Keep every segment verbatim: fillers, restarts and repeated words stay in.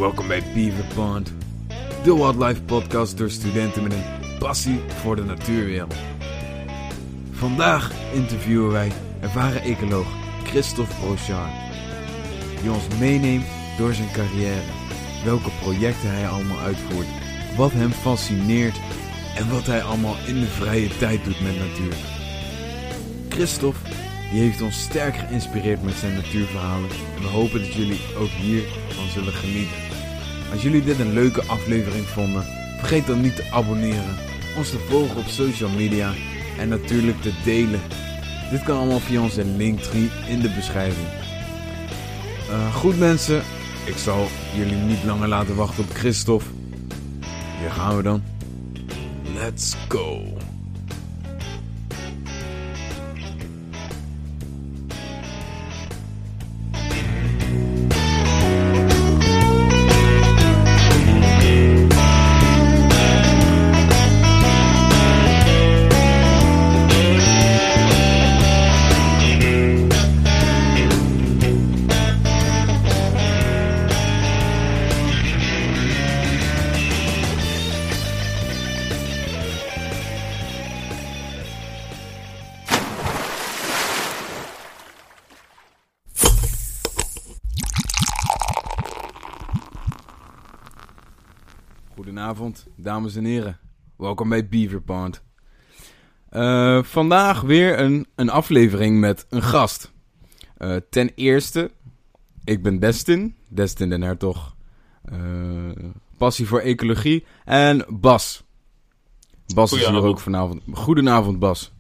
Welkom bij Beaver Pond, de wildlife podcast door studenten met een passie voor de natuurwereld. Vandaag interviewen wij ervaren ecoloog Christophe Brochard, die ons meeneemt door zijn carrière, welke projecten hij allemaal uitvoert, wat hem fascineert en wat hij allemaal in de vrije tijd doet met natuur. Christophe die heeft ons sterk geïnspireerd met zijn natuurverhalen en we hopen dat jullie ook hiervan zullen genieten. Als jullie dit een leuke aflevering vonden, vergeet dan niet te abonneren, ons te volgen op social media en natuurlijk te delen. Dit kan allemaal via onze linktree in de beschrijving. Uh, goed mensen, ik zal jullie niet langer laten wachten op Christophe. Hier gaan we dan. Let's go! Goedenavond, dames en heren. Welkom bij Beaver Pond. Uh, vandaag weer een, een aflevering met een gast. Uh, ten eerste, ik ben Destin, Destin den Hertog. Uh, passie voor ecologie. En Bas. Bas is hier ook vanavond. Goedenavond, Bas.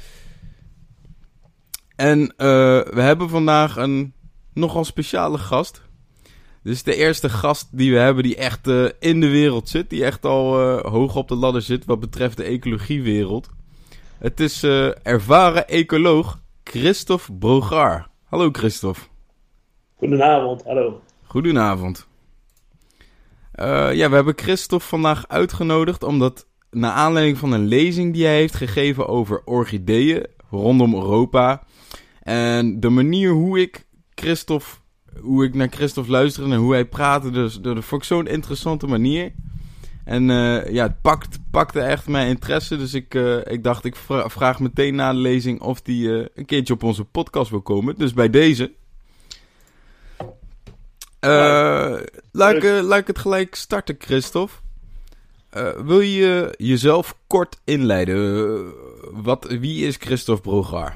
En uh, we hebben vandaag een nogal speciale gast. Dit is de eerste gast die we hebben die echt uh, in de wereld zit. Die echt al uh, hoog op de ladder zit wat betreft de ecologiewereld. Het is uh, ervaren ecoloog Christophe Brochard. Hallo Christophe. Goedenavond, hallo. Goedenavond. Uh, ja, we hebben Christophe vandaag uitgenodigd omdat naar aanleiding van een lezing die hij heeft gegeven over orchideeën rondom Europa. En de manier hoe ik Christophe... Hoe ik naar Christophe luisterde en hoe hij praatte, dus dat vond ik zo'n interessante manier. En uh, ja, het pakt, pakte echt mijn interesse. Dus ik, uh, ik dacht, ik vra- vraag meteen na de lezing of hij uh, een keertje op onze podcast wil komen. Dus bij deze. Uh, laat, ik, uh, laat ik het gelijk starten, Christophe. Uh, wil je jezelf kort inleiden? Uh, wat, wie is Christophe Brochard?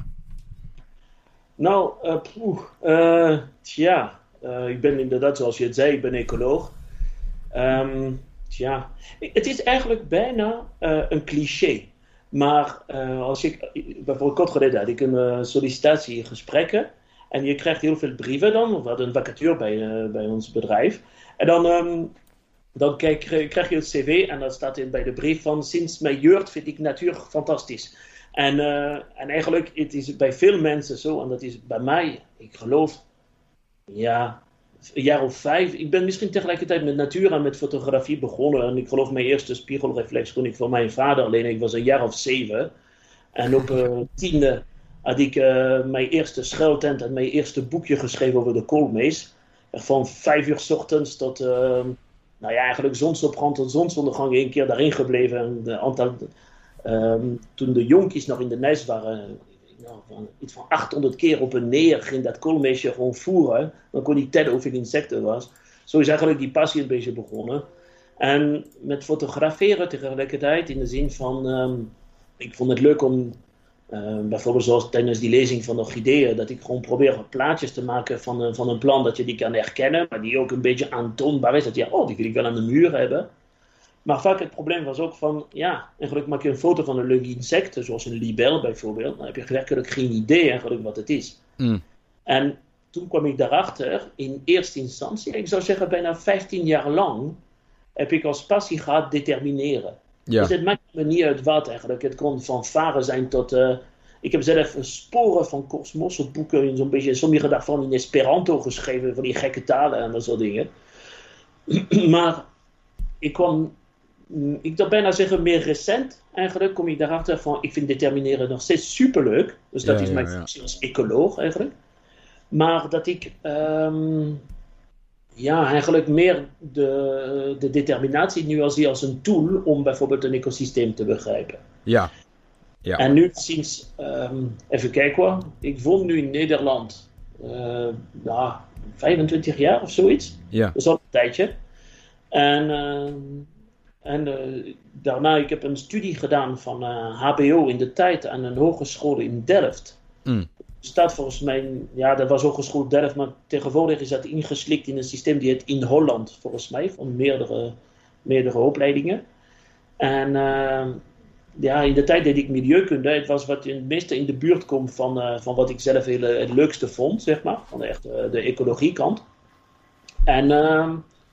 Nou, uh, poeh, uh, tja, uh, ik ben inderdaad, zoals je het zei, ik ben ecoloog. Um, tja, het is eigenlijk bijna uh, een cliché. Maar uh, als ik, bijvoorbeeld kort geleden had ik een uh, sollicitatiegesprekken. En je krijgt heel veel brieven dan, we hadden een vacature bij, uh, bij ons bedrijf. En dan, um, dan krijg, krijg je het cv en dan staat in bij de brief van, sinds mijn jeugd vind ik natuur fantastisch. En, uh, en eigenlijk, het is bij veel mensen zo, en dat is bij mij, ik geloof, ja, een jaar of vijf. Ik ben misschien tegelijkertijd met natuur en met fotografie begonnen. En ik geloof mijn eerste spiegelreflex kon ik van mijn vader, alleen ik was een jaar of zeven. En op uh, tiende had ik uh, mijn eerste schuiltent en mijn eerste boekje geschreven over de koolmees. Van vijf uur 's ochtends tot, uh, nou ja, eigenlijk zonsopgang tot zonsondergang één keer daarin gebleven. En een aantal... Um, toen de jonkies nog in de nest waren, nou, van, iets van achthonderd keer op en neer ging dat koolmeesje gewoon voeren. Dan kon ik tellen hoeveel insecten er was. Zo is eigenlijk die passie een beetje begonnen. En met fotograferen tegelijkertijd in de zin van, um, ik vond het leuk om, uh, bijvoorbeeld zoals tijdens die lezing van orchideeën, dat ik gewoon probeer plaatjes te maken van, uh, van een plant dat je die kan herkennen, maar die ook een beetje aantoonbaar is. Dat je, oh, die wil ik wel aan de muur hebben. Maar vaak het probleem was ook van, ja, eigenlijk maak je een foto van een leuk insect, zoals een libel bijvoorbeeld. Dan heb je werkelijk geen idee eigenlijk wat het is. Mm. En toen kwam ik daarachter, in eerste instantie, ik zou zeggen bijna vijftien jaar lang, heb ik als passie gehad determineren. Ja. Dus het maakt me niet uit wat eigenlijk. Het kon van varen zijn tot... Uh, ik heb zelf sporen van kosmosboeken in zo'n beetje, sommige daarvan in Esperanto geschreven, van die gekke talen en dat soort dingen. Maar ik kwam... Ik zou bijna zeggen, meer recent eigenlijk kom ik daarachter van, ik vind determineren nog steeds superleuk. Dus dat ja, is mijn ja, functie ja. als ecoloog eigenlijk. Maar dat ik, um, ja, eigenlijk meer de, de determinatie nu als, als een tool om bijvoorbeeld een ecosysteem te begrijpen. Ja. Ja. En nu sinds, um, even kijken hoor, ik woon nu in Nederland, uh, ja, vijfentwintig jaar of zoiets. Ja. Dat is al een tijdje. En, uh, en uh, daarna, ik heb een studie gedaan van uh, H B O in de tijd aan een hogeschool in Delft. Mm. Staat volgens mij, ja, dat was Hogeschool Delft, maar tegenwoordig is dat ingeslikt in een systeem die heet In Holland, volgens mij, van meerdere, meerdere opleidingen. En uh, ja, in de tijd deed ik milieukunde. Het was wat het meeste in de buurt komt van, uh, van wat ik zelf heel, het leukste vond, zeg maar, van de, echt, uh, de ecologiekant. En uh,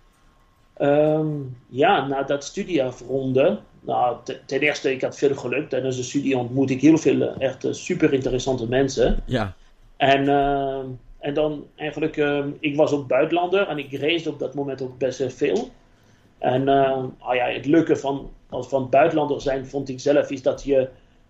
um, ja, na dat studie afronden, nou, t- ten eerste, ik had veel geluk. Tijdens de studie ontmoet ik heel veel uh, echt uh, super interessante mensen. Ja. En, uh, en dan eigenlijk, uh, ik was ook buitenlander en ik reisde op dat moment ook best uh, veel. En uh, ah ja, het leuke van, als van buitenlander zijn, vond ik zelf, is dat je,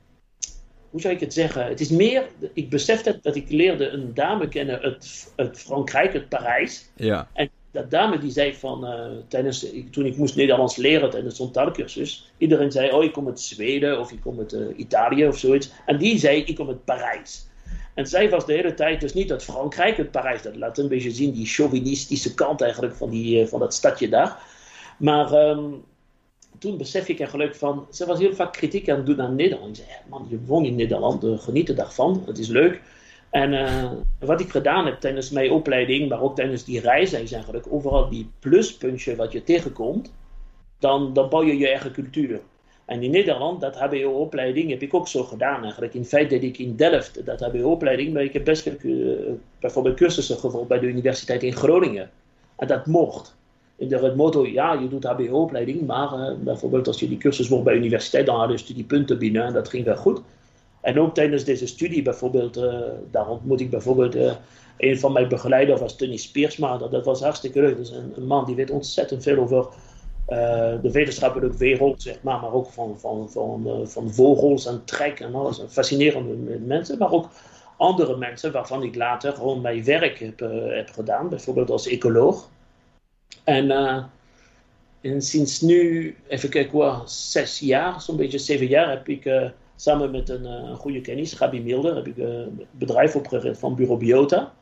hoe zou ik het zeggen? Het is meer, ik besefte dat ik leerde een dame kennen uit, uit Frankrijk, uit Parijs. Ja. En dat dame die zei van, uh, tijdens, toen ik moest Nederlands leren tijdens zo'n taalkursus, iedereen zei, oh ik kom uit Zweden of ik kom uit uh, Italië of zoiets. En die zei, ik kom uit Parijs. En zij was de hele tijd dus niet uit Frankrijk, uit Parijs. Dat laat een beetje zien, die chauvinistische kant eigenlijk van, die, uh, van dat stadje daar. Maar um, toen besef ik eigenlijk van, ze was heel vaak kritiek aan het doen aan Nederland. Ik zei, man, je woont in Nederland, uh, geniet er daarvan, het is leuk. En uh, wat ik gedaan heb tijdens mijn opleiding, maar ook tijdens die reis, is eigenlijk overal die pluspuntje wat je tegenkomt, dan, dan bouw je je eigen cultuur. En in Nederland, dat H B O-opleiding heb ik ook zo gedaan eigenlijk. In feite deed ik in Delft dat H B O-opleiding, maar ik heb best veel uh, bijvoorbeeld cursussen gevolgd bij de Universiteit in Groningen. En dat mocht. In de, het motto, ja, je doet H B O-opleiding, maar uh, bijvoorbeeld als je die cursus volgt bij de universiteit, dan had je studiepunten binnen en dat ging wel goed. En ook tijdens deze studie bijvoorbeeld, uh, daar ontmoet ik bijvoorbeeld uh, een van mijn begeleiders was Tony Speersma. Dat, dat was hartstikke leuk. Dat is een, een man die weet ontzettend veel over uh, de wetenschappelijke wereld, zeg maar, maar ook van, van, van, uh, van vogels en trek en alles. Fascinerende mensen, maar ook andere mensen waarvan ik later gewoon mijn werk heb, uh, heb gedaan, bijvoorbeeld als ecoloog. En, uh, en sinds nu, even kijken hoor, zes jaar, zo'n beetje zeven jaar, heb ik uh, samen met een, uh, een goede kennis, Gabi Milder, heb ik uh, een bedrijf opgericht van Bureau Biota.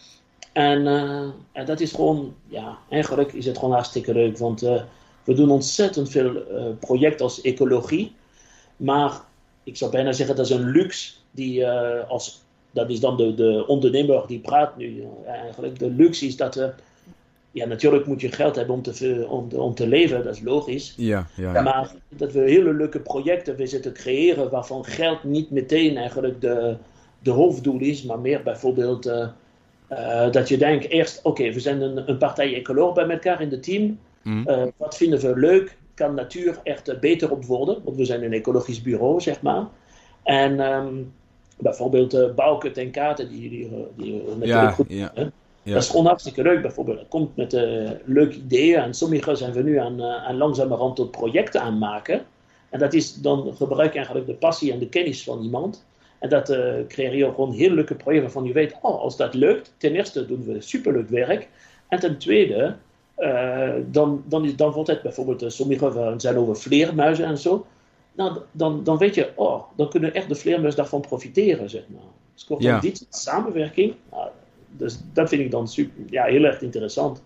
En, uh, en dat is gewoon, ja, eigenlijk is het gewoon hartstikke leuk, want uh, we doen ontzettend veel uh, projecten als ecologie. Maar ik zou bijna zeggen, dat is een luxe die uh, als, dat is dan de, de ondernemer die praat nu. Uh, eigenlijk de luxe is dat... Uh, Ja, natuurlijk moet je geld hebben om te, om, om te leven, dat is logisch. Ja, ja, ja. Maar dat we hele leuke projecten willen te creëren waarvan geld niet meteen eigenlijk de, de hoofddoel is, maar meer bijvoorbeeld uh, uh, dat je denkt eerst, oké, okay, we zijn een, een partij ecoloog bij elkaar in het team. Mm. Uh, wat vinden we leuk? Kan natuur echt uh, beter op worden? Want we zijn een ecologisch bureau, zeg maar. En um, bijvoorbeeld uh, Bouke ten Katen, die, die, die, die natuurlijk ja, goed ja. Hè? Ja. Dat is gewoon hartstikke leuk bijvoorbeeld. Het komt met uh, leuke ideeën en sommige zijn we nu aan, uh, aan langzamerhand tot projecten aanmaken. En dat is dan gebruik je eigenlijk de passie en de kennis van iemand. En dat uh, creëer je gewoon heel leuke projecten waarvan je weet, oh, als dat lukt, ten eerste doen we superleuk werk. En ten tweede, uh, dan, dan, is, dan wordt het bijvoorbeeld, uh, sommige zijn over vleermuizen en zo. Nou, dan, dan weet je, oh, dan kunnen echt de vleermuizen daarvan profiteren, zeg maar. Dus kortom, ja. Dit samenwerking... Nou, dus dat vind ik dan super, ja, heel erg interessant.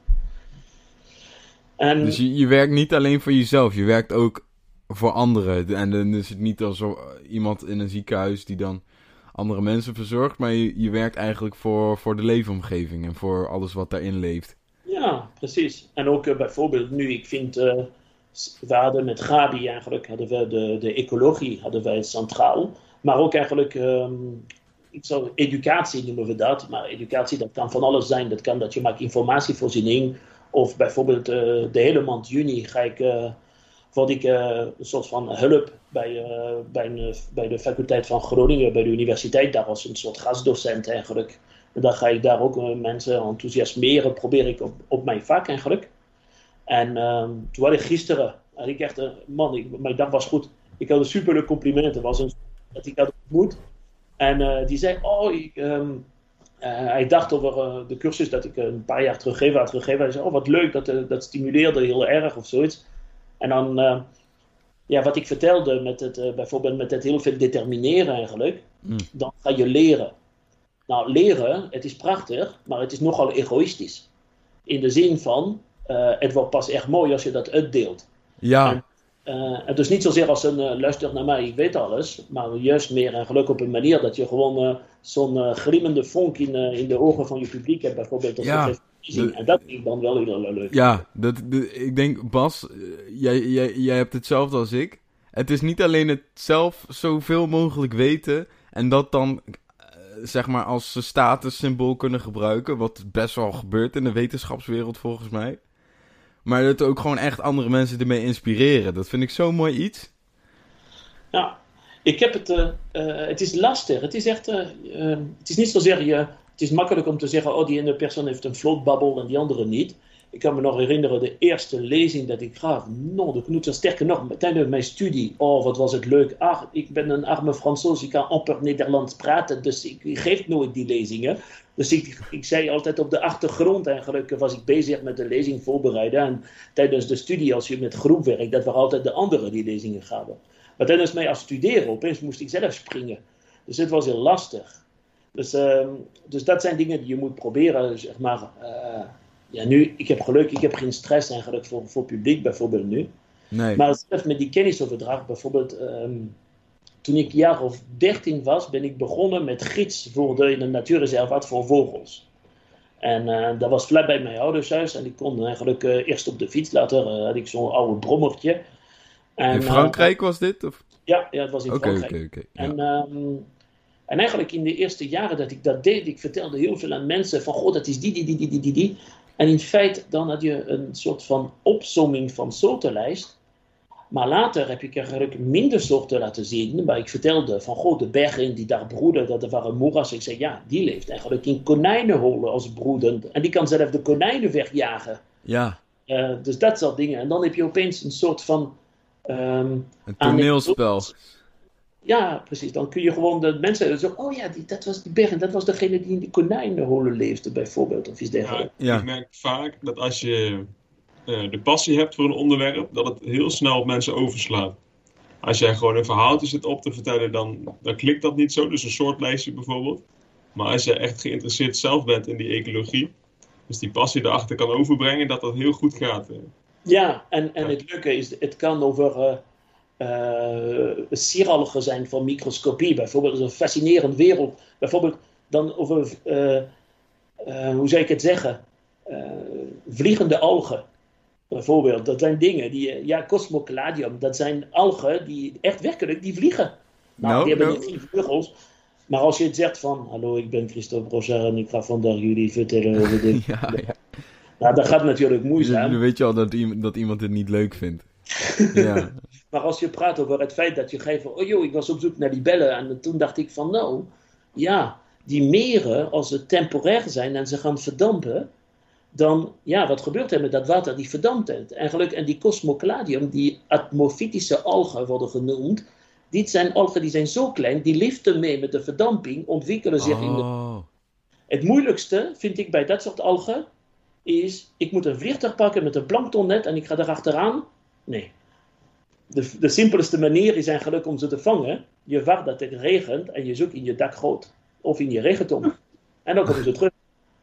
En, dus je, je werkt niet alleen voor jezelf, je werkt ook voor anderen. En dan is het niet als iemand in een ziekenhuis die dan andere mensen verzorgt, maar je, je werkt eigenlijk voor, voor de leefomgeving en voor alles wat daarin leeft. Ja, precies. En ook uh, bijvoorbeeld nu, ik vind, uh, we hadden met Gabi eigenlijk, hadden we de, de ecologie hadden wij centraal, maar ook eigenlijk... Um, Ik zou, educatie noemen we dat, maar educatie dat kan van alles zijn. Dat kan dat je maakt informatievoorziening of bijvoorbeeld uh, de hele maand juni ga ik, uh, word ik uh, een soort van hulp bij, uh, bij, een, bij de faculteit van Groningen, bij de universiteit, daar als een soort gastdocent eigenlijk. En dan ga ik daar ook uh, mensen enthousiasmeren, probeer ik op, op mijn vak eigenlijk. En uh, toen had ik gisteren, had ik echt, uh, man, ik, mijn dag was goed. Ik had een superleuk compliment, het was een, dat ik had ontmoet. En uh, die zei, oh, ik, um, hij dacht over uh, de cursus dat ik een paar jaar terug had gegeven. Hij zei, oh wat leuk, dat, uh, dat stimuleerde heel erg of zoiets. En dan, uh, ja, wat ik vertelde, met het, uh, bijvoorbeeld met het heel veel determineren eigenlijk, mm. dan ga je leren. Nou, leren, het is prachtig, maar het is nogal egoïstisch. In de zin van, uh, het wordt pas echt mooi als je dat uitdeelt. Ja. En, uh, het is niet zozeer als een, uh, luister naar mij, ik weet alles, maar juist meer en geluk op een manier dat je gewoon uh, zo'n uh, glimmende vonk in, uh, in de ogen van je publiek hebt, bijvoorbeeld. Als ja. De, en dat vind ik dan wel heel leuk. Ja, dat, de, ik denk, Bas, jij, jij, jij hebt hetzelfde als ik. Het is niet alleen het zelf zoveel mogelijk weten en dat dan, zeg maar, als statussymbool kunnen gebruiken, wat best wel gebeurt in de wetenschapswereld volgens mij. Maar dat ook gewoon echt andere mensen ermee inspireren. Dat vind ik zo'n mooi iets. Ja, ik heb het, uh, uh, het is lastig. Het is echt, uh, uh, het is niet zozeer je... Het is makkelijk om te zeggen, oh die ene persoon heeft een vlootbabbel en die andere niet. Ik kan me nog herinneren, de eerste lezing dat ik gaf, non de knoetser, sterker nog, tijdens mijn studie, oh wat was het leuk. Ach, ik ben een arme Fransoos, ik kan amper Nederlands praten, dus ik, ik geef nooit die lezingen. Dus ik, ik zei altijd op de achtergrond eigenlijk, was ik bezig met de lezing voorbereiden. En tijdens de studie, als je met groep werkt, dat waren altijd de anderen die lezingen gaven. Maar tijdens mij als studeren, opeens moest ik zelf springen. Dus het was heel lastig. Dus, uh, dus dat zijn dingen die je moet proberen, zeg maar. Uh, ja, nu, ik heb geluk, ik heb geen stress eigenlijk voor, voor publiek bijvoorbeeld nu. Nee. Maar zelfs met die kennisoverdracht, bijvoorbeeld, um, toen ik jaar of dertien was, ben ik begonnen met gids voor de, in een natuurreservaat voor vogels. En uh, dat was vlak bij mijn oudershuis en ik kon eigenlijk uh, eerst op de fiets, later uh, had ik zo'n oude brommertje. En, in Frankrijk uh, was dit? Of? Ja, ja, het was in okay, Frankrijk. Okay, okay, en, ja. um, En eigenlijk in de eerste jaren dat ik dat deed, ik vertelde heel veel aan mensen van, goh, dat is die, die, die, die, die, die, die. En in feite, dan had je een soort van opsomming van soortenlijst. Maar later heb ik eigenlijk minder soorten laten zien. Maar ik vertelde van, goh, de bergen die daar broeden, dat er waren moerassen. Ik zei, ja, die leeft eigenlijk in konijnenholen als broeden. En die kan zelf de konijnen wegjagen. Ja. Uh, dus dat soort dingen. En dan heb je opeens een soort van... Um, een toneelspel. Ja, precies. Dan kun je gewoon de mensen zo, oh ja, die, dat was die berg en dat was degene die in die konijnenholen leefde, bijvoorbeeld, of iets dergelijks. Ja, ja. Ik merk vaak dat als je uh, de passie hebt voor een onderwerp, dat het heel snel op mensen overslaat. Als jij gewoon een verhaaltje zit op te vertellen, dan, dan klikt dat niet zo. Dus een soortlijstje bijvoorbeeld. Maar als je echt geïnteresseerd zelf bent in die ecologie, dus die passie erachter kan overbrengen, dat dat heel goed gaat. Uh. Ja, en, en ja. het leuke is, het kan over... Uh, Uh, sieralgen zijn van microscopie, bijvoorbeeld. Dat is een fascinerende wereld. Bijvoorbeeld dan over, uh, uh, hoe zou ik het zeggen, uh, vliegende algen. Bijvoorbeeld, dat zijn dingen die, ja, Cosmocladium, dat zijn algen die echt werkelijk, die vliegen. Nou, no, die hebben no. niet geen vleugels. Maar als je het zegt van, hallo, ik ben Christophe Brochard en ik ga vandaag jullie vertellen over dit. ja, ja. Nou, dat gaat natuurlijk moeizaam. Dan weet je al dat iemand, dat iemand het niet leuk vindt. Ja. Maar als je praat over het feit dat je geeft van, oh joh, ik was op zoek naar libellen. En toen dacht ik van, nou, ja, die meren, als ze temporair zijn en ze gaan verdampen, dan, ja, wat gebeurt er met dat water? Die verdampt het. Eigenlijk, en die Cosmocladium, die atmofytische algen worden genoemd, dit zijn algen die zijn zo klein, die liften mee met de verdamping, ontwikkelen zich oh. in de... Het moeilijkste, vind ik, bij dat soort algen, is, ik moet een vliegtuig pakken met een planktonnet en ik ga erachteraan. Nee. De, de simpelste manier is eigenlijk om ze te vangen. Je wacht dat het regent en je zoekt in je dakgoot. Of in je regenton. En dan komen ze terug.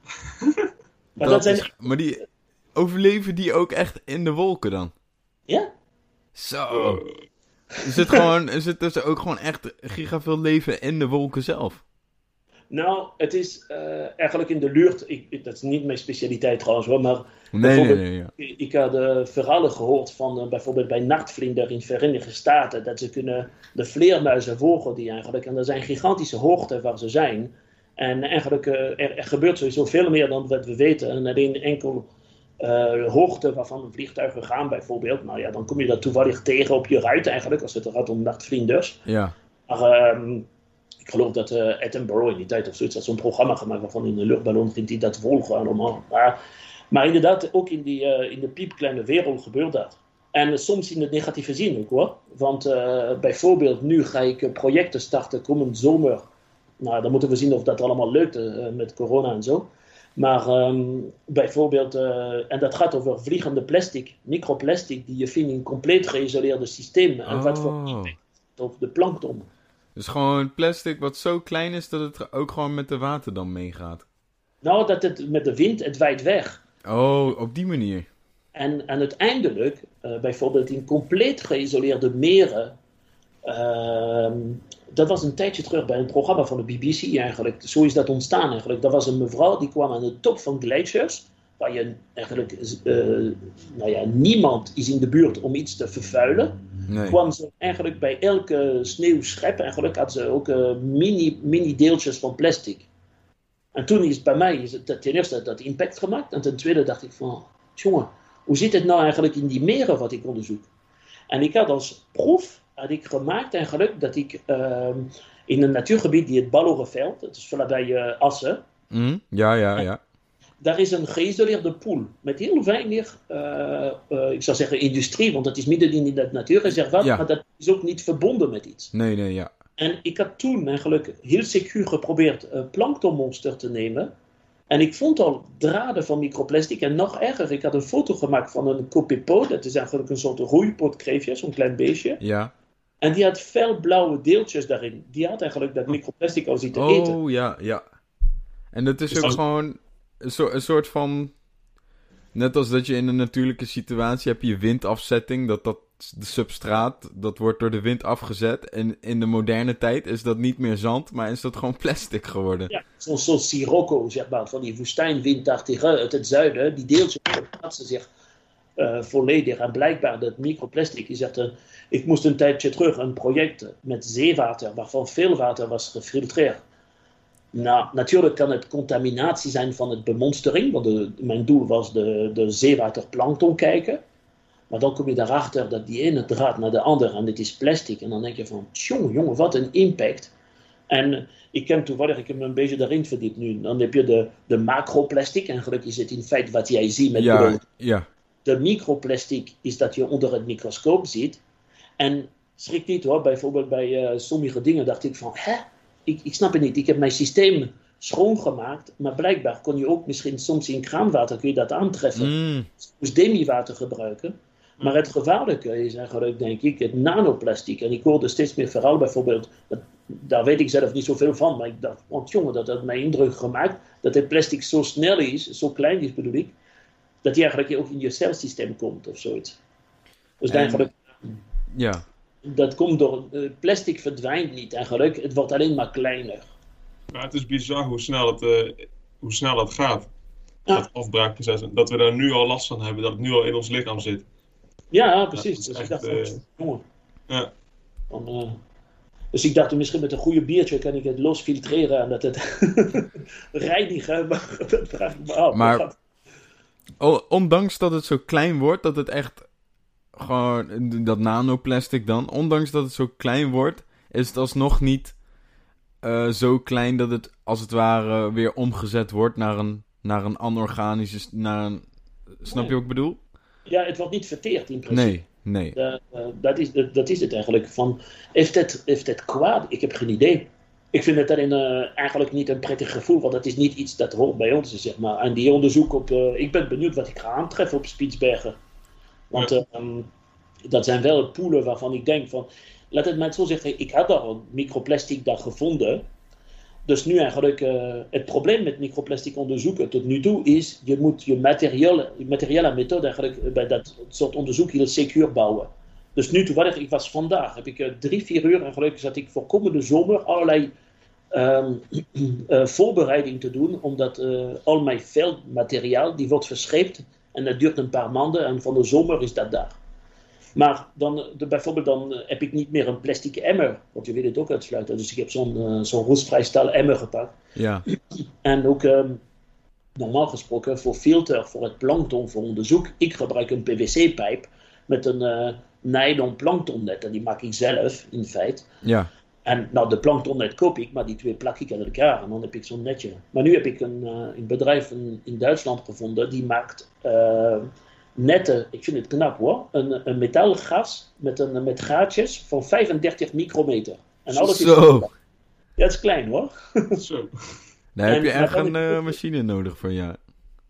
Maar, dat dat zijn... is, maar die overleven die ook echt in de wolken dan? Ja. Zo. Er zit, gewoon, er zit dus ook gewoon echt giga veel leven in de wolken zelf. Nou, het is uh, eigenlijk in de lucht, ik, dat is niet mijn specialiteit trouwens hoor, maar nee, nee, nee, ja. ik, ik had uh, verhalen gehoord van uh, bijvoorbeeld bij nachtvlinder in Verenigde Staten, dat ze kunnen de vleermuizen volgen die eigenlijk, en er zijn gigantische hoogten waar ze zijn, en eigenlijk uh, er, er gebeurt sowieso veel meer dan wat we weten, en alleen enkel uh, hoogte waarvan een vliegtuigen gaan bijvoorbeeld, nou ja, dan kom je dat toevallig tegen op je ruit eigenlijk, als het gaat om nachtvlinders. Ja. Maar... Um, Ik geloof dat uh, Attenborough in die tijd of zoiets had zo'n programma gemaakt waarvan in de luchtballon ging die dat volgen allemaal. Maar, maar inderdaad, ook in die uh, in de piepkleine wereld gebeurt dat. En uh, soms in het negatieve zin ook hoor. Want uh, bijvoorbeeld nu ga ik uh, projecten starten komend zomer nou, dan moeten we zien of dat allemaal lukt uh, met corona en zo. Maar um, bijvoorbeeld, uh, en dat gaat over vliegende plastic, microplastic, die je vindt in compleet geïsoleerde systemen. En Oh. wat voor impact op de plankton. Dus gewoon plastic wat zo klein is dat het ook gewoon met de water dan meegaat. Nou, dat het met de wind, het waait weg. Oh, op die manier. En, en uiteindelijk, uh, bijvoorbeeld in compleet geïsoleerde meren, uh, dat was een tijdje terug bij een programma van de B B C eigenlijk. Zo is dat ontstaan eigenlijk. Dat was een mevrouw die kwam aan de top van glaciers, waar je eigenlijk, uh, nou ja, niemand is in de buurt om iets te vervuilen. Nee. Kwam ze eigenlijk bij elke sneeuwschep, eigenlijk had ze ook uh, mini, mini deeltjes van plastic. En toen is bij mij is het ten eerste dat impact gemaakt. En ten tweede dacht ik van, jongen, hoe zit het nou eigenlijk in die meren wat ik onderzoek? En ik had als proef had ik gemaakt eigenlijk dat ik uh, in een natuurgebied die het Ballorenveld, dat is vlakbij uh, Assen. Mm, ja, ja, ja. Daar is een geïsoleerde poel met heel weinig, uh, uh, ik zou zeggen industrie, want dat is midden in het natuurreservaat, Ja. maar dat is ook niet verbonden met iets. Nee, nee, ja. En ik had toen eigenlijk heel secuur geprobeerd uh, planktonmonster te nemen. En ik vond al draden van microplastic. En nog erger, ik had een foto gemaakt van een copepo. Dat is eigenlijk een soort roeipotkreefje, zo'n klein beestje. Ja. En die had felblauwe deeltjes daarin. Die had eigenlijk dat microplastic al zitten eten. Oh, ja, ja. En dat is Dus ook als- gewoon een, soort, een soort van... Net als dat je in een natuurlijke situatie heb je windafzetting. Dat, dat de substraat, dat wordt door de wind afgezet. En in de moderne tijd is dat niet meer zand, maar is dat gewoon plastic geworden. Ja, zo'n soort sirocco, zeg maar, van die woestijnwindachtige uit het zuiden. Die deeltjes verplaatsen zich uh, volledig. En blijkbaar dat microplastic, die zegt, uh, ik moest een tijdje terug een project met zeewater, waarvan veel water was gefiltreerd. Nou, natuurlijk kan het contaminatie zijn van het bemonstering, want de, mijn doel was de, de zeewaterplankton kijken. Maar dan kom je daarachter dat die ene draad naar de andere en dit is plastic. En dan denk je van, jongen, jongen, wat een impact. En ik heb toevallig, ik heb me een beetje daarin verdiept nu. Dan heb je de, de macroplastic, en gelukkig is het in feite wat jij ziet met Ja, brood. ja. De microplastic is dat je onder het microscoop ziet. En schrik niet hoor, bijvoorbeeld bij uh, sommige dingen dacht ik van, hè? Ik, ik snap het niet. Ik heb mijn systeem schoongemaakt, maar blijkbaar kon je ook misschien soms in kraanwater kun je dat aantreffen. Mm, Dus demi-water gebruiken. Maar het gevaarlijke is eigenlijk, denk ik, het nanoplastic. En ik hoorde steeds meer verhalen bijvoorbeeld, dat, daar weet ik zelf niet zoveel van, maar ik dacht, want jongen, dat had mij indruk gemaakt, dat het plastic zo snel is, zo klein is bedoel ik, dat die eigenlijk ook in je celsysteem komt of zoiets. Dus En- eigenlijk, ja. dat komt door, uh, plastic verdwijnt niet eigenlijk, het wordt alleen maar kleiner. Maar het is bizar hoe snel het, eh, hoe snel dat gaat. Ja. Dat afbraakproces. En dat we daar nu al last van hebben. Dat het nu al in ons lichaam zit. Ja, precies. dat is dus echt, ik dacht, eh, van, jongen. Ja. Van, uh, dus ik dacht, misschien met een goede biertje kan ik het los filtreren en dat het reinigen, maar dat vraag ik me af. Maar- Dat- O- ondanks dat het zo klein wordt, dat het echt gewoon, dat nanoplastic dan, ondanks dat het zo klein wordt, is het alsnog niet eh, zo klein dat het als het ware weer omgezet wordt naar een, naar een anorganische, naar een, snap je wat ik bedoel? Ja, het wordt niet verteerd in principe. Nee, nee. Uh, uh, dat, is, dat, dat is het eigenlijk. Van, heeft, het, heeft het kwaad? Ik heb geen idee. Ik vind het daarin uh, eigenlijk niet een prettig gevoel, want dat is niet iets dat hoort bij ons, zeg maar. En die onderzoek op, uh, ik ben benieuwd wat ik ga aantreffen op Spitsbergen. Want Ja. uh, um, dat zijn wel poelen waarvan ik denk van, laat het mij zo zeggen, ik had al microplastic daar gevonden. Dus nu eigenlijk, uh, het probleem met microplastic onderzoeken tot nu toe is, je moet je materiële, materiële methode eigenlijk bij dat soort onderzoek heel secuur bouwen. Dus nu toevallig, ik was vandaag, heb ik uh, drie, vier uur eigenlijk zat ik voor komende zomer allerlei um, uh, voorbereiding te doen, omdat uh, al mijn veldmateriaal, die wordt verscheept en dat duurt een paar maanden en van de zomer is dat daar. Maar dan, de, bijvoorbeeld dan uh, heb ik niet meer een plastic emmer, want je wil het ook uitsluiten. Dus ik heb zo'n uh, zo'n roestvrij staal emmer gepakt. Ja, En ook um, normaal gesproken voor filter, voor het plankton, voor onderzoek, ik gebruik een P V C-pijp met een uh, nylon planktonnet. En die maak ik zelf, in feite. ja. En nou, de planktonnet koop ik, maar die twee plak ik aan elkaar en dan heb ik zo'n netje. Maar nu heb ik een, uh, een bedrijf in, in Duitsland gevonden, die maakt uh, netten, ik vind het knap hoor, een, een metaalgas met, een, met gaatjes van vijfendertig micrometer. En alles is Zo. Ja, het is klein hoor. Zo. Daar heb En- je maar echt dan een ik- eh, machine nodig voor, ja.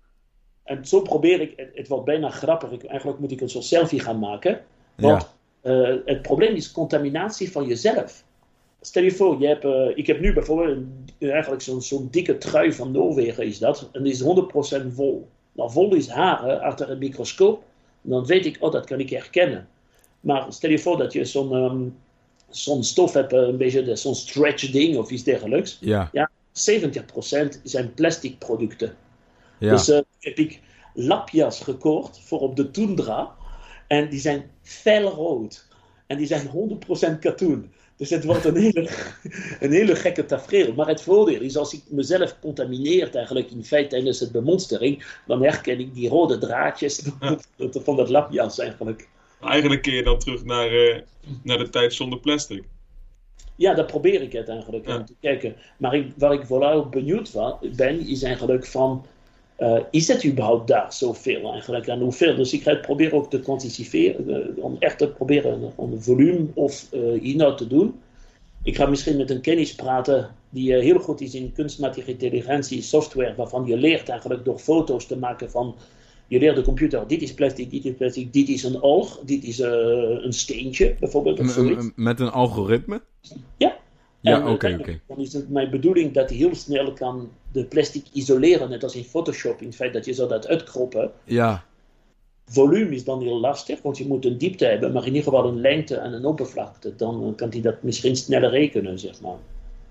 En zo probeer ik, het, het wordt bijna grappig, ik, eigenlijk moet ik een soort selfie gaan maken. Want eh, het probleem is contaminatie van jezelf. Stel je voor, je hebt, eh, ik heb nu bijvoorbeeld een, eigenlijk zo'n zo'n dikke trui van Noorwegen is dat. En die is honderd procent vol. Nou, vol is haren achter een microscoop. Dan weet ik, oh, dat kan ik herkennen. Maar stel je voor dat je zo'n ehm, zo'n stof hebt, eh, een beetje de- zo'n stretch ding of iets dergelijks. Ja, zeventig procent zijn plastic producten. ja. Dus eh, heb ik lapjas gekocht voor op de Tundra. En die zijn felrood. En die zijn honderd procent katoen. Dus het wordt een hele, een hele gekke tafereel. Maar het voordeel is, als ik mezelf contamineer eigenlijk in feite tijdens het bemonstering, dan herken ik die rode draadjes van dat lapjas eigenlijk. Eigenlijk keer je dan terug naar, eh, naar de tijd zonder plastic. Ja, dat probeer ik het eigenlijk Ja. om te kijken. Maar ik, waar ik vooral benieuwd van ben, is eigenlijk van, uh, is het überhaupt daar zoveel eigenlijk en hoeveel? Dus ik ga het proberen ook te kwantificeren, uh, om echt te proberen om een volume of uh, inhoud te doen. Ik ga misschien met een kennis praten die uh, heel goed is in kunstmatige intelligentie software, waarvan je leert eigenlijk door foto's te maken van, je leert de computer, dit is plastic, dit is plastic, dit is een alg, dit is uh, een steentje bijvoorbeeld. Of M- zoiets. m- Met een algoritme? Ja. Ja, En, oké, oké. uiteindelijk, dan is het mijn bedoeling dat hij heel snel kan de plastic isoleren, net als in Photoshop, in het feit dat je zou dat uitkroppen. Ja, Volume is dan heel lastig, want je moet een diepte hebben, maar in ieder geval een lengte en een oppervlakte. Dan uh, kan hij dat misschien sneller rekenen, zeg maar.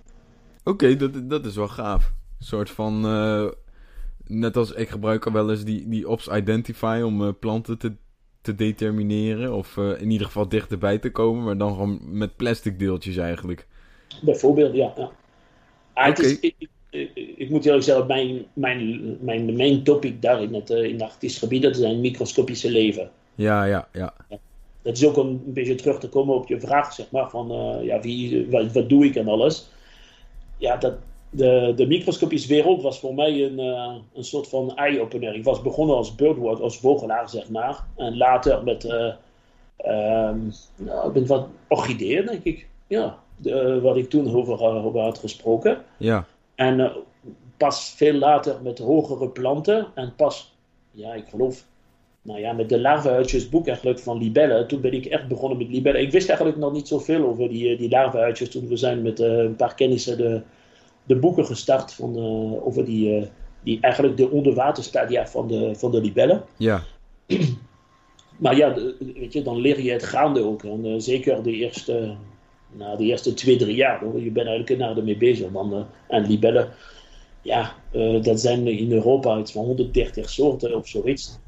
oké, dat, dat is wel gaaf. Een soort van, eh, net als ik gebruik al wel eens die, die Ops Identify om eh, planten te, te determineren. Of eh, in ieder geval dichterbij te komen, maar dan gewoon met plastic deeltjes eigenlijk. Bijvoorbeeld, ja. ja. Ah, het is, Oké. ik, ik, ik, ik moet eerlijk zeggen, mijn, mijn, mijn main topic daar in het, uh, in het arctisch gebied, dat zijn microscopische leven. Ja, ja, ja. Dat is ook een beetje terug te komen op je vraag, zeg maar, van uh, ja, wie, wat, wat doe ik en alles. Ja, dat, de, de microscopische wereld was voor mij een, uh, een soort van eye-opener. Ik was begonnen als birdwatcher, als vogelaar, zeg maar. En later met, uh, um, nou, met wat orchideeën, denk ik. Ja, de, wat ik toen over, uh, over had gesproken. Ja, En uh, pas veel later met hogere planten. En pas, ja, ik geloof, nou ja, met de larvenhuidjesboek eigenlijk van libellen. Toen ben ik echt begonnen met libellen. Ik wist eigenlijk nog niet zoveel over die, die larvenhuidjes. Toen we zijn met uh, een paar kennissen de, de boeken gestart van, uh, over die, uh, die eigenlijk de onderwaterstadia van de, van de libellen. ja. Maar ja, de, weet je, dan leer je het gaande ook. En uh, zeker de eerste, nou, de eerste twee, drie jaar. Hoor. Je bent eigenlijk naar ermee bezig. Dan, uh, en libellen, ja, uh, dat zijn in Europa iets van honderddertig soorten of zoiets.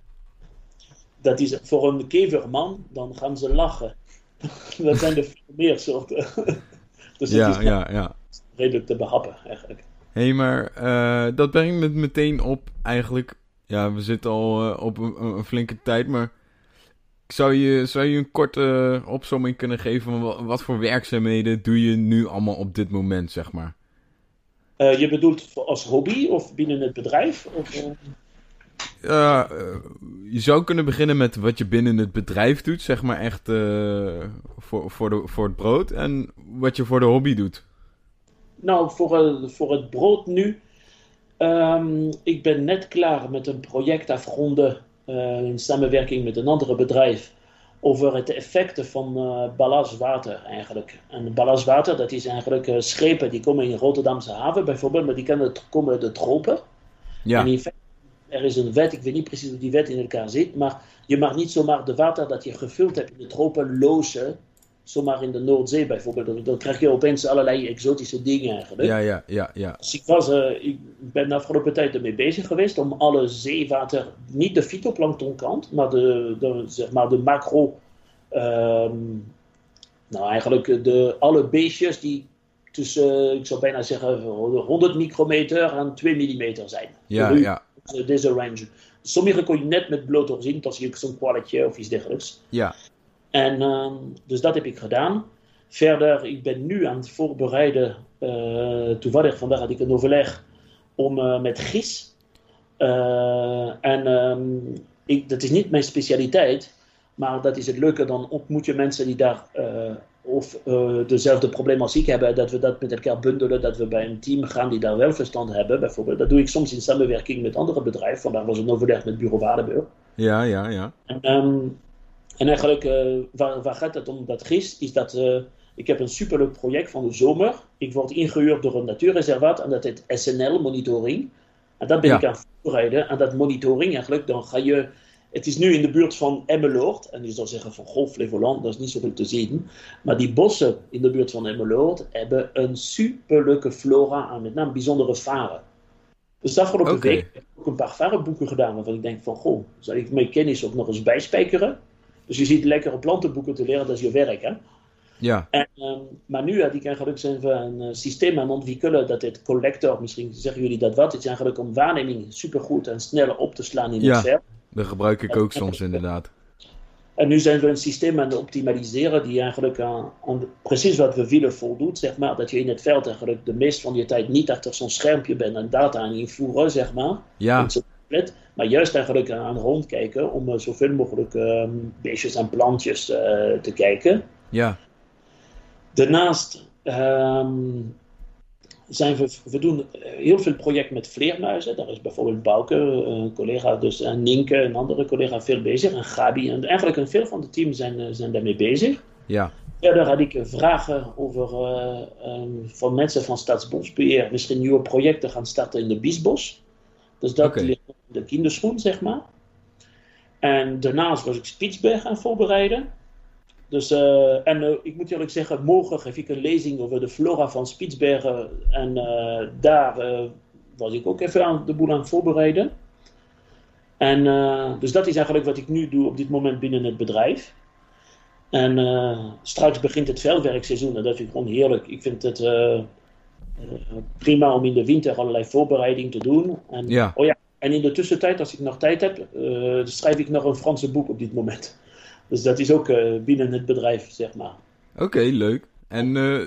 Dat is voor een keverman, dan gaan ze lachen. Dat zijn er veel meer soorten. Dus het Ja, is ja, ja. redelijk te behappen eigenlijk. Hé, hey, maar uh, dat brengt me meteen op eigenlijk. Ja, we zitten al uh, op een, een flinke tijd, maar zou je, zou je een korte uh, opsomming kunnen geven van wat, wat voor werkzaamheden doe je nu allemaal op dit moment, zeg maar? Uh, je bedoelt als hobby of binnen het bedrijf? Of, uh... Uh, uh, je zou kunnen beginnen met wat je binnen het bedrijf doet, zeg maar echt uh, voor, voor, de, voor het brood. En wat je voor de hobby doet. Nou, voor, uh, voor het brood nu. Um, ik ben net klaar met een project afronden uh, in samenwerking met een ander bedrijf over het effecten van uh, ballastwater eigenlijk. En ballastwater, dat is eigenlijk uh, schepen die komen in Rotterdamse haven bijvoorbeeld, maar die kunnen komen uit de tropen. Ja. En in feite, er is een wet, ik weet niet precies hoe die wet in elkaar zit, maar je mag niet zomaar de water dat je gevuld hebt in de tropen lozen, zomaar in de Noordzee bijvoorbeeld. Dan krijg je opeens allerlei exotische dingen eigenlijk. Ja, ja, ja, ja. Dus ik, was, uh, ik ben de afgelopen tijd ermee bezig geweest om alle zeewater, niet de fytoplanktonkant, maar de, de, zeg maar de macro, um, nou eigenlijk de, alle beestjes die tussen, ik zou bijna zeggen, honderd micrometer en twee millimeter zijn. Ja, de, ja. Deze range. Sommige kon je net met bloot oog zien, als je zo'n kwalletje of iets dergelijks. Ja. En uh, dus dat heb ik gedaan. Verder, ik ben nu aan het voorbereiden, uh, toevallig vandaag had ik een overleg, om uh, met gis. Uh, en um, ik, dat is niet mijn specialiteit, maar dat is het leuke, dan ontmoet je mensen die daar uh, of uh, dezelfde probleem als ik hebben, dat we dat met elkaar bundelen, dat we bij een team gaan die daar wel verstand hebben, bijvoorbeeld. Dat doe ik soms in samenwerking met andere bedrijven, vandaag was een overleg met Bureau Waardenburg. Ja, ja, ja. En, um, en eigenlijk, uh, waar, waar gaat het om dat gist, is dat uh, ik heb een superleuk project van de zomer. Ik word ingehuurd door een natuurreservaat en dat heet S N L Monitoring. En dat ben ja. ik aan het voorbereiden. En dat monitoring eigenlijk, dan ga je... Het is nu in de buurt van Emmeloord. En je zou zeggen van Goh, Flevoland, dat is niet zo goed te zien. Maar die bossen in de buurt van Emmeloord hebben een superleuke flora en met name bijzondere varen. Dus de afgelopen okay. week heb ik ook een paar varenboeken gedaan waarvan ik denk van goh, zal ik mijn kennis ook nog eens bijspijkeren? Dus je ziet lekkere plantenboeken te leren, dat is je werk, hè? Ja. En, um, maar nu had ik eigenlijk zijn we een uh, systeem aan het ontwikkelen dat het collector, misschien zeggen jullie dat wat, het is eigenlijk om waarneming supergoed en sneller op te slaan in ja. het veld. Dat gebruik ik ook soms inderdaad. En nu zijn we een systeem aan het optimaliseren die eigenlijk aan, aan precies wat we willen voldoet, zeg maar. Dat je in het veld eigenlijk de meeste van je tijd niet achter zo'n schermpje bent en data aan invoeren, zeg maar. Ja. Maar juist eigenlijk aan rondkijken om uh, zoveel mogelijk uh, beestjes en plantjes uh, te kijken. Ja. Daarnaast um, zijn we, we doen heel veel projecten met vleermuizen. Daar is bijvoorbeeld Bouke, een collega, dus en Nienke, een andere collega, veel bezig. En Gabi. En eigenlijk een veel van de teams zijn, zijn daarmee bezig. Ja. Verder had ik vragen over uh, um, van mensen van Staatsbosbeheer misschien nieuwe projecten gaan starten in de Biesbos. Dus dat okay. ligt in de kinderschoen, zeg maar. En daarnaast was ik Spitsbergen aan het voorbereiden. Dus, uh, en uh, ik moet eerlijk zeggen, morgen geef ik een lezing over de flora van Spitsbergen. En uh, daar uh, was ik ook even aan de boel aan het voorbereiden. En uh, dus dat is eigenlijk wat ik nu doe op dit moment binnen het bedrijf. En uh, straks begint het veldwerkseizoen en dat vind ik gewoon heerlijk. Ik vind het uh, uh, prima om in de winter allerlei voorbereiding te doen. En, ja. Oh ja, en in de tussentijd, als ik nog tijd heb, uh, schrijf ik nog een Franse boek op dit moment. Dus dat is ook uh, binnen het bedrijf, zeg maar. Oké, okay, leuk. En uh,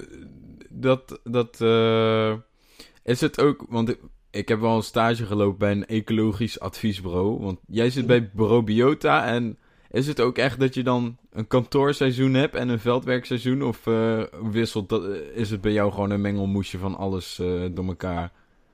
dat, dat uh, is het ook, want ik, ik heb wel een stage gelopen bij een ecologisch adviesbureau. Want jij zit bij Bureau Biota en is het ook echt dat je dan een kantoorseizoen hebt en een veldwerkseizoen? Of uh, wisselt dat, is het bij jou gewoon een mengelmoesje van alles uh, door elkaar?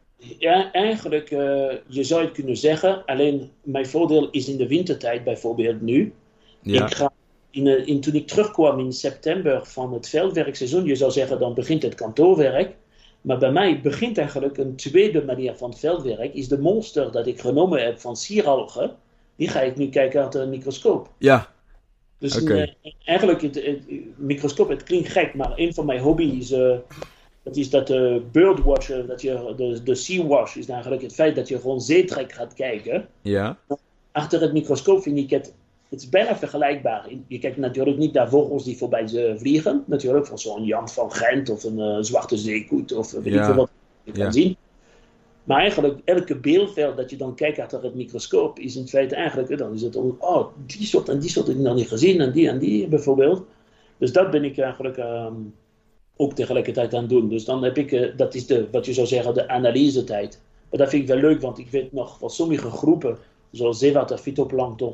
Ja, eigenlijk, uh, je zou het kunnen zeggen. Alleen mijn voordeel is in de wintertijd bijvoorbeeld nu. Ja. Ik ga in, in, toen ik terugkwam in september van het veldwerkseizoen, je zou zeggen dan begint het kantoorwerk. Maar bij mij begint eigenlijk een tweede manier van het veldwerk. Is de monster dat ik genomen heb van sieralgen. Die ga ik nu kijken achter een microscoop. Ja. Dus okay. uh, eigenlijk, het, het, het microscoop, het klinkt gek, maar een van mijn hobby's uh, dat is dat de uh, birdwatcher, dat je, de, de sea wash is eigenlijk het feit dat je gewoon zeetrek gaat kijken. Ja. Achter het microscoop vind ik het, het is bijna vergelijkbaar. Je kijkt natuurlijk niet naar vogels die voorbij ze vliegen. Natuurlijk van zo'n Jan van Gent of een uh, zwarte zeekoet of weet ja. ik veel wat je kan ja. zien. Maar eigenlijk elke beeldveld dat je dan kijkt achter het microscoop is in feite eigenlijk, dan is het oh, die soort en die soort heb ik nog niet gezien en die en die bijvoorbeeld. Dus dat ben ik eigenlijk um, ook tegelijkertijd aan het doen. Dus dan heb ik, uh, dat is de, wat je zou zeggen, de analysetijd. Maar dat vind ik wel leuk, want ik weet nog van sommige groepen, zoals zeewater, fytoplankton,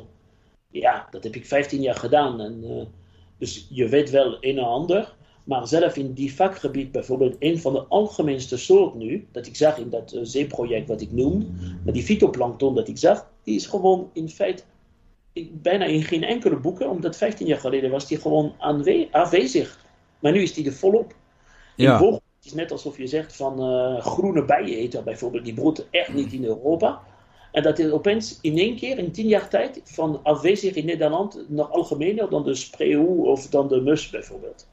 ja, dat heb ik vijftien jaar gedaan. En, uh, dus je weet wel een en ander. Maar zelf in die vakgebied, bijvoorbeeld een van de algemeenste soorten nu, dat ik zag in dat uh, zeeproject wat ik noemde, maar die fytoplankton dat ik zag, die is gewoon in feite bijna in geen enkele boeken, omdat vijftien jaar geleden was die gewoon aanwe- aanwezig. Maar nu is die er volop. In ja. vogels is het net alsof je zegt van uh, groene bijeneter bijvoorbeeld, die broedt echt niet in Europa. En dat is opeens in één keer, in tien jaar tijd, van afwezig in Nederland nog algemener dan de spreeuw of dan de mus bijvoorbeeld.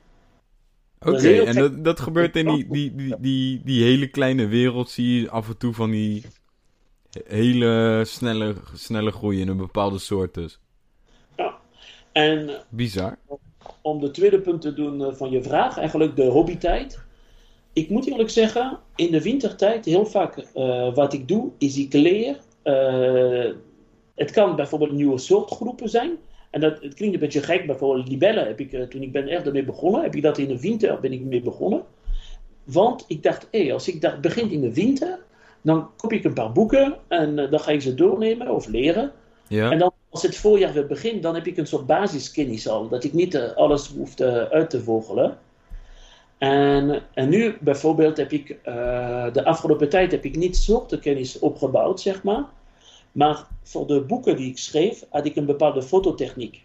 Oké, okay, en dat, dat gebeurt in die, die, die, die, die hele kleine wereld, zie je af en toe van die hele snelle, snelle groei in een bepaalde soort dus. Ja, en bizar. Om de tweede punt te doen van je vraag, eigenlijk de hobbytijd. Ik moet eerlijk zeggen, in de wintertijd heel vaak uh, wat ik doe, is ik leer. Uh, het kan bijvoorbeeld nieuwe soortgroepen zijn. En dat, het klinkt een beetje gek, bijvoorbeeld libellen heb ik, uh, toen ik ben echt ermee begonnen, heb ik dat in de winter ben ik mee begonnen. Want ik dacht, hé, hey, als ik dat begin in de winter, dan koop ik een paar boeken en uh, dan ga ik ze doornemen of leren. Ja. En dan als het voorjaar weer begint, dan heb ik een soort basiskennis al. Dat ik niet uh, alles hoef te, uit te vogelen. En, en nu bijvoorbeeld heb ik, uh, de afgelopen tijd heb ik niet soortenkennis opgebouwd, zeg maar. Maar voor de boeken die ik schreef, had ik een bepaalde fototechniek.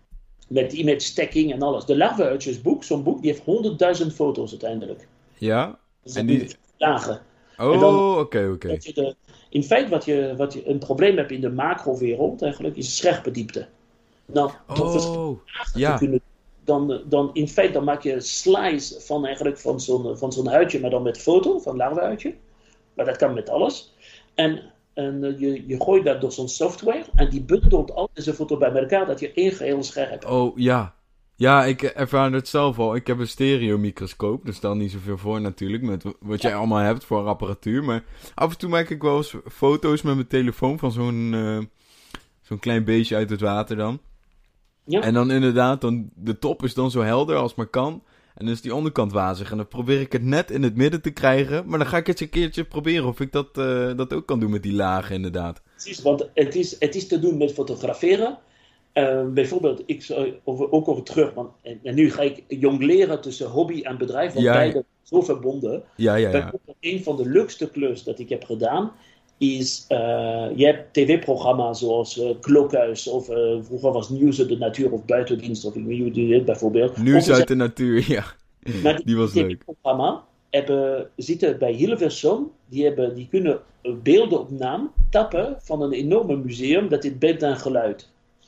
Met image stacking en alles. De larvenuitjesboek, zo'n boek, die heeft honderdduizend foto's uiteindelijk. Ja? Dus En die... lagen. Oh, oké, oké. In feite, wat je, wat je een probleem hebt in de macrowereld eigenlijk, is scherpe diepte. Nou, oh, ja. Kunnen, dan, dan in feite dan maak je een slice van, eigenlijk van zo'n, van zo'n huidje, maar dan met foto, van larvehuidje. Maar dat kan met alles. En, en je, je gooit dat door zo'n software en die bundelt al deze foto bij elkaar, dat je één geheel scherp hebt. Oh, ja. Ja, ik ervaar het zelf al. Ik heb een stereomicroscoop, dus stel niet zoveel voor natuurlijk, met wat jij ja. allemaal hebt voor apparatuur. Maar af en toe maak ik wel eens foto's met mijn telefoon van zo'n, uh, zo'n klein beestje uit het water dan. Ja. En dan inderdaad, dan, de top is dan zo helder als maar kan. En dan is die onderkant wazig. En dan probeer ik het net in het midden te krijgen. Maar dan ga ik eens een keertje proberen of ik dat, uh, dat ook kan doen met die lagen inderdaad. Precies, want het is, het is te doen met fotograferen. Uh, bijvoorbeeld, ik zou ook over terug, want en, en nu ga ik jongleren tussen hobby en bedrijf, want ja, beide zo verbonden. Ja, ja, ja. Bijvoorbeeld, een van de leukste klus dat ik heb gedaan, is, uh, je hebt tv-programma's zoals uh, Klokhuis, of uh, vroeger was Nieuws uit de Natuur, of Buitendienst, of ik weet niet hoe die heet bijvoorbeeld. Nieuws uit de Natuur, ja. Maar die, die was die leuk. tv-programma hebben, zitten bij Hilversum, die, hebben, die kunnen beelden op naam tappen van een enorme museum, dat dit beeld en geluid.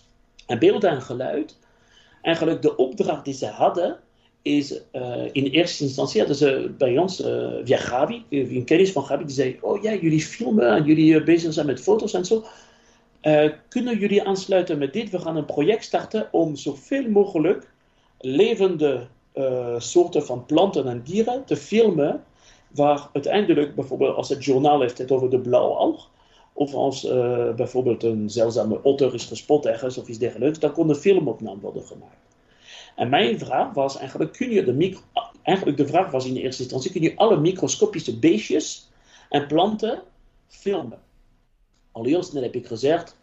En beeld en geluid, eigenlijk de opdracht die ze hadden, is uh, in eerste instantie hadden ze bij ons, uh, via Gabi, een kennis van Gabi, die zei, oh ja, jullie filmen en jullie uh, bezig zijn met foto's en zo. Uh, kunnen jullie aansluiten met dit? We gaan een project starten om zoveel mogelijk levende uh, soorten van planten en dieren te filmen, waar uiteindelijk, bijvoorbeeld als het journaal heeft het over de blauwalg, of als uh, bijvoorbeeld een zeldzame otter is gespot ergens of iets dergelijks, dan kon een filmopname worden gemaakt. En mijn vraag was eigenlijk, kun je de micro... Eigenlijk de vraag was in eerste instantie, kun je alle microscopische beestjes en planten filmen? Al heel snel heb ik gezegd,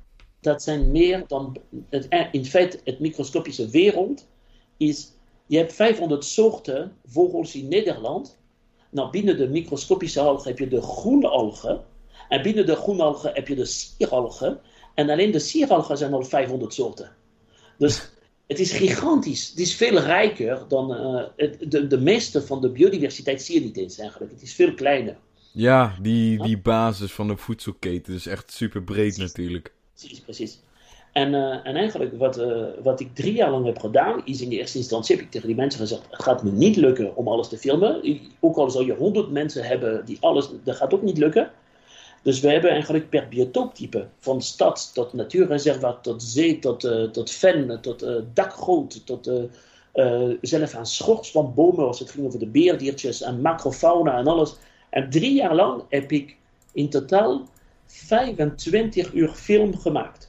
dat zijn meer dan... Het, in feite, het microscopische wereld is... Je hebt vijfhonderd soorten vogels in Nederland. Nou, binnen de microscopische algen heb je de groene algen. En binnen de groenalgen heb je de sieralgen. En alleen de sieralgen zijn al vijfhonderd soorten. Dus het is gigantisch. Het is veel rijker dan... Uh, het, de, de meeste van de biodiversiteit zie je niet eens eigenlijk. Het is veel kleiner. Ja, die, die basis van de voedselketen is echt super breed precies. natuurlijk. Precies, precies. En, uh, en eigenlijk wat, uh, wat ik drie jaar lang heb gedaan, is in de eerste instantie heb ik tegen die mensen gezegd, het gaat me niet lukken om alles te filmen. Ook al zou je honderd mensen hebben die alles, dat gaat ook niet lukken. Dus we hebben eigenlijk per biotooptype, van stad tot natuurreservaat, tot zee, tot, uh, tot ven, tot uh, dakgoot, tot uh, uh, zelf aan schors van bomen, als het ging over de beerdiertjes en macrofauna en alles. En drie jaar lang heb ik in totaal vijfentwintig uur film gemaakt.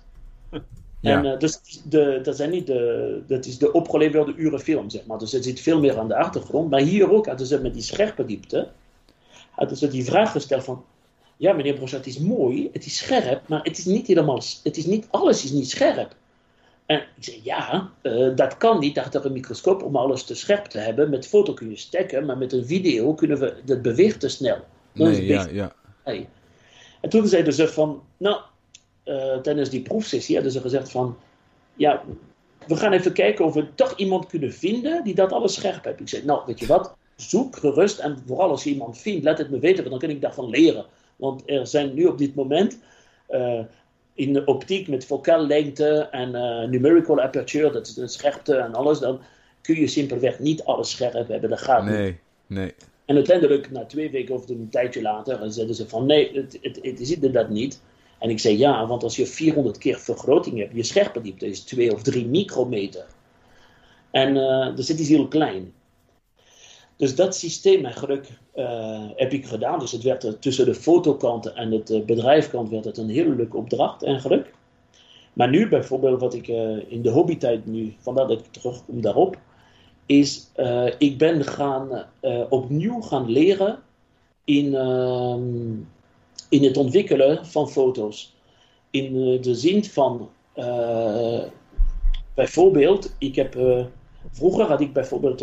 Ja. En uh, dus de, dat, zijn niet de, dat is de opgeleverde uren film, zeg maar. Dus er zit veel meer aan de achtergrond. Maar hier ook hadden ze met die scherpe diepte, hadden ze die vraag gesteld van, ja meneer Brochet, het is mooi, het is scherp, maar het is niet helemaal, het is niet, alles is niet scherp. En ik zei, ja, uh, dat kan niet achter een microscoop om alles te scherp te hebben. Met foto kun je stekken, maar met een video kunnen we, dat beweegt te snel. Dat nee, ja, ja. Hey. En toen zeiden ze van, nou, uh, tijdens die proefsessie hadden ze gezegd van, ja, we gaan even kijken of we toch iemand kunnen vinden die dat alles scherp heeft. Ik zei, nou, weet je wat, zoek gerust en vooral als je iemand vindt, laat het me weten, want dan kan ik daarvan leren. Want er zijn nu op dit moment, uh, in de optiek met focallengte en uh, numerical aperture, dat is de scherpte en alles, dan kun je simpelweg niet alles scherp hebben. Dat gaat nee, niet. Nee. En uiteindelijk, na twee weken of een tijdje later, zeiden ze van nee, het, het, het is inderdaad niet. En ik zei ja, want als je vierhonderd keer vergroting hebt, je scherpe diepte is twee of drie micrometer. En uh, dus het is heel klein. Dus dat systeem eigenlijk uh, heb ik gedaan. Dus het werd uh, tussen de fotokant en het uh, bedrijfkant werd het een hele leuke opdracht eigenlijk. Maar nu bijvoorbeeld wat ik uh, in de hobbytijd nu, vandaar dat ik terugkom daarop, is uh, ik ben gaan, uh, opnieuw gaan leren in, uh, in het ontwikkelen van foto's. in uh, de zin van, uh, bijvoorbeeld, ik heb, uh, vroeger had ik bijvoorbeeld uh,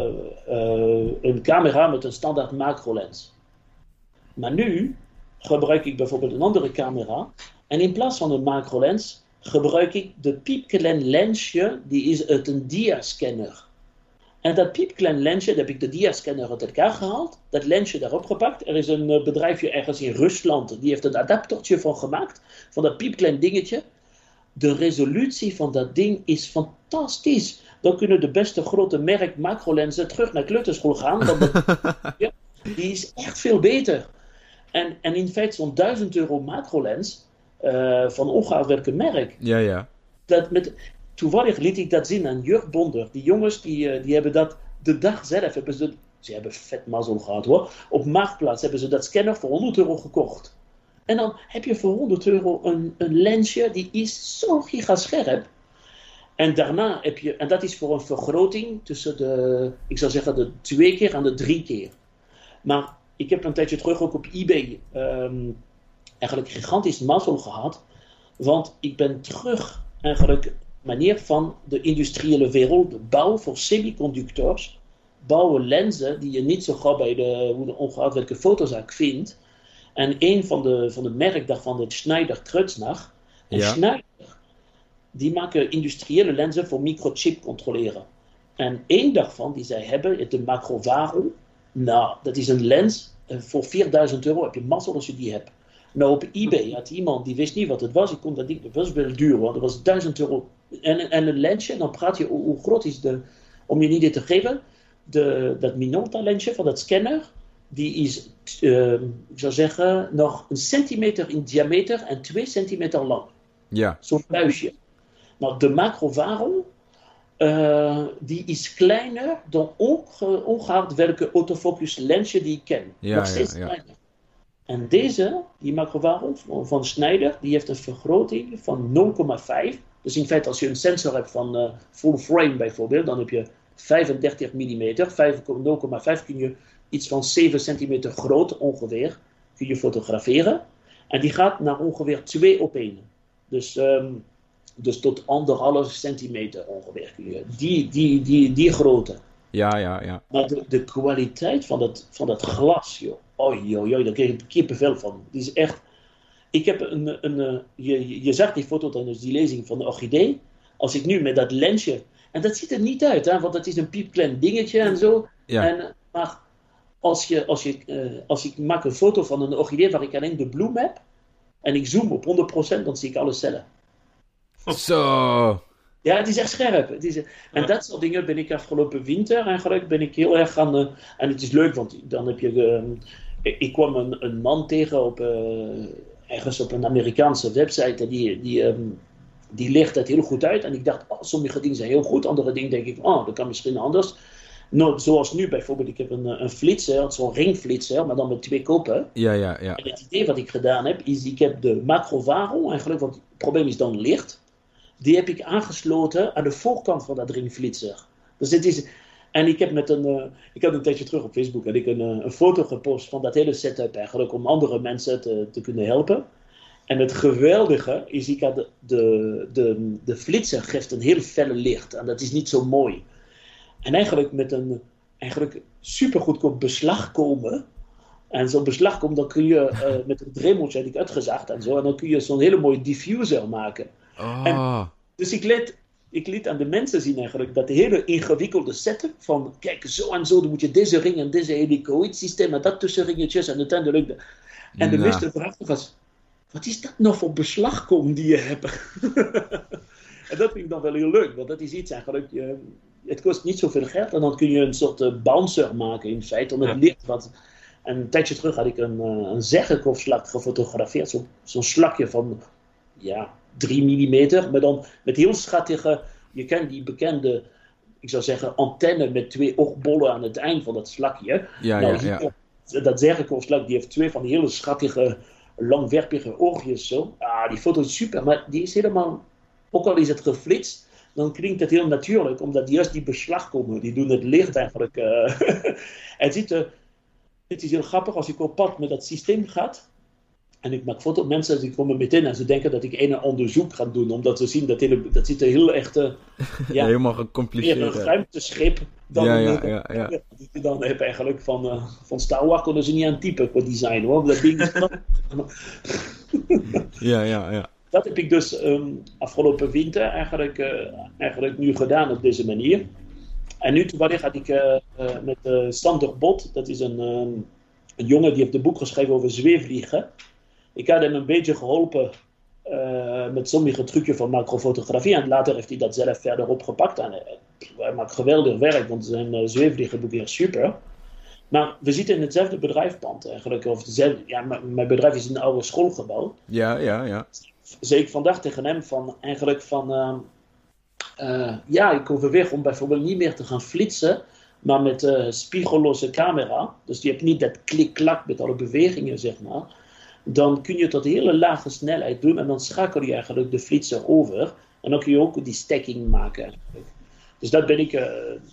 uh, een camera met een standaard macrolens. Maar nu gebruik ik bijvoorbeeld een andere camera en in plaats van een macrolens gebruik ik de piepklein lensje, die is uit een dia-scanner. En dat piepklein lensje, daar heb ik de dia-scanner uit elkaar gehaald, dat lensje daarop gepakt. Er is een uh, bedrijfje ergens in Rusland, die heeft een adaptertje van gemaakt, van dat piepklein dingetje. De resolutie van dat ding is fantastisch. Dan kunnen de beste grote merk macrolenzen terug naar kleuterschool gaan. Dan de, ja, die is echt veel beter. En, en in feite zo'n duizend euro macrolens uh, van ongeacht welke merk. Ja, ja. Dat met, toevallig liet ik dat zien aan Jurk Bonder. Die jongens die, uh, die hebben dat de dag zelf. Hebben ze, ze hebben vet mazzel gehad hoor. Op Marktplaats hebben ze dat scanner voor honderd euro gekocht. En dan heb je voor honderd euro een, een lensje die is zo gigascherp. En daarna heb je, en dat is voor een vergroting tussen de, ik zou zeggen de twee keer en de drie keer. Maar ik heb een tijdje terug ook op eBay um, eigenlijk gigantisch mazzel gehad. Want ik ben terug eigenlijk manier van de industriële wereld, de bouw voor semiconductors, bouwen lenzen die je niet zo gauw bij de, de ongeacht welke fotozaak vindt. En een van de, van de merk daarvan, het Schneider Kreuznach. En Ja. Schneider, die maken industriële lenzen voor microchip controleren. En één daarvan die zij hebben, is de Macrovaro. Nou, dat is een lens uh, voor vierduizend euro. Heb je mazzel als je die hebt. Nou, op eBay had iemand, die wist niet wat het was. Ik kon dat ding, dat was wel duur hoor. Dat was duizend euro. En, en een lensje, dan praat je, hoe, hoe groot is de, om je een idee te geven, de, dat Minolta lensje van dat scanner, die is, uh, ik zou zeggen, nog een centimeter in diameter en twee centimeter lang. Ja. Zo'n buisje. Nou, de Macrovaro, uh, die is kleiner dan onge- ongeacht welke autofocus lensje die ik ken. Ja, nog steeds ja, ja. kleiner. En deze, die Macrovaro van, van Schneider, die heeft een vergroting van nul komma vijf. Dus in feite als je een sensor hebt van uh, full frame bijvoorbeeld, dan heb je vijfendertig millimeter. nul komma vijf kun je iets van zeven centimeter groot ongeveer, kun je fotograferen. En die gaat naar ongeveer twee op één. Dus, um, dus tot anderhalf centimeter ongeveer kun je. Die, die, die, die grootte. Ja, ja, ja. Maar de, de kwaliteit van dat, van dat glas, joh. Oei, oei, oei, daar kreeg ik kippenvel van. Die is echt. Ik heb een. een, een je, je zag die foto tijdens die lezing van de orchidee. Als ik nu met dat lensje. En dat ziet er niet uit, hè, want dat is een piepklein dingetje en zo. Ja. En, maar als, je, als, je, uh, als ik maak een foto van een orchidee waar ik alleen de bloem heb. En ik zoom op honderd procent, dan zie ik alle cellen. Zo. Ja, het is echt scherp. Het is, en Ja. dat soort dingen ben ik afgelopen winter eigenlijk ben ik heel erg aan. Uh, en het is leuk, want dan heb je. Uh, ik, ik kwam een, een man tegen op, uh, ergens op een Amerikaanse website. En die, die, um, die legt het heel goed uit. En ik dacht, oh, sommige dingen zijn heel goed. Andere dingen denk ik, oh, dat kan misschien anders. Nou, zoals nu bijvoorbeeld, ik heb een, een flitser, zo'n ringflitser, maar dan met twee koppen. Ja, ja, ja. En het idee wat ik gedaan heb, is ik heb de Macrovaro, eigenlijk, want het probleem is dan licht. Die heb ik aangesloten aan de voorkant van dat ringflitser. Dus het is, en ik heb met een, uh, ik had een tijdje terug op Facebook, had ik een, uh, een foto gepost van dat hele setup eigenlijk, om andere mensen te, te kunnen helpen. En het geweldige is, ik had de, de, de, de flitser geeft een heel felle licht, en dat is niet zo mooi. En eigenlijk met een eigenlijk supergoedkoop beslag komen. En zo'n beslag komt, dan kun je uh, met een dremeltje had ik uitgezaagd en zo. En dan kun je zo'n hele mooie diffuser maken. Oh. En, dus ik liet, ik liet aan de mensen zien eigenlijk dat hele ingewikkelde setup van kijk zo en zo, dan moet je deze ring en deze helicoïd systeem en dat tussenringetjes en uiteindelijk. De, en de Nou. meeste vraag was, wat is dat nou voor beslagkom die je hebt? En dat vind ik dan wel heel leuk, want dat is iets eigenlijk, uh, het kost niet zoveel geld en dan kun je een soort uh, bouncer maken in feite om het Ja. licht wat. En een tijdje terug had ik een, uh, een zeggenkolfslak gefotografeerd, zo, zo'n slakje van ja, drie millimeter, maar dan met heel schattige, je kent die bekende, ik zou zeggen, antenne met twee oogbollen aan het eind van dat slakje. Ja, nou, ja, ja. hier, dat zeggenkolfslak die heeft twee van die hele schattige, langwerpige oogjes zo. Ah, die foto is super, maar die is helemaal, ook al is het geflitst, dan klinkt het heel natuurlijk, omdat juist die beslag komen, die doen het licht eigenlijk. Uh, het ziet er, het is heel grappig als ik op pad met dat systeem gaat. En ik maak foto's, mensen die komen meteen en ze denken dat ik een onderzoek ga doen, omdat ze zien dat hele, dat ziet er heel echt, uh, ja, helemaal gecompliceerd. Meer een ruimteschip dan, ja, ja, uh, ja, ja. die ik dan heb eigenlijk van, uh, van Star Wars konden ze niet aan typen qua design hoor. Dat ding is ja, ja, ja. Dat heb ik dus um, afgelopen winter eigenlijk, uh, eigenlijk nu gedaan op deze manier. En nu toevallig had ik uh, uh, met uh, Sander Bot, dat is een, um, een jongen die heeft een boek geschreven over zweefvliegen. Ik had hem een beetje geholpen uh, met sommige trucjes van macrofotografie. En later heeft hij dat zelf verder opgepakt. En, uh, hij maakt geweldig werk, want zijn uh, zweefvliegenboek is super. Maar we zitten in hetzelfde bedrijfpand eigenlijk. Of dezelfde, ja, m- mijn bedrijf is een oude schoolgebouw. Ja, ja, ja. Zei ik vandaag tegen hem van eigenlijk van... Uh, uh, ja, ik overweeg om bijvoorbeeld niet meer te gaan flitsen, maar met uh, spiegelloze camera. Dus je hebt niet dat klik-klak met alle bewegingen, zeg maar. Dan kun je tot een hele lage snelheid doen en dan schakel je eigenlijk de flitser over. En dan kun je ook die stacking maken eigenlijk. Dus dat ben ik... Uh,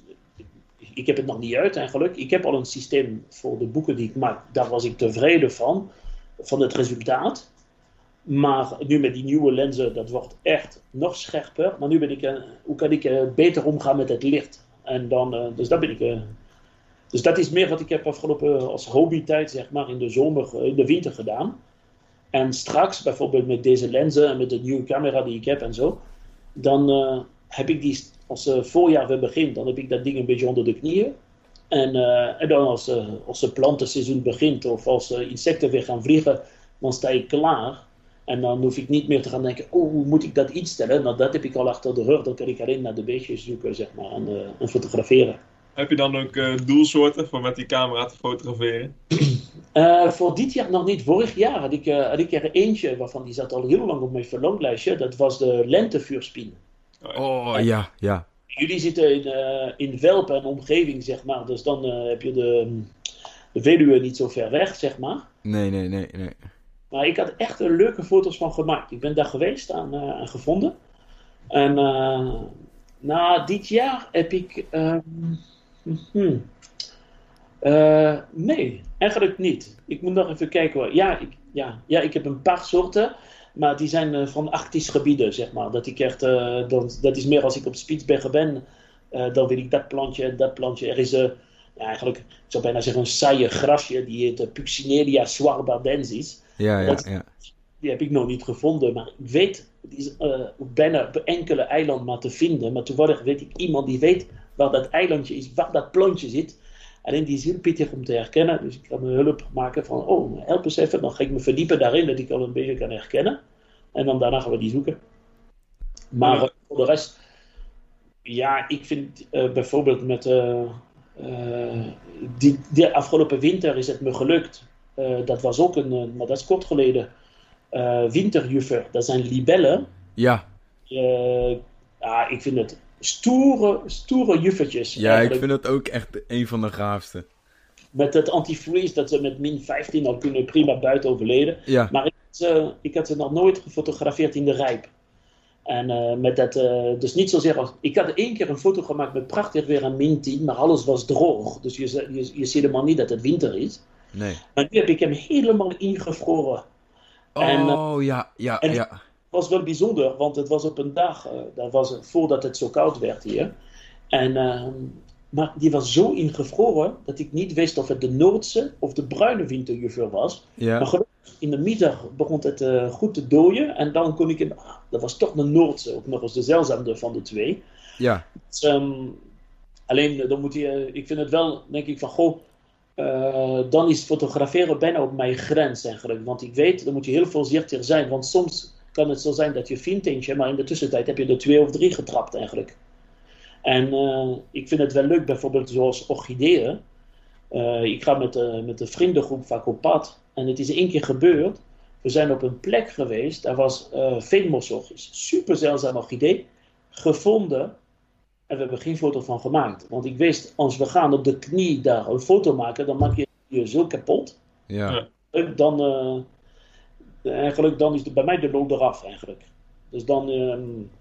ik heb het nog niet uit eigenlijk. Ik heb al een systeem voor de boeken die ik maak. Daar was ik tevreden van, van het resultaat. Maar nu met die nieuwe lenzen, dat wordt echt nog scherper. Maar nu ben ik, uh, hoe kan ik uh, beter omgaan met het licht? En dan, uh, dus dat ben ik... Uh, dus dat is meer wat ik heb afgelopen als hobbytijd, zeg maar, in de zomer, in de winter gedaan. En straks, bijvoorbeeld met deze lenzen en met de nieuwe camera die ik heb en zo, dan uh, heb ik die, als het uh, voorjaar weer begint, dan heb ik dat ding een beetje onder de knieën. En, uh, en dan als, uh, als het plantenseizoen begint of als uh, insecten weer gaan vliegen, dan sta ik klaar. En dan hoef ik niet meer te gaan denken, oh, hoe moet ik dat instellen? Nou, dat heb ik al achter de rug, dan kan ik alleen naar de beestjes zoeken, zeg maar, en, uh, en fotograferen. Heb je dan ook uh, doelsoorten voor met die camera te fotograferen? Uh, voor dit jaar nog niet. Vorig jaar had ik, uh, had ik er eentje waarvan die zat al heel lang op mijn verlanglijstje. Dat was de lentevuurspin. Oh, ja, ja. Jullie zitten in, uh, in Velpen en omgeving, zeg maar. Dus dan uh, heb je de, de Veluwe niet zo ver weg, zeg maar. Nee, nee, nee, nee. Maar ik had echt er leuke foto's van gemaakt. Ik ben daar geweest en uh, gevonden. En uh, na dit jaar heb ik... Uh, hmm, uh, nee, eigenlijk niet. Ik moet nog even kijken hoor. Ja, ik, ja, ja, ik heb een paar soorten, maar die zijn uh, van Arktisch gebieden, zeg maar. Dat, ik echt, uh, dat, dat is meer als ik op Spitsbergen ben, uh, dan wil ik dat plantje en dat plantje. Er is uh, ja, eigenlijk, ik zou bijna zeggen, een saaie grasje, die heet uh, Puccinelia swarbadensis. Ja, ja, dat, ja. Die heb ik nog niet gevonden, maar ik weet, die is uh, bijna op enkele eiland maar te vinden. Maar toevallig weet ik iemand die weet waar dat eilandje is, waar dat plantje zit. Alleen die is heel pittig om te herkennen, dus ik kan me hulp maken van, oh, help eens even. Dan ga ik me verdiepen daarin, dat ik al een beetje kan herkennen. En dan daarna gaan we die zoeken. Maar ja. uh, voor de rest, ja, ik vind uh, bijvoorbeeld met, uh, uh, die, die afgelopen winter is het me gelukt. Uh, dat was ook een, uh, maar dat is kort geleden, uh, winterjuffer. Dat zijn libellen. Ja. Uh, ja, ik vind het stoere, stoere juffertjes. Ja, eigenlijk. Ik vind het ook echt een van de gaafste. Met het antifreeze, dat ze met min vijftien al kunnen prima buiten overleden. Ja. Maar ik, uh, ik had ze nog nooit gefotografeerd in de rijp. En uh, met dat, uh, dus niet zozeer als... Ik had één keer een foto gemaakt met prachtig weer aan min tien, maar alles was droog. Dus je, je, je ziet helemaal niet dat het winter is. Nee. Maar nu heb ik hem helemaal ingevroren. Oh, en, uh, ja, ja, en ja. Het was wel bijzonder, want het was op een dag, uh, dat was voordat het zo koud werd hier. En, uh, maar die was zo ingevroren dat ik niet wist of het de Noordse of de bruine winterjuffer was. Ja. Maar gelukkig in de middag begon het uh, goed te dooien en dan kon ik hem, ah, dat was toch de Noordse, ook nog eens de zeldzaamste van de twee. Ja. Dus, um, alleen dan moet je, ik vind het wel, denk ik van, goh, uh, dan is fotograferen bijna op mijn grens eigenlijk. Want ik weet, dan moet je heel voorzichtig zijn, want soms kan het zo zijn dat je vindt eentje, maar in de tussentijd heb je er twee of drie getrapt eigenlijk. En uh, ik vind het wel leuk, bijvoorbeeld zoals orchideeën. Uh, ik ga met, uh, met de vriendengroep vaak op pad. En het is één keer gebeurd. We zijn op een plek geweest. Daar was uh, veenmosorchis. Super zeldzaam orchidee. Gevonden. En we hebben geen foto van gemaakt. Want ik wist, als we gaan op de knie daar een foto maken, dan maak je je zo kapot. Ja. Dan, uh, eigenlijk, dan is de, bij mij de lol eraf eigenlijk. Dus dan... Um,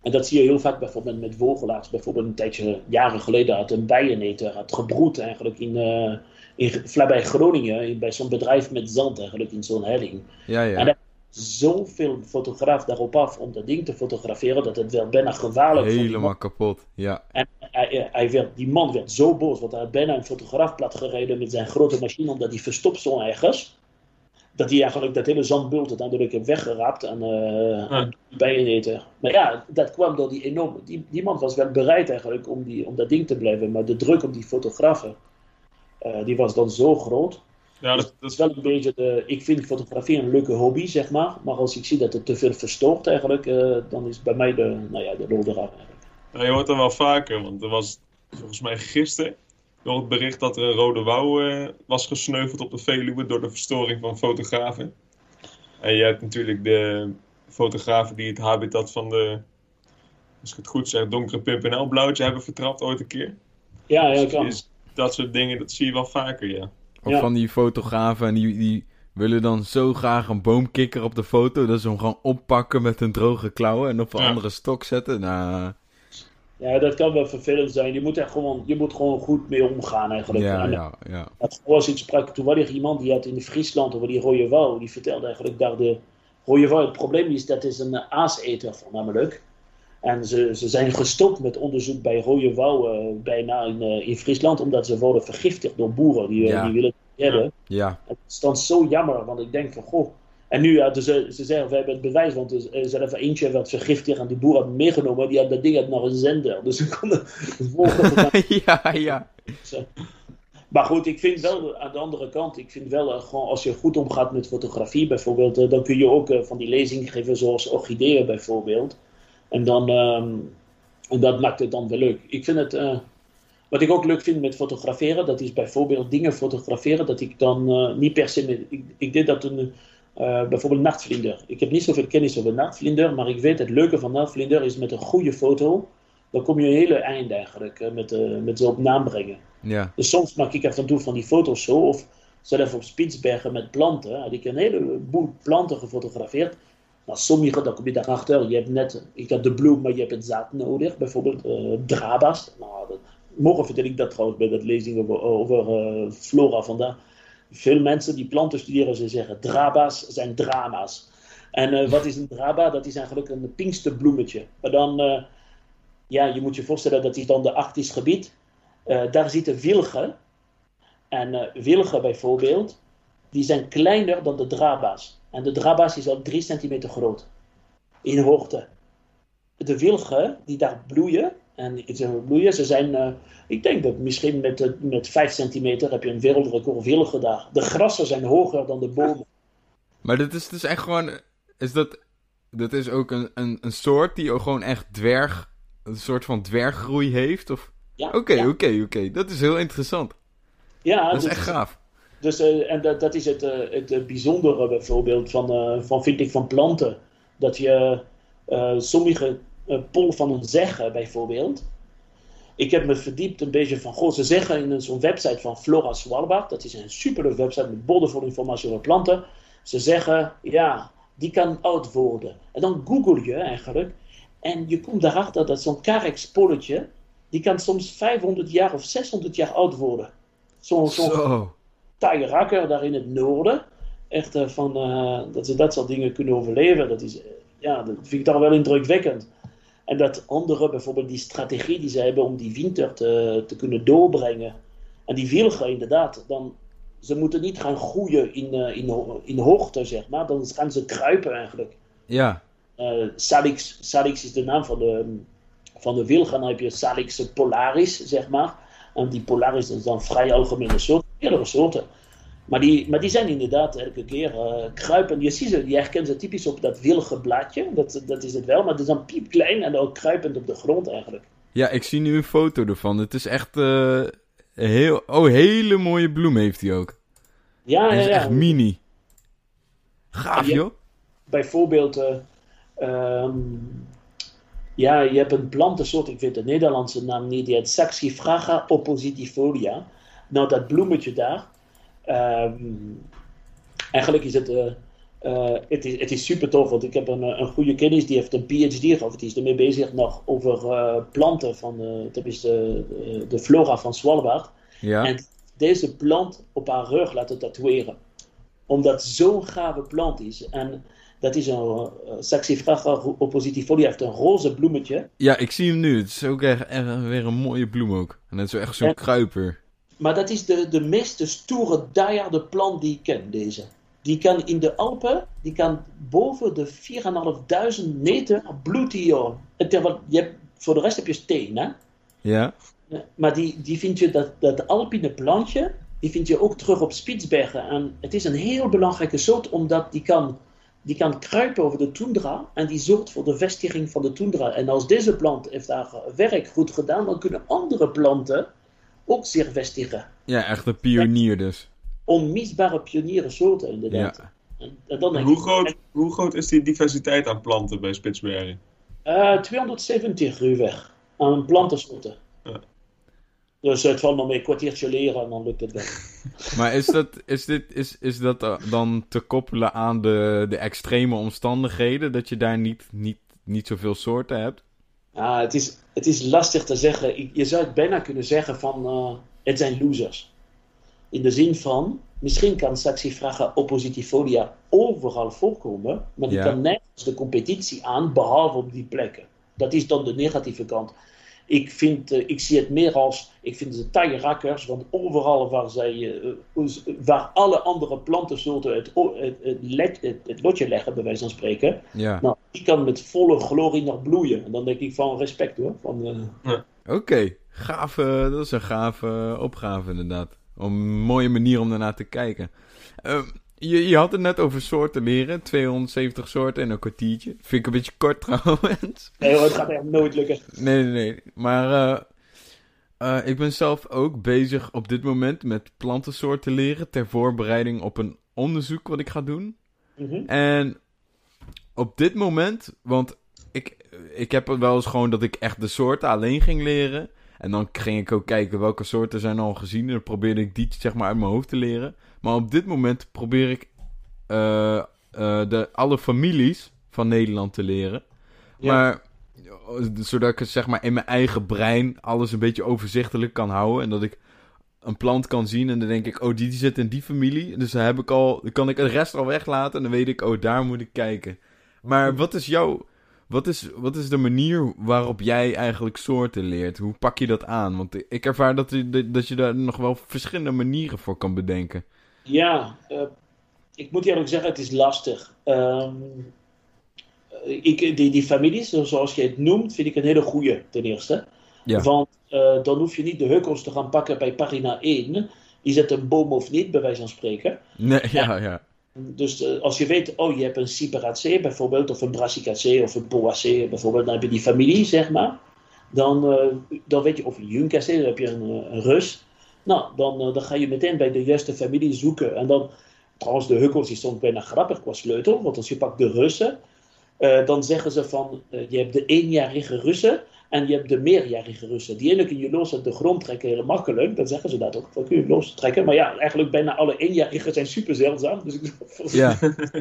En dat zie je heel vaak bijvoorbeeld met vogelaars. Bijvoorbeeld een tijdje, jaren geleden, had een bijeneter had gebroed eigenlijk in, uh, in, vlakbij Groningen, in, bij zo'n bedrijf met zand eigenlijk, in zo'n helling. Ja, ja. En daar zoveel fotograaf daarop af om dat ding te fotograferen, dat het wel bijna gevaarlijk was. Helemaal kapot, ja. En hij, hij werd, die man werd zo boos, want hij had bijna een fotograaf platgereden met zijn grote machine, omdat hij verstopt stond ergens. Dat hij eigenlijk dat hele zandbult uiteindelijk heeft weggeraapt aan, uh, aan bijeneter. Maar ja, dat kwam door die enorme... Die, die man was wel bereid eigenlijk om, die, om dat ding te blijven, maar de druk op die fotografen, uh, die was dan zo groot. Ja, dus dat, dat is wel een beetje de... Ik vind fotografie een leuke hobby, zeg maar. Maar als ik zie dat het te veel verstoort eigenlijk, uh, dan is bij mij de, nou ja, de lol eraf eigenlijk. Ja, je hoort dat wel vaker, want er was volgens mij gisteren nog het bericht dat er een rode wouw uh, was gesneuveld op de Veluwe door de verstoring van fotografen. En je hebt natuurlijk de fotografen die het habitat van de, als ik het goed zeg, donkere pimpernelblauwtje hebben vertrapt ooit een keer. Ja, ja, dus kan. is, dat soort dingen, dat zie je wel vaker, ja. Of Ja. van die fotografen en die, die willen dan zo graag een boomkikker op de foto, dat ze hem gewoon oppakken met hun droge klauwen en op een Ja. andere stok zetten. Nou, Ja, dat kan wel vervelend zijn. Je moet er gewoon, je moet gewoon goed mee omgaan eigenlijk. ja, En, ja, ja. Het was iets sprak toevallig iemand die had in Friesland over die rode wouw. Die vertelde eigenlijk daar de rode wouw. Het probleem is dat is een aaseter voornamelijk. En ze, ze zijn gestopt met onderzoek bij rode wouw uh, bijna in, uh, in Friesland, omdat ze worden vergiftigd door boeren die, uh, Ja. die willen het niet hebben. Ja, Het is dan zo jammer, want ik denk van goh. En nu, ja, dus, ze zeggen, we hebben het bewijs, want er is er even eentje werd vergiftigd en die boer had meegenomen, die had dat ding uit naar een zender. Dus ze konden het volgende ja, ja. Maar goed, ik vind wel, aan de andere kant, ik vind wel, uh, gewoon als je goed omgaat met fotografie bijvoorbeeld, uh, dan kun je ook uh, van die lezingen geven zoals orchideeën bijvoorbeeld. En dan, um, en dat maakt het dan wel leuk. Ik vind het, uh, wat ik ook leuk vind met fotograferen, dat is bijvoorbeeld dingen fotograferen, dat ik dan uh, niet per se, met, ik, ik deed dat een, uh, bijvoorbeeld nachtvlinder. Ik heb niet zoveel kennis over nachtvlinder, maar ik weet het leuke van nachtvlinder is met een goede foto, dan kom je een hele eind eigenlijk, uh, met, uh, met ze op naam brengen. Ja, Dus soms maak ik af en toe van die foto's zo, of zelf op Spitsbergen met planten, had ik een heleboel planten gefotografeerd. Nou, sommige, dan kom je daarachter, je hebt net, ik had de bloem, maar je hebt het zaad nodig, bijvoorbeeld uh, drabas. Nou, dat, morgen vertel ik dat trouwens bij dat lezing over, over uh, flora vandaag. Veel mensen die planten studeren, ze zeggen drabas zijn drama's. En uh, wat is een draba? Dat is eigenlijk een pinksterbloemetje. Maar dan, uh, ja, je moet je voorstellen, dat is dan de Arktisch gebied. Uh, daar zitten wilgen. En uh, wilgen bijvoorbeeld, die zijn kleiner dan de draba's. En de draba's is al drie centimeter groot. In hoogte. De wilgen die daar bloeien, en ze bloeien, ze zijn, uh, ik denk dat misschien met, uh, met vijf centimeter heb je een wereldrecord wilgen daar. De grassen zijn hoger dan de bomen. maar dit is dus echt gewoon, is dat, dat is ook een, een, een soort die ook gewoon echt dwerg, een soort van dwerggroei heeft? Of... Ja, Oké, ja. oké, oké. Dat is heel interessant. Ja, Dat is dus- echt gaaf. Dus, uh, en dat, dat is het, uh, het uh, bijzondere bijvoorbeeld van, uh, van, vind ik, van planten. Dat je uh, sommige uh, pol van een zeggen bijvoorbeeld. Ik heb me verdiept een beetje van, goh, ze zeggen in een, zo'n website van Flora Svalbard. Dat is een superleuke website met boordevol informatie over planten. Ze zeggen, ja, die kan oud worden. En dan google je eigenlijk. En je komt daarachter dat zo'n Carex-polletje, die kan soms vijfhonderd jaar of zeshonderd jaar oud worden. Zo'n zo Zo. taaie rakker daar in het noorden. Echt uh, van, uh, dat ze dat soort dingen kunnen overleven. Dat, is, uh, ja, dat vind ik toch wel indrukwekkend. En dat anderen bijvoorbeeld die strategie die ze hebben om die winter te, te kunnen doorbrengen. En die wilgen inderdaad, dan, ze moeten niet gaan groeien in, uh, in, in hoogte, zeg maar. Dan gaan ze kruipen eigenlijk. Ja, Uh, Salix, Salix is de naam van de, van de wilgen. Dan heb je Salix polaris, zeg maar. En die polaris is dan vrij algemene soort, meerdere soorten. Maar die, maar die zijn inderdaad elke keer uh, kruipen. Je ziet ze, je herkent ze typisch op dat willige blaadje. Dat, dat is het wel, maar het is dan piepklein en ook kruipend op de grond eigenlijk. ja, ik zie nu een foto ervan. Het is echt, uh, heel, oh, hele mooie bloem heeft hij ook. Ja, Het ja, is ja. echt mini. Gaaf, Ja. joh. Bijvoorbeeld, uh, um, ja, je hebt een plantensoort, ik weet de Nederlandse naam niet, die heet Saxifraga oppositifolia. Nou, dat bloemetje daar, um, eigenlijk is het uh, uh, het, is, het is super tof, want ik heb een, een goede kennis, die heeft een P H D of die is ermee bezig nog over uh, planten van uh, de, de, de flora van Svalbard. Ja. En deze plant op haar rug laten tatoeëren. Omdat het zo'n gave plant is. En dat is een uh, Saxifraga oppositifolia, heeft een roze bloemetje. Ja, ik zie hem nu. Het is ook echt, echt weer een mooie bloem ook. En het is echt zo'n en, kruiper. Maar dat is de, de meest stoere, diehard plant die ik ken, deze. Die kan in de Alpen, die kan boven de vierduizend meter bloedt die, joh. Terwijl, je hebt, voor de rest heb je steen, hè? Ja. Maar die, die vind je, dat, dat alpine plantje, die vind je ook terug op Spitsbergen. En het is een heel belangrijke soort, omdat die kan, die kan kruipen over de tundra en die zorgt voor de vestiging van de tundra. En als deze plant heeft haar werk goed gedaan, dan kunnen andere planten ook zich vestigen. Ja, echt een pionier dus. Onmisbare pioniersoorten, inderdaad. Ja. En, en dan hoe, groot, ik, hoe groot is die diversiteit aan planten bij Spitsbergen? Uh, tweehonderdzeventig ruwweg aan plantensoorten. Ja. Dus het valt nog mee een kwartiertje leren en dan lukt het wel. Maar is dat, is dit, is, is dat dan te koppelen aan de, de extreme omstandigheden? Dat je daar niet, niet, niet zoveel soorten hebt? Ja, het is, het is lastig te zeggen. Je zou het bijna kunnen zeggen van... Uh, het zijn losers. In de zin van... Misschien kan Saxifraga oppositifolia overal voorkomen. Maar die ja. kan nergens de competitie aan, behalve op die plekken. Dat is dan de negatieve kant. Ik, vind, uh, ik zie het meer als, ik vind ze taaie rakkers, want overal waar, zij, uh, waar alle andere plantensoorten het, het, het, let, het, het lotje leggen, bij wijze van spreken, ja. nou, die kan met volle glorie nog bloeien. En dan denk ik van respect hoor. Van, uh... ja. Oké, okay. Gaaf, uh, dat is een gave opgave inderdaad. Een mooie manier om daarnaar te kijken. Uh, Je, je had het net over soorten leren. tweehonderdzeventig soorten in een kwartiertje. Vind ik een beetje kort trouwens. Nee hoor, het gaat echt nooit lukken. Nee, nee, nee. Maar uh, uh, ik ben zelf ook bezig op dit moment met plantensoorten leren. Ter voorbereiding op een onderzoek wat ik ga doen. Mm-hmm. En op dit moment, want ik, ik heb het wel eens gewoon dat ik echt de soorten alleen ging leren. En dan ging ik ook kijken welke soorten zijn al gezien. En dan probeerde ik die zeg maar uit mijn hoofd te leren. Maar op dit moment probeer ik uh, uh, de, alle families van Nederland te leren. Ja. Maar zodat ik het zeg maar in mijn eigen brein alles een beetje overzichtelijk kan houden. En dat ik een plant kan zien en dan denk ik, oh die, die zit in die familie. Dus dan heb ik al, dan kan ik de rest al weglaten en dan weet ik, oh daar moet ik kijken. Maar wat is jouw, wat is, wat is de manier waarop jij eigenlijk soorten leert? Hoe pak je dat aan? Want ik ervaar dat, dat je daar nog wel verschillende manieren voor kan bedenken. Ja, uh, ik moet eerlijk zeggen, het is lastig. Um, ik, die, die families, zoals je het noemt, vind ik een hele goeie ten eerste. Ja. Want uh, dan hoef je niet de heukels te gaan pakken bij pagina één. Is het een boom of niet, bij wijze van spreken. Nee, ja, ja. Dus uh, als je weet, oh je hebt een Cyperacea bijvoorbeeld, of een Brassicacea of een Poacea bijvoorbeeld, dan heb je die familie, zeg maar. Dan, uh, dan weet je, of een Juncacea, dan heb je een, een Rus. Nou, dan, uh, dan ga je meteen bij de juiste familie zoeken. En dan, trouwens, de hukkels die stond bijna grappig qua sleutel. Want als je pakt de Russen, uh, dan zeggen ze van, uh, je hebt de eenjarige Russen en je hebt de meerjarige Russen. Die ene kun je los uit de grond trekken, heel makkelijk. Dan zeggen ze dat ook, dat kun je los trekken. Maar ja, eigenlijk bijna alle eenjarigen zijn super zeldzaam. Dus ik ja.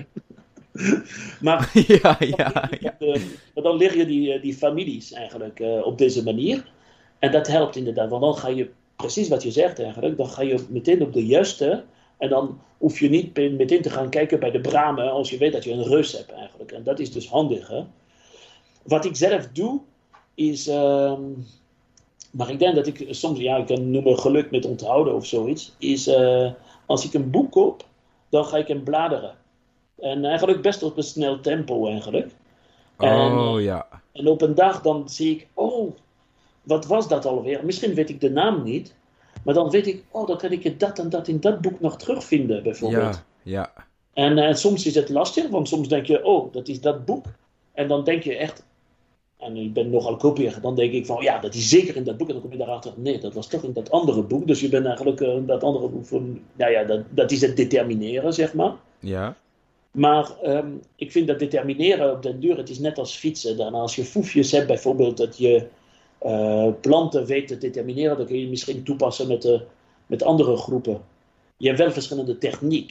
maar ja, ja, ja. Dan, uh, dan leg je die, die families eigenlijk uh, op deze manier. En dat helpt inderdaad, want dan ga je... Precies wat je zegt eigenlijk, dan ga je meteen op de juiste en dan hoef je niet meteen te gaan kijken bij de bramen als je weet dat je een reus hebt eigenlijk. En dat is dus handig. Hè? Wat ik zelf doe is, uh, maar ik denk dat ik soms, ja ik kan noemen geluk met onthouden of zoiets, is uh, als ik een boek koop, dan ga ik hem bladeren. En eigenlijk best op een snel tempo eigenlijk. Oh en, ja. En op een dag dan zie ik, oh... Wat was dat alweer? Misschien weet ik de naam niet. Maar dan weet ik, oh, dan kan ik dat en dat in dat boek nog terugvinden, bijvoorbeeld. Ja, ja. En uh, soms is het lastig, want soms denk je, oh, dat is dat boek. En dan denk je echt, en ik ben nogal kopierig, dan denk ik van, ja, dat is zeker in dat boek. En dan kom je daarachter, nee, dat was toch in dat andere boek. Dus je bent eigenlijk uh, dat andere boek van, nou ja, dat, dat is het determineren, zeg maar. Ja. Maar um, ik vind dat determineren op den duur, het is net als fietsen. Dan als je foefjes hebt, bijvoorbeeld, dat je... Uh, planten weet te determineren, dan kun je misschien toepassen met, de, met andere groepen. Je hebt wel verschillende techniek.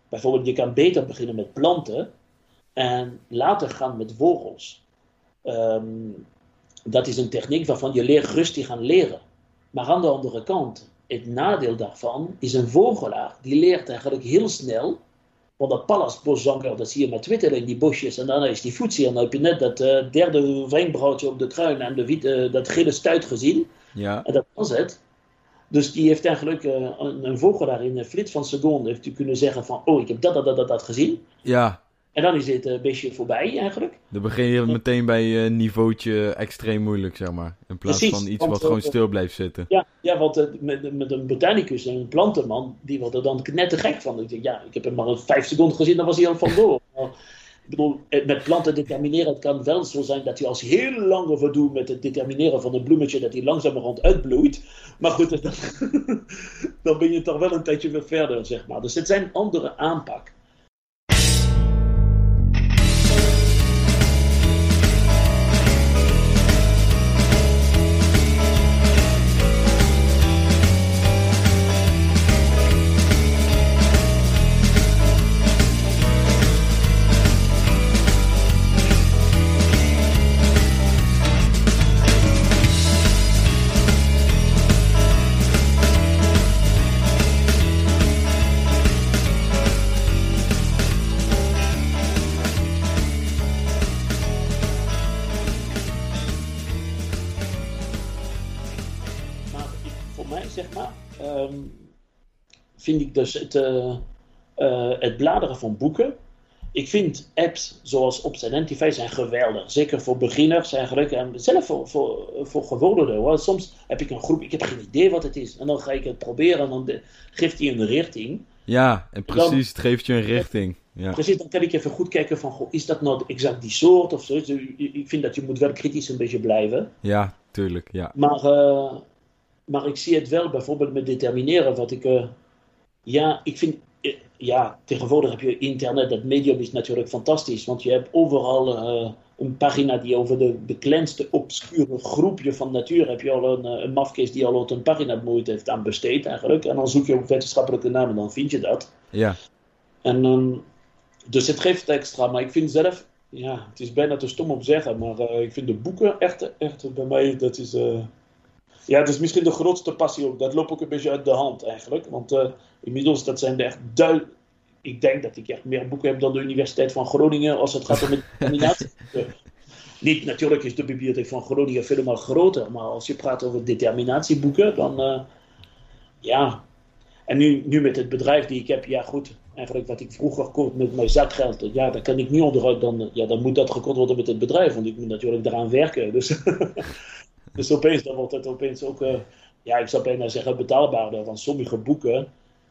bijvoorbeeld je kan beter beginnen met planten en later gaan met vogels. Um, dat is een techniek waarvan je leert rustig gaan leren. Maar aan de andere kant, het nadeel daarvan is een vogelaar die leert eigenlijk heel snel. Want dat pallasboszanger, dat zie je met twitteren in die bosjes en dan is die voetsie en dan heb je net dat uh, derde wenkbrauwtje op de kruin en de witte, uh, dat gele stuit gezien. Ja. En dat was het. Dus die heeft eigenlijk uh, een, een vogelaar in een flits van seconde heeft u kunnen zeggen van, oh, ik heb dat, dat, dat, dat, dat gezien. Ja. En dan is dit een beetje voorbij eigenlijk. Dan begin je meteen bij een niveautje extreem moeilijk, zeg maar. In plaats Precies, van iets want, wat gewoon uh, stil blijft zitten. Ja, ja want uh, met, met een botanicus en een plantenman, die wordt er dan net te gek van. Ik denk, ja, ik heb hem maar een vijf seconden gezien, dan was hij al vandoor. Ik bedoel, met planten determineren, het kan wel zo zijn dat je als heel lang over doet met het determineren van een bloemetje, dat hij langzamerhand uitbloeit. Maar goed, dan, dan ben je toch wel een tijdje weer verder, zeg maar. Dus het zijn een andere aanpak. Vind ik dus het, uh, uh, het bladeren van boeken. Ik vind apps zoals Obsidentify zijn geweldig. Zeker voor beginners eigenlijk. En zelfs voor, voor, voor gevorderden. Hoor. Soms heb ik een groep, ik heb geen idee wat het is. En dan ga ik het proberen en dan de, geeft hij een richting. Ja, en precies, dan, het geeft je een richting. Ja. Precies, dan kan ik even goed kijken van, goh, is dat nou exact die soort of zo? Ik vind dat je moet wel kritisch een beetje blijven. Ja, tuurlijk, ja. Maar, uh, maar ik zie het wel bijvoorbeeld met determineren wat ik... Uh, Ja, ik vind, ja, tegenwoordig heb je internet, dat medium is natuurlijk fantastisch, want je hebt overal uh, een pagina die over de, de kleinste obscure groepje van natuur, heb je al een, een mafkees die al ooit een pagina moeite heeft aan besteed eigenlijk, en dan zoek je op wetenschappelijke namen, dan vind je dat. Ja. En, um, dus het geeft extra, maar ik vind zelf, ja, het is bijna te stom om te zeggen, maar uh, ik vind de boeken echt, echt bij mij, dat is... Uh, Ja, dat is misschien de grootste passie ook. Dat loopt ook een beetje uit de hand eigenlijk. Want uh, inmiddels, dat zijn er echt duidelijk... Ik denk dat ik echt meer boeken heb dan de Universiteit van Groningen als het gaat om determinatie. uh, niet, natuurlijk is de bibliotheek van Groningen veel groter. Maar als je praat over determinatieboeken, dan... Uh, ja... En nu, nu met het bedrijf die ik heb, ja goed... Eigenlijk wat ik vroeger kocht met mijn zakgeld, ja, daar kan ik niet onderuit. Dan, ja, dan moet dat gekocht worden met het bedrijf. Want ik moet natuurlijk daaraan werken. Dus... Dus opeens, dan wordt het opeens ook, uh, ja, ik zou bijna zeggen betaalbaarder. Want sommige boeken,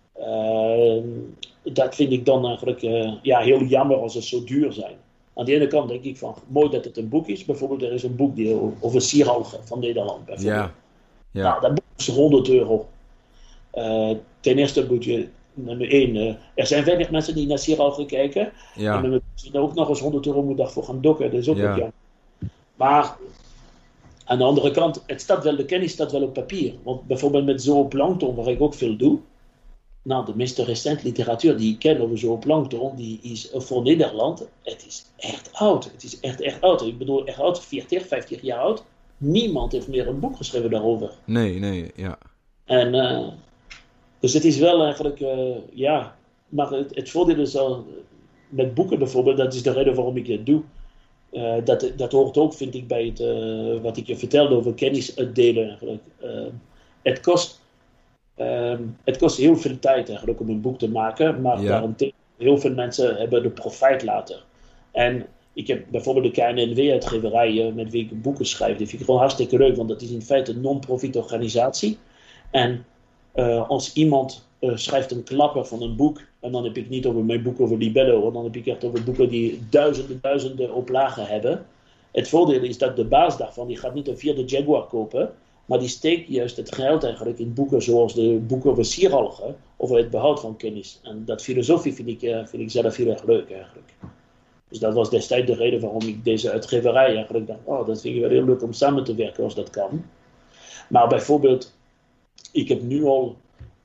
uh, dat vind ik dan eigenlijk uh, ja, heel jammer als ze zo duur zijn. Aan de ene kant denk ik van, mooi dat het een boek is. Bijvoorbeeld, er is een boek die, over sieralgen van Nederland. Bijvoorbeeld. Ja. Ja. Nou, dat boek is honderd euro. Uh, ten eerste moet je, nummer één, uh, er zijn weinig mensen die naar sieralgen kijken. Ja. En nummer twee, ook nog eens honderd euro moet daarvoor gaan dokken. Dat is ook ja. wat jammer. Maar... Aan de andere kant, het staat wel, de kennis staat wel op papier. Want bijvoorbeeld met zooplankton, waar ik ook veel doe. Nou, de meeste recente literatuur die ik ken over zooplankton, die is voor Nederland, het is echt oud. Het is echt, echt oud. Ik bedoel, echt oud, veertig, vijftig jaar oud. Niemand heeft meer een boek geschreven daarover. Nee, nee, ja. En, uh, dus het is wel eigenlijk, uh, ja. Maar het, het voordeel is al, met boeken bijvoorbeeld, dat is de reden waarom ik het doe. Uh, dat, dat hoort ook, vind ik, bij het, uh, wat ik je vertelde over kennis uitdelen eigenlijk. Uh, het, kost, uh, het kost heel veel tijd eigenlijk om een boek te maken, maar ja. daarentegen, heel veel mensen hebben de profijt later. En ik heb bijvoorbeeld de K N N W-uitgeverij uh, met wie ik boeken schrijf. Die vind ik gewoon hartstikke leuk, want dat is in feite een non-profit organisatie. En uh, als iemand uh, schrijft een klapper van een boek, en dan heb ik niet over mijn boek over libello, want dan heb ik echt over boeken die duizenden, duizenden oplagen hebben. Het voordeel is dat de baas daarvan, die gaat niet een vierde Jaguar kopen, maar die steekt juist het geld eigenlijk in boeken zoals de boeken over sieralgen, over het behoud van kennis. En dat filosofie vind ik, uh, vind ik zelf heel erg leuk eigenlijk. Dus dat was destijds de reden waarom ik deze uitgeverij eigenlijk dacht, oh, dat vind ik wel heel leuk om samen te werken als dat kan. Maar bijvoorbeeld, ik heb nu al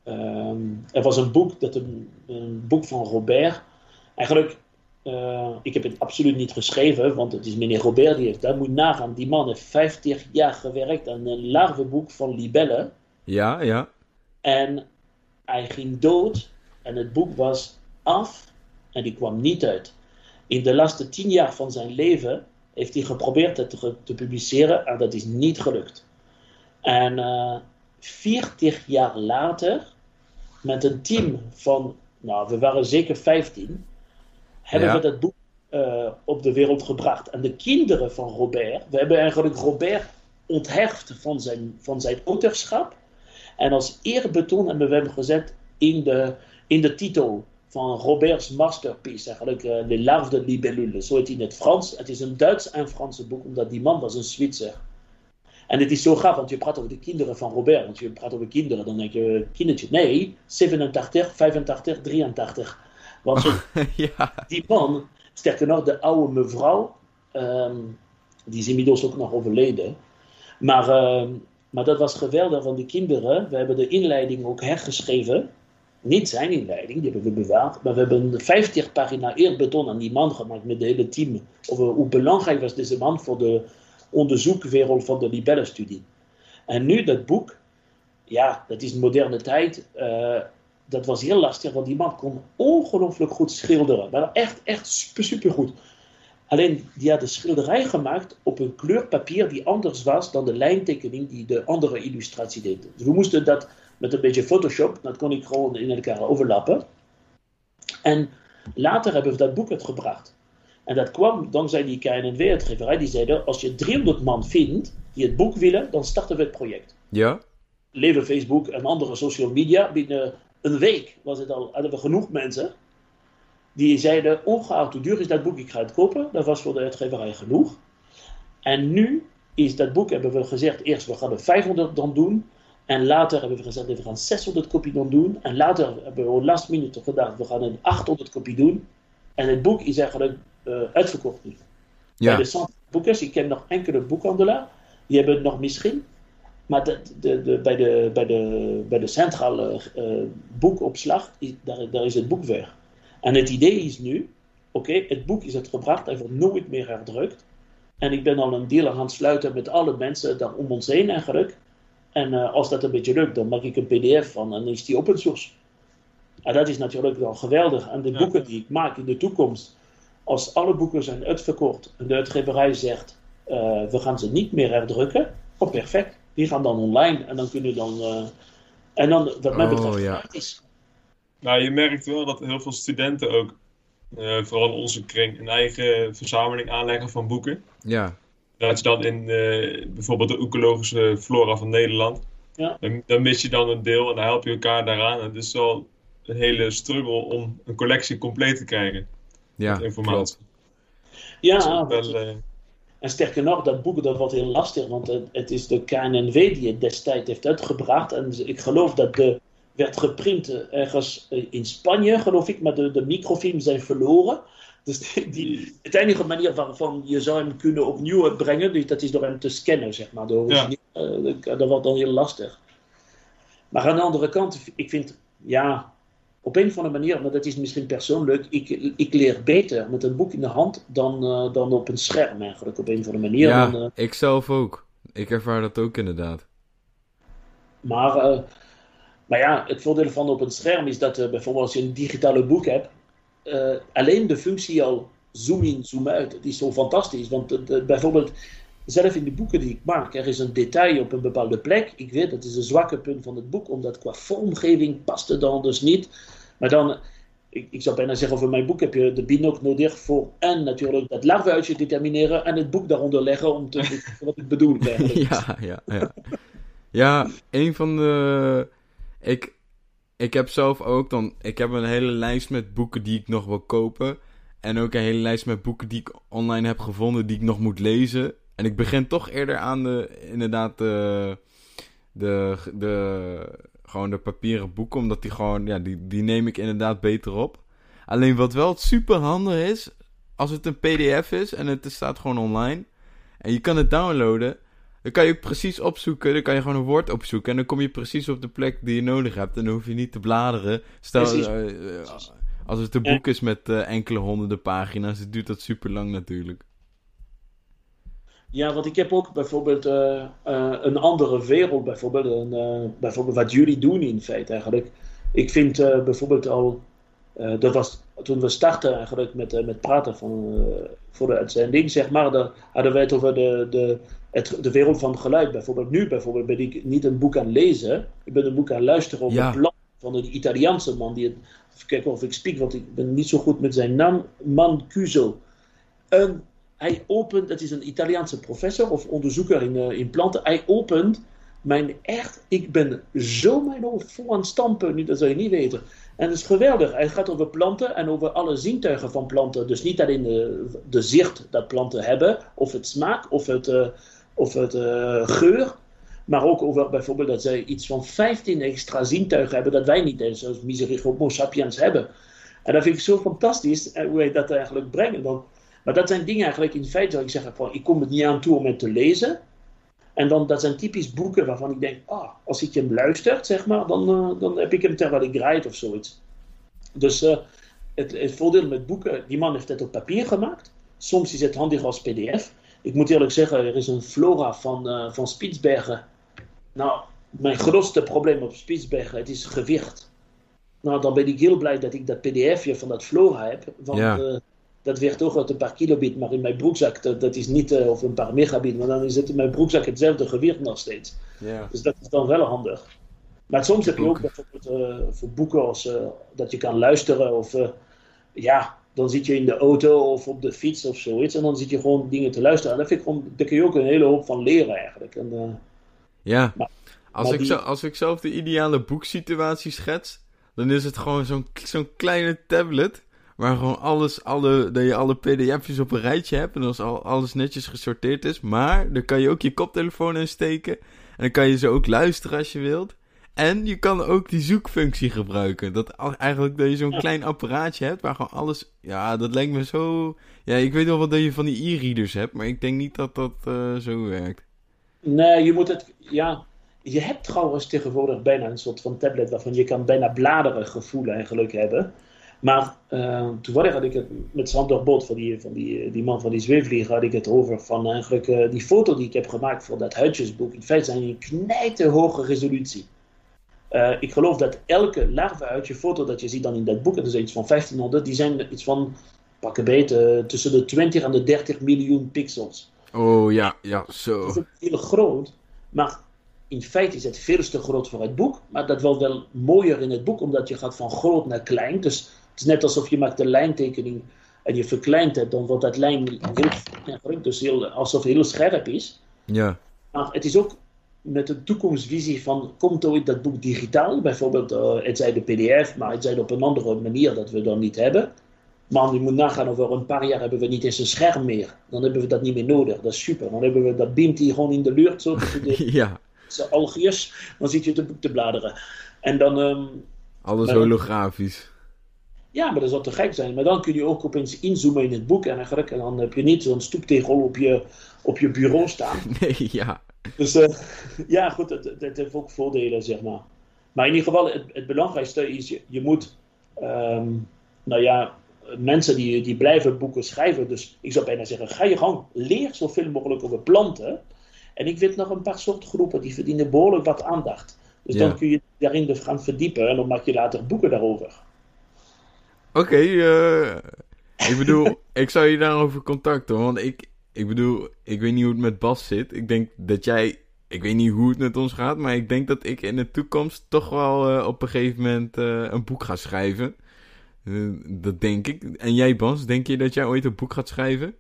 Um, er was een boek, dat een, een boek van Robert. Eigenlijk, uh, ik heb het absoluut niet geschreven, want het is meneer Robert die heeft dat. Moet nagaan, die man heeft vijftig jaar gewerkt aan een larvenboek van libellen. Ja, ja. En hij ging dood en het boek was af en die kwam niet uit. In de laatste tien jaar van zijn leven heeft hij geprobeerd het te, te publiceren en dat is niet gelukt. En uh, veertig jaar later, met een team van, nou, we waren zeker vijftien, hebben Ja. we dat boek uh, op de wereld gebracht. En de kinderen van Robert, we hebben eigenlijk Robert ontheft van zijn, van zijn auteurschap. En als eerbetoon hebben we hem gezet in de, in de titel van Robert's masterpiece, eigenlijk uh, Les Larves de Libellule, zo heet hij in het Frans. Het is een Duits en Franse boek, omdat die man was een Zwitser. En het is zo gaaf, want je praat over de kinderen van Robert, want je praat over kinderen, dan denk je, kindertje, nee, zevenentachtig, vijfentachtig, drieëntachtig. Want zo, Ja. die man, sterker nog, de oude mevrouw, um, die is inmiddels ook nog overleden, maar, uh, maar dat was geweldig van die kinderen. We hebben de inleiding ook hergeschreven. Niet zijn inleiding, die hebben we bewaard. Maar we hebben vijftig pagina eerbetoon aan die man gemaakt met het hele team. Over hoe belangrijk was deze man voor de onderzoekwereld van de libellenstudie. En nu dat boek, ja, dat is een moderne tijd. Uh, dat was heel lastig, want die man kon ongelooflijk goed schilderen. Maar echt, echt super, super goed. Alleen, die had de schilderij gemaakt op een kleurpapier die anders was dan de lijntekening die de andere illustratie deed. Dus we moesten dat met een beetje Photoshop, dat kon ik gewoon in elkaar overlappen. En later hebben we dat boek uitgebracht. En dat kwam dankzij die K N N W-uitgeverij, die zeiden, als je driehonderd man vindt die het boek willen, dan starten we het project. Ja? Leven Facebook en andere social media, binnen een week was het al, hadden we genoeg mensen die zeiden, ongeacht hoe duur is dat boek, ik ga het kopen. Dat was voor de uitgeverij genoeg. En nu is dat boek, hebben we gezegd, eerst we gaan er vijfhonderd dan doen. En later hebben we gezegd, we gaan zeshonderd kopie dan doen. En later hebben we last minute gedacht, we gaan een achthonderd kopie doen. En het boek is eigenlijk uh, uitverkocht nu. Ja. Bij de centre boekers, ik ken nog enkele boekhandelaar, die hebben het nog misschien. Maar de, de, de, bij, de, bij, de, bij de centrale uh, boekopslag, is, daar, daar is het boek weg. En het idee is nu, oké, okay, het boek is uitgebracht, hij wordt nooit meer herdrukt. En ik ben al een deal aan het sluiten met alle mensen daar om ons heen eigenlijk. En uh, als dat een beetje lukt, dan maak ik een pdf van en dan is die open source. En dat is natuurlijk wel geweldig. En de Ja. boeken die ik maak in de toekomst, als alle boeken zijn uitverkocht en de uitgeverij zegt, uh, we gaan ze niet meer herdrukken, oh perfect, die gaan dan online en dan kunnen dan, uh, en dan wat mij betreft, Oh, ja. gratis. Nou, je merkt wel dat heel veel studenten ook, uh, vooral in onze kring, een eigen verzameling aanleggen van boeken. Ja. Dat je dan in uh, bijvoorbeeld de oecologische flora van Nederland, Ja. dan, dan mis je dan een deel en dan help je elkaar daaraan. En het is wel een hele struggle om een collectie compleet te krijgen. Ja, met informatie. Ja, Dat is ook want- wel, uh, en sterker nog, dat boek dat wordt heel lastig, want het, het is de K N N W die het destijds heeft uitgebracht. En ik geloof dat de werd geprint ergens in Spanje, geloof ik, maar de, de microfilms zijn verloren. Dus die, die, het enige manier waarvan je zou hem kunnen opnieuw uitbrengen, dus dat is door hem te scannen, zeg maar. De origineel, uh, dat wordt dan heel lastig. Maar aan de andere kant, ik vind, ja, op een of andere manier, maar dat is misschien persoonlijk, ik, ik leer beter met een boek in de hand dan, uh, dan op een scherm eigenlijk, op een of andere manier. Ja, Dan, uh, ik zelf ook. Ik ervaar dat ook inderdaad. maar, uh, maar ja, het voordeel van op een scherm is dat uh, bijvoorbeeld als je een digitale boek hebt, uh, alleen de functie al zoom in, zoom uit, die is zo fantastisch. Want uh, de, bijvoorbeeld, zelf in de boeken die ik maak, er is een detail op een bepaalde plek. Ik weet, dat is een zwakke punt van het boek, omdat qua vormgeving past het dan dus niet. Maar dan, ik, ik zou bijna zeggen, over mijn boek heb je de binoc nodig voor en natuurlijk dat larvenuitje determineren en het boek daaronder leggen om te weten wat ik bedoel. Eigenlijk. Ja, ja, ja. Ja, een van de... Ik, ik heb zelf ook dan... Ik heb een hele lijst met boeken die ik nog wil kopen. En ook een hele lijst met boeken die ik online heb gevonden die ik nog moet lezen. En ik begin toch eerder aan de... Inderdaad, de... De... de gewoon de papieren boeken, omdat die gewoon... Ja, die, die neem ik inderdaad beter op. Alleen wat wel super handig is... Als het een pdf is en het staat gewoon online... En je kan het downloaden... Dan kan je ook precies opzoeken. Dan kan je gewoon een woord opzoeken. En dan kom je precies op de plek die je nodig hebt. En dan hoef je niet te bladeren. Stel, uh, uh, als het een boek is met uh, enkele honderden pagina's, dan duurt dat super lang natuurlijk. Ja, want ik heb ook bijvoorbeeld uh, uh, een andere wereld. Bijvoorbeeld, een, uh, bijvoorbeeld wat jullie doen in feite eigenlijk. Ik vind uh, bijvoorbeeld al... Uh, dat was, toen we startten eigenlijk met, uh, met praten van, uh, voor de uitzending, zeg maar, dan hadden wij het over de, de, het, de wereld van geluid. Bijvoorbeeld nu bijvoorbeeld ben ik niet een boek aan het lezen, ik ben een boek aan het luisteren over het plan van de Italiaanse man. Die het, even kijken of ik spreek, want ik ben niet zo goed met zijn naam. Mancuso. En hij opent, het is een Italiaanse professor of onderzoeker in, uh, in planten, hij opent mijn echt, ik ben zo mijn hoofd vol aan het stampen nu, dat zou je niet weten. En dat is geweldig. Hij gaat over planten en over alle zintuigen van planten. Dus niet alleen de, de zicht dat planten hebben, of het smaak, of het, uh, of het uh, geur. Maar ook over bijvoorbeeld dat zij iets van vijftien extra zintuigen hebben dat wij niet eens, zoals miserie homo sapiens hebben. En dat vind ik zo fantastisch hoe hij dat eigenlijk brengt. Dan, maar dat zijn dingen eigenlijk in feite, zou ik zeggen, van, ik kom het niet aan toe om het te lezen. En dan, dat zijn typisch boeken waarvan ik denk, ah, als ik hem luistert, zeg maar, dan, uh, dan heb ik hem terwijl ik rijd of zoiets. Dus uh, het, het voordeel met boeken, die man heeft het op papier gemaakt. Soms is het handig als P D F. Ik moet eerlijk zeggen, er is een flora van, uh, van Spitsbergen. Nou, mijn grootste probleem op Spitsbergen, het is gewicht. Nou, dan ben ik heel blij dat ik dat P D F'je van dat flora heb. Want ja. uh, dat weegt toch uit een paar kilobit, maar in mijn broekzak, dat, dat is niet, uh, of een paar megabit, maar dan is het in mijn broekzak hetzelfde gewicht nog steeds. Ja. Dus dat is dan wel handig. Maar soms heb je ook bijvoorbeeld uh, voor boeken als, uh, dat je kan luisteren of uh, ja, dan zit je in de auto of op de fiets of zoiets en dan zit je gewoon dingen te luisteren. En daar, vind ik gewoon, daar kun je ook een hele hoop van leren eigenlijk. En, uh, ja, maar, als, maar ik die... zo, als ik zelf de ideale boeksituatie schets, dan is het gewoon zo'n, zo'n kleine tablet waar gewoon alles, alle, dat je alle P D F'jes op een rijtje hebt en als al, alles netjes gesorteerd is. Maar dan kan je ook je koptelefoon insteken en dan kan je ze ook luisteren als je wilt. En je kan ook die zoekfunctie gebruiken. Dat eigenlijk dat je zo'n ja. klein apparaatje hebt waar gewoon alles... Ja, dat lijkt me zo... Ja, ik weet wel wat dat je van die e-readers hebt, maar ik denk niet dat dat uh, zo werkt. Nee, je moet het... Ja, je hebt trouwens tegenwoordig bijna een soort van tablet waarvan je kan bijna bladeren gevoel eigenlijk hebben. Maar uh, toevallig had ik het met Sander Bot, van, die, van die, die man van die zweefvlieger, had ik het over van eigenlijk uh, die foto die ik heb gemaakt voor dat huidjesboek. In feite zijn die een knijterhoge resolutie. Uh, ik geloof dat elke larvenhuidje foto dat je ziet dan in dat boek, dat is iets van vijftienhonderd, die zijn iets van, pak een beetje, tussen de twintig en de dertig miljoen pixels. Oh ja, ja, zo. Dat is heel groot, maar in feite is het veel te groot voor het boek, maar dat wel wel mooier in het boek, omdat je gaat van groot naar klein. Dus het is net alsof je maakt een lijntekening en je verkleint het, dan wordt dat lijn heel, dus heel, alsof het heel scherp is. Ja. Maar het is ook met de toekomstvisie van, komt ooit dat boek digitaal? Bijvoorbeeld, uh, het zij de P D F, maar het zij op een andere manier dat we dan niet hebben. Maar je moet nagaan, over een paar jaar hebben we niet eens een scherm meer. Dan hebben we dat niet meer nodig, dat is super. Dan hebben we dat beamt hier gewoon in de lucht, zo tussen de ja. algiers, dan zit je het boek te bladeren. En dan... Um, Alles holografisch. Ja, maar dat zou te gek zijn. Maar dan kun je ook opeens inzoomen in het boek en eigenlijk, en dan heb je niet zo'n stoeptegel op je, op je bureau staan. Nee, ja. Dus uh, ja, goed, het, het heeft ook voordelen, zeg maar. Maar in ieder geval, het, het belangrijkste is, je, je moet, um, nou ja, mensen die, die blijven boeken schrijven. Dus ik zou bijna zeggen, ga je gang, leer zoveel mogelijk over planten. En ik weet nog een paar soort groepen, die verdienen behoorlijk wat aandacht. Dus ja. Dan kun je daarin dus gaan verdiepen en dan maak je later boeken daarover. Oké, okay, uh, ik bedoel, ik zou je daarover contacten, want ik... Ik bedoel, ik weet niet hoe het met Bas zit. Ik denk dat jij... Ik weet niet hoe het met ons gaat, maar ik denk dat ik in de toekomst toch wel uh, op een gegeven moment uh, een boek ga schrijven. Uh, dat denk ik. En jij, Bas, denk je dat jij ooit een boek gaat schrijven?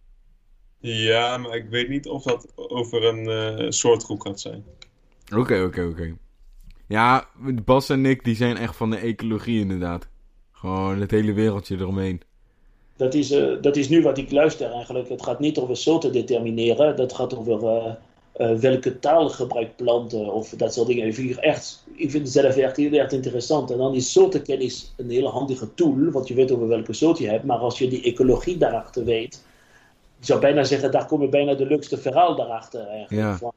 Ja, maar ik weet niet of dat over een uh, soortgroep gaat zijn. Oké, okay, oké, okay, oké. Okay. Ja, Bas en ik, die zijn echt van de ecologie inderdaad. Gewoon het hele wereldje eromheen. Dat is, uh, dat is nu wat ik luister eigenlijk. Het gaat niet over soorten determineren. Dat gaat over uh, uh, welke taal gebruikt planten of dat soort dingen. Ik vind, echt, ik vind het zelf echt heel erg interessant. En dan is soortenkennis een hele handige tool, want je weet over welke soort je hebt. Maar als je die ecologie daarachter weet, ik zou bijna zeggen, daar komen bijna de leukste verhaal daarachter eigenlijk. Ja.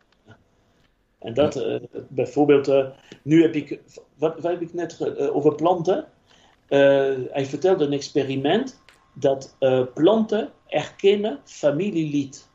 En dat, uh, bijvoorbeeld, uh, nu heb ik, wat, wat heb ik net uh, over planten? Uh, hij vertelde een experiment dat uh, planten erkennen familielid.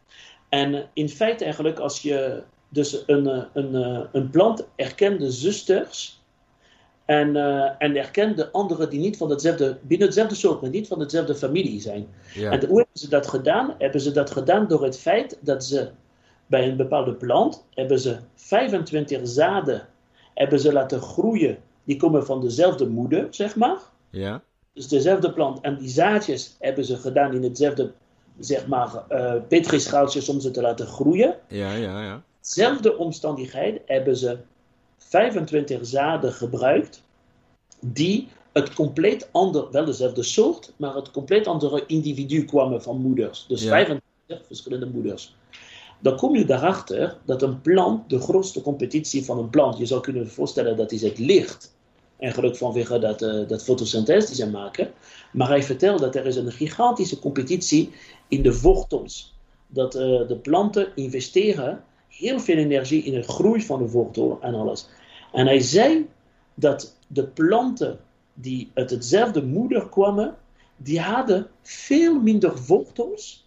En uh, in feite eigenlijk, als je dus een, uh, een, uh, een plant erkent de zusters en, uh, en erkent de anderen die niet van hetzelfde, binnen hetzelfde soort, maar niet van hetzelfde familie zijn. Ja. En hoe hebben ze dat gedaan? Hebben ze dat gedaan door het feit dat ze bij een bepaalde plant hebben ze vijfentwintig zaden hebben ze laten groeien. Die komen van dezelfde moeder, zeg maar. Ja. Dus dezelfde plant. En die zaadjes hebben ze gedaan in hetzelfde, zeg maar, uh, petrischaaltjes om ze te laten groeien. Ja, ja, ja. Zelfde omstandigheid hebben ze vijfentwintig zaden gebruikt die het compleet ander, wel dezelfde soort, maar het compleet andere individu kwamen van moeders. Dus Ja. vijfentwintig verschillende moeders. Dan kom je daarachter dat een plant, de grootste competitie van een plant, je zou kunnen voorstellen dat is het licht. Eigenlijk vanwege dat, uh, dat fotosynthese die ze maken. Maar hij vertelt dat er is een gigantische competitie in de wortels. Dat uh, de planten investeren heel veel energie in de groei van de wortel en alles. En hij zei dat de planten die uit hetzelfde moeder kwamen, die hadden veel minder wortels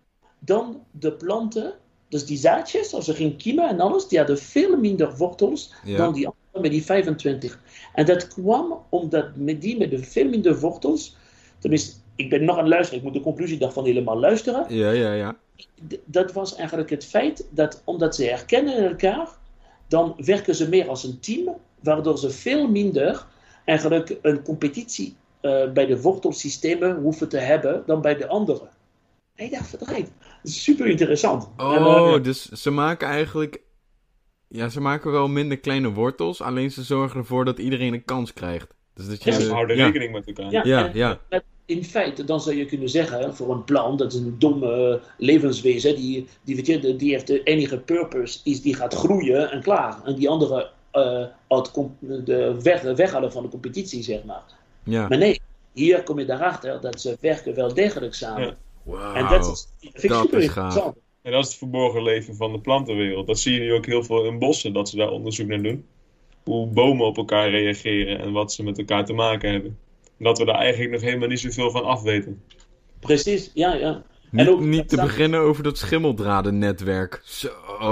dan de planten. Dus die zaadjes, als ze gingen kiemen en alles, die hadden veel minder wortels Ja. dan die anderen met die vijfentwintig. En dat kwam omdat met die met de veel minder wortels, tenminste, ik ben nog aan het luisteren, ik moet de conclusie daarvan helemaal luisteren. Ja, ja, ja. D- dat was eigenlijk het feit dat omdat ze herkennen elkaar, dan werken ze meer als een team, waardoor ze veel minder eigenlijk een competitie uh, bij de wortelsystemen hoeven te hebben dan bij de anderen. Hij dacht, verdraaid. Dat is super interessant. Oh, En, uh, ja. dus ze maken eigenlijk... Ja, ze maken wel minder kleine wortels, alleen ze zorgen ervoor dat iedereen een kans krijgt. Dus dat je... Ja, ze houden ja. rekening met elkaar. Ja, Ja, en ja. met- in feite, dan zou je kunnen zeggen, voor een plant, dat is een domme uh, levenswezen, die, die, weet je, die heeft de enige purpose, is die gaat groeien en klaar. En die andere uh, uit com- de weg, weghalen van de competitie, zeg maar. Ja. Maar nee, hier kom je daarachter dat ze werken wel degelijk samen. Ja. Wauw. En dat is, vind ik dat super is gaaf. interessant. En dat is het verborgen leven van de plantenwereld. Dat zie je nu ook heel veel in bossen, dat ze daar onderzoek naar doen. Hoe bomen op elkaar reageren en wat ze met elkaar te maken hebben. En dat we daar eigenlijk nog helemaal niet zoveel van afweten. Precies, ja, ja. Niet, ook- niet te beginnen over dat schimmeldradennetwerk. Zo.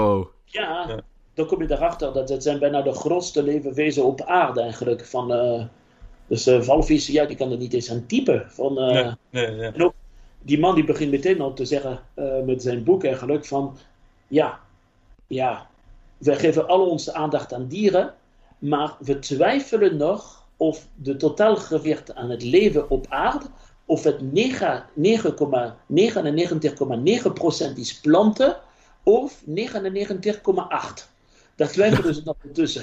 Ja, Ja. dan kom je erachter dat het zijn bijna de grootste levenswezens op aarde eigenlijk. Van, uh, dus uh, walvissen, ja, die kan er niet eens aan typen. Van, uh, Nee, nee, ja. En ook, die man die begint meteen al te zeggen uh, met zijn boek eigenlijk van, ja, ja, we geven al onze aandacht aan dieren, maar we twijfelen nog of de totaalgewicht aan het leven op aarde, of het negen komma negenennegentig komma negen procent is planten, of negenennegentig komma acht. Daar twijfelen ze nog tussen.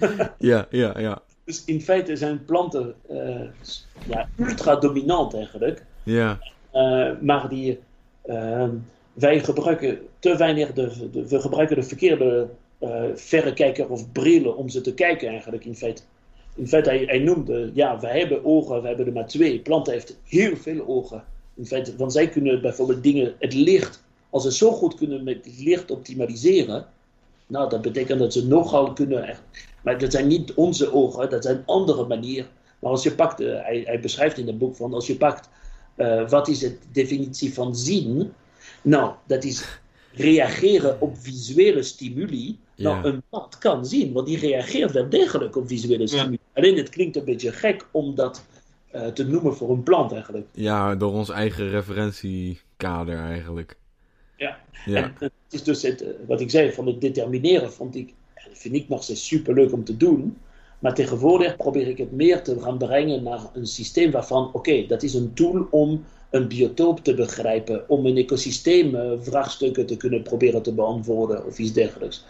Ja, ja, ja. Dus in feite zijn planten uh, ja, ultra dominant eigenlijk. Ja. Uh, maar die, uh, wij gebruiken te weinig, de, de, we gebruiken de verkeerde uh, verrekijker of brillen om ze te kijken eigenlijk in feite. In feite, hij, hij noemde, ja, wij hebben ogen, we hebben er maar twee. Planten heeft heel veel ogen. In feite, want zij kunnen bijvoorbeeld dingen, het licht, als ze zo goed kunnen met het licht optimaliseren, nou, dat betekent dat ze nogal kunnen, echt, maar dat zijn niet onze ogen, dat zijn andere manieren. Maar als je pakt, uh, hij, hij beschrijft in het boek van, als je pakt, uh, wat is de definitie van zien? Nou, dat is reageren op visuele stimuli. Nou, Ja. een plant kan zien, want die reageert wel degelijk op visuele stimuli. Alleen het klinkt een beetje gek om dat uh, te noemen voor een plant eigenlijk. Ja, door ons eigen referentiekader eigenlijk. Ja. Ja. En het is dus het, uh, wat ik zei, van het determineren vond ik, vind ik nog steeds superleuk om te doen. Maar tegenwoordig probeer ik het meer te gaan brengen naar een systeem waarvan, oké, okay, dat is een tool om een biotoop te begrijpen, om een ecosysteem uh, vraagstukken te kunnen proberen te beantwoorden of iets dergelijks.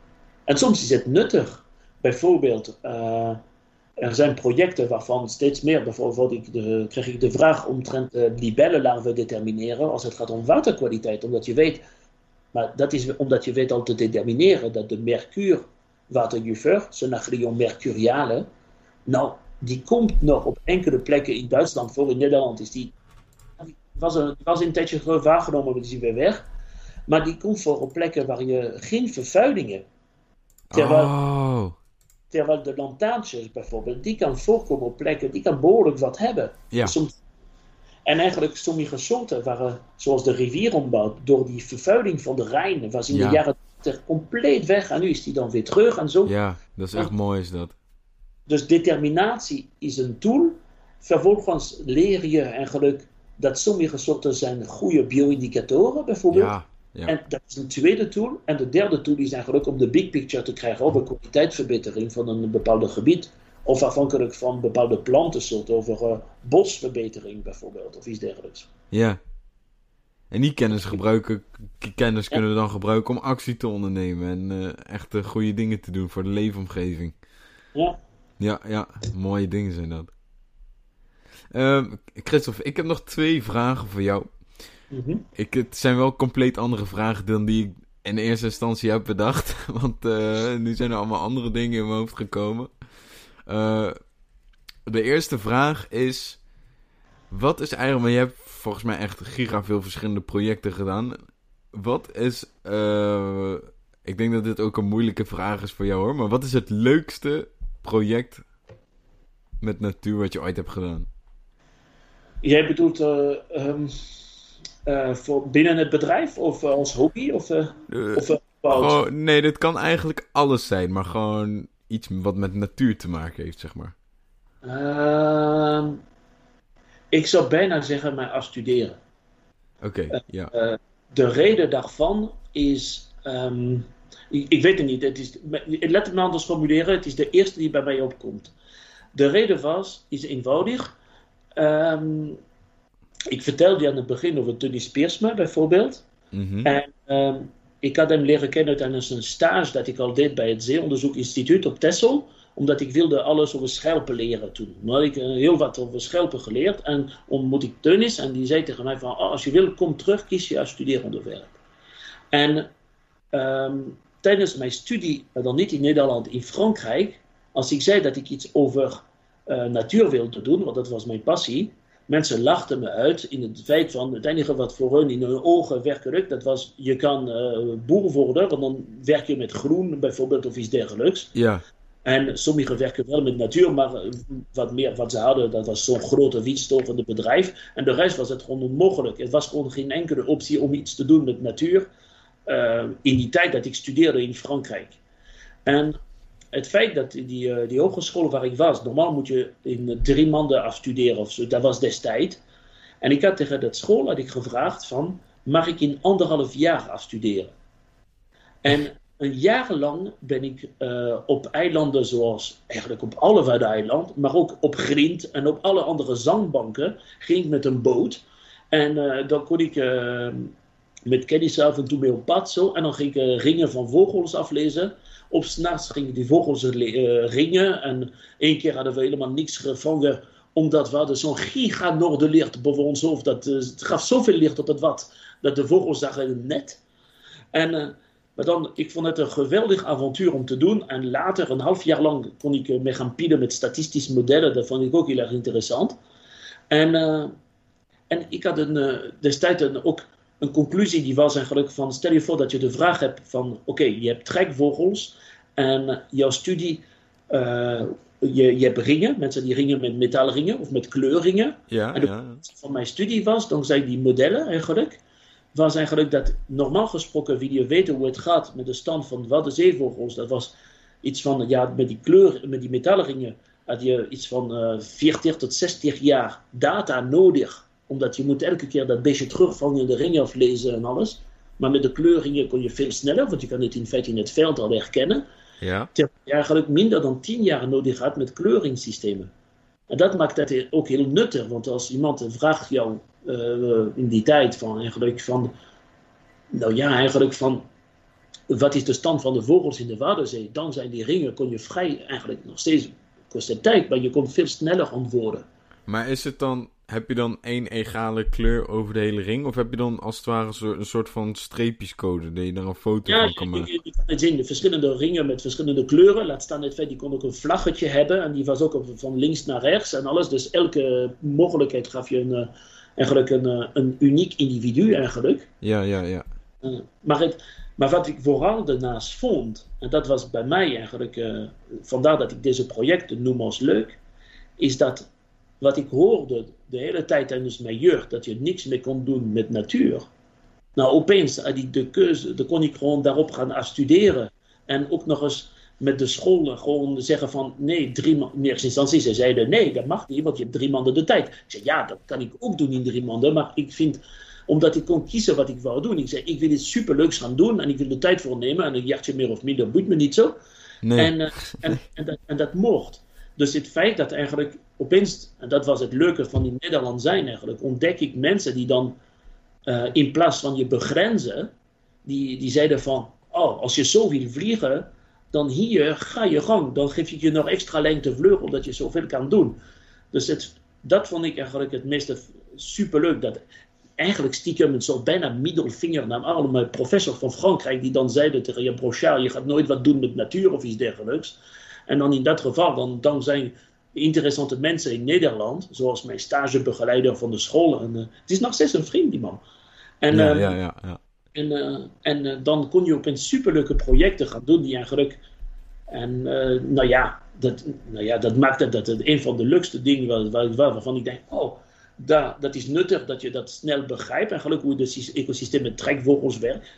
En soms is het nuttig. Bijvoorbeeld, uh, er zijn projecten waarvan steeds meer, bijvoorbeeld ik de, kreeg ik de vraag omtrent uh, libellenlarven determineren als het gaat om waterkwaliteit, omdat je weet, maar dat is omdat je weet al te determineren dat de mercuur waterjuffer, Sonagrion mercuriale, nou, die komt nog op enkele plekken in Duitsland voor, in Nederland is die was, een, was een tijdje geloof waargenomen, maar die is weer weg. Maar die komt voor op plekken waar je geen vervuiling hebt. Terwijl, Oh, terwijl de lantaarntjes bijvoorbeeld, die kan voorkomen op plekken, die kan behoorlijk wat hebben. ja. Soms, en eigenlijk sommige soorten waren, zoals de rivierombouw, door die vervuiling van de Rijn, was in Ja. de jaren tachtig compleet weg. En nu is die dan weer terug en zo. Ja, dat is echt mooi is dat. Dus determinatie is een tool. Vervolgens leer je eigenlijk dat sommige soorten zijn goede bio-indicatoren bijvoorbeeld. Ja, ja. En dat is een tweede tool. En de derde tool is eigenlijk om de big picture te krijgen over kwaliteitsverbetering van een bepaald gebied. Of afhankelijk van bepaalde plantensoorten, over uh, bosverbetering bijvoorbeeld, of iets dergelijks. Ja. En die kennis, gebruiken, die kennis kunnen we dan gebruiken om actie te ondernemen. En uh, echt uh, goede dingen te doen voor de leefomgeving. Ja. Ja, ja. Mooie dingen zijn dat. Uh, Christophe, ik heb nog twee vragen voor jou. Mm-hmm. Ik, het zijn wel compleet andere vragen dan die ik in eerste instantie heb bedacht. Want uh, nu zijn er allemaal andere dingen in mijn hoofd gekomen. Uh, de eerste vraag is... Wat is eigenlijk... Maar je hebt volgens mij echt giga veel verschillende projecten gedaan. Wat is... Uh, ik denk dat dit ook een moeilijke vraag is voor jou hoor. Maar wat is het leukste project met natuur wat je ooit hebt gedaan? Jij bedoelt uh, um, uh, voor binnen het bedrijf of uh, als hobby? Of, uh, Uh, of uh, oh, nee, dit kan eigenlijk alles zijn. Maar gewoon iets wat met natuur te maken heeft, zeg maar. Uh, ik zou bijna zeggen mij afstuderen. Oké, okay, uh, ja. Uh, de reden daarvan is... Um, ik, ik weet het niet. Het is, let het me anders formuleren. Het is de eerste die bij mij opkomt. De reden was, is eenvoudig. Um, ik vertelde je aan het begin over Tony Speersma bijvoorbeeld. Mm-hmm. En um, ik had hem leren kennen tijdens een stage dat ik al deed bij het Zeeonderzoekinstituut op Texel. Omdat ik wilde alles over schelpen leren toen. Nu had ik uh, heel wat over schelpen geleerd. En ontmoet ik Teunis en die zei tegen mij van... Oh, als je wil, kom terug, kies je als studeeronderwerp. En um, tijdens mijn studie, dan niet in Nederland, in Frankrijk... Als ik zei dat ik iets over uh, natuur wilde doen, want dat was mijn passie... Mensen lachten me uit in het feit van... Het enige wat voor hun in hun ogen werkelijk... Dat was, je kan uh, boer worden, want dan werk je met groen bijvoorbeeld of iets dergelijks. Ja. En sommigen werken wel met natuur, maar wat meer wat ze hadden, dat was zo'n grote wietstofende bedrijf. En de rest was het gewoon onmogelijk. Het was gewoon geen enkele optie om iets te doen met natuur. Uh, in die tijd dat ik studeerde in Frankrijk. En het feit dat die, uh, die hogeschool waar ik was, normaal moet je in drie maanden afstuderen of zo. Dat was destijds. En ik had tegen dat school had ik gevraagd van, mag ik in anderhalf jaar afstuderen? En een jaar lang ben ik uh, op eilanden zoals, eigenlijk op alle Waddeneilanden, maar ook op Grient en op alle andere zandbanken, ging ik met een boot. En uh, dan kon ik uh, met kennis af en toe mee op pad zo. En dan ging ik uh, ringen van vogels aflezen. Op 's nachts gingen die vogels uh, ringen. En één keer hadden we helemaal niks gevangen, omdat we hadden zo'n giga noorderlicht boven ons hoofd. Dat, uh, het gaf zoveel licht op het wat, dat de vogels zagen het net. En... Uh, Maar dan, ik vond het een geweldig avontuur om te doen. En later, een half jaar lang, kon ik uh, mee gaan pielen met statistische modellen. Dat vond ik ook heel erg interessant. En, uh, en ik had een, uh, destijds een, ook een conclusie die was eigenlijk van... Stel je voor dat je de vraag hebt van... Oké, okay, je hebt trekvogels en uh, jouw studie... Uh, je, je hebt ringen, mensen die ringen met metaalringen of met kleurringen. Ja, en de ja. van mijn studie was, dan zijn die modellen eigenlijk... was eigenlijk dat normaal gesproken wil je weten hoe het gaat met de stand van waddenzeevogels. Dat was iets van, ja, met die kleur, met die metaalringen had je iets van uh, veertig tot zestig jaar data nodig. Omdat je moet elke keer dat beestje terugvangen in de ringen aflezen en alles. Maar met de kleurringen kon je veel sneller, want je kan het in feite in het veld al herkennen. Ja. Terwijl je eigenlijk minder dan tien jaar nodig had met kleuringssystemen. En dat maakt dat ook heel nuttig, want als iemand vraagt jou uh, in die tijd van eigenlijk van, nou ja, eigenlijk van, wat is de stand van de vogels in de Waddenzee? Dan zijn die ringen, kon je vrij eigenlijk nog steeds, kost het tijd, maar je kon veel sneller antwoorden. Maar is het dan, heb je dan één egale kleur over de hele ring? Of heb je dan als het ware een soort van streepjescode, dat je daar een foto ja, van kan maken? Ja, je kan het zien, de verschillende ringen met verschillende kleuren. Laat staan het feit, die kon ook een vlaggetje hebben. En die was ook van links naar rechts en alles. Dus elke mogelijkheid gaf je een, eigenlijk een, uh, een uniek individu eigenlijk. Ja, ja, ja. Uh, maar, het, maar wat ik vooral daarnaast vond, en dat was bij mij eigenlijk, uh, vandaar dat ik deze projecten noem als leuk, is dat wat ik hoorde de hele tijd tijdens mijn jeugd, dat je niks meer kon doen met natuur. Nou, opeens had ik de keuze, dan kon ik gewoon daarop gaan afstuderen. En ook nog eens met de school gewoon zeggen van, nee, drie maanden, in eerste instantie ze zeiden, nee, dat mag niet, want je hebt drie maanden de tijd. Ik zei, ja, dat kan ik ook doen in drie maanden, maar ik vind, omdat ik kon kiezen wat ik wou doen. Ik zei, ik wil iets superleuks gaan doen en ik wil de tijd voor nemen en een jaartje meer of minder boeit me niet zo. Nee. En, uh, en, en, dat, en dat mocht. Dus het feit dat eigenlijk opeens, en dat was het leuke van in Nederland zijn eigenlijk, ontdek ik mensen die dan uh, in plaats van je begrenzen, die, die zeiden van, oh, als je zo wil vliegen, dan hier ga je gang. Dan geef ik je nog extra lengte vleugel, dat je zoveel kan doen. Dus het, dat vond ik eigenlijk het meeste superleuk. Dat eigenlijk stiekem een soort bijna middelvinger naar allemaal professor van Frankrijk, die dan zeiden tegen je Brochard, je gaat nooit wat doen met natuur of iets dergelijks. En dan in dat geval, dan, dan zijn interessante mensen in Nederland, zoals mijn stagebegeleider van de school. En, uh, het is nog steeds een vriend, die man. En, ja, uh, ja, ja, ja. En, uh, en uh, dan kon je ook een superleuke projecten gaan doen die eigenlijk. En uh, nou, ja, dat, nou ja, dat maakte dat het een van de leukste dingen was, waar, waarvan ik denk, oh, da, dat is nuttig dat je dat snel begrijpt. Eigenlijk hoe het ecosysteem met trekvogels werkt.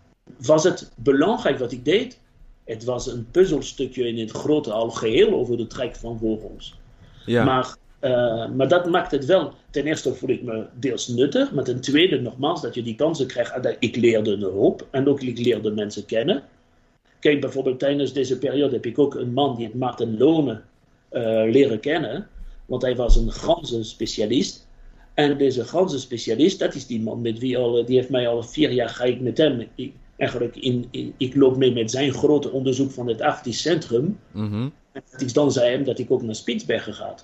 Was het belangrijk wat ik deed? Het was een puzzelstukje in het grote algeheel over de trek van vogels. Ja. Maar, uh, maar dat maakt het wel. Ten eerste voel ik me deels nuttig. Maar ten tweede, nogmaals, dat je die kansen krijgt. Dat ik leerde een hoop. En ook ik leerde mensen kennen. Kijk, bijvoorbeeld tijdens deze periode heb ik ook een man die het Maarten Lonen uh, leren kennen. Want hij was een ganzenspecialist. En deze ganzenspecialist, dat is die man met wie al, die heeft mij al vier jaar ga ik met hem. Ik, Eigenlijk in, in, ik loop mee met zijn grote onderzoek van het Arktisch Centrum. Mm-hmm. En dat ik dan zei hem dat ik ook naar Spitsbergen ga.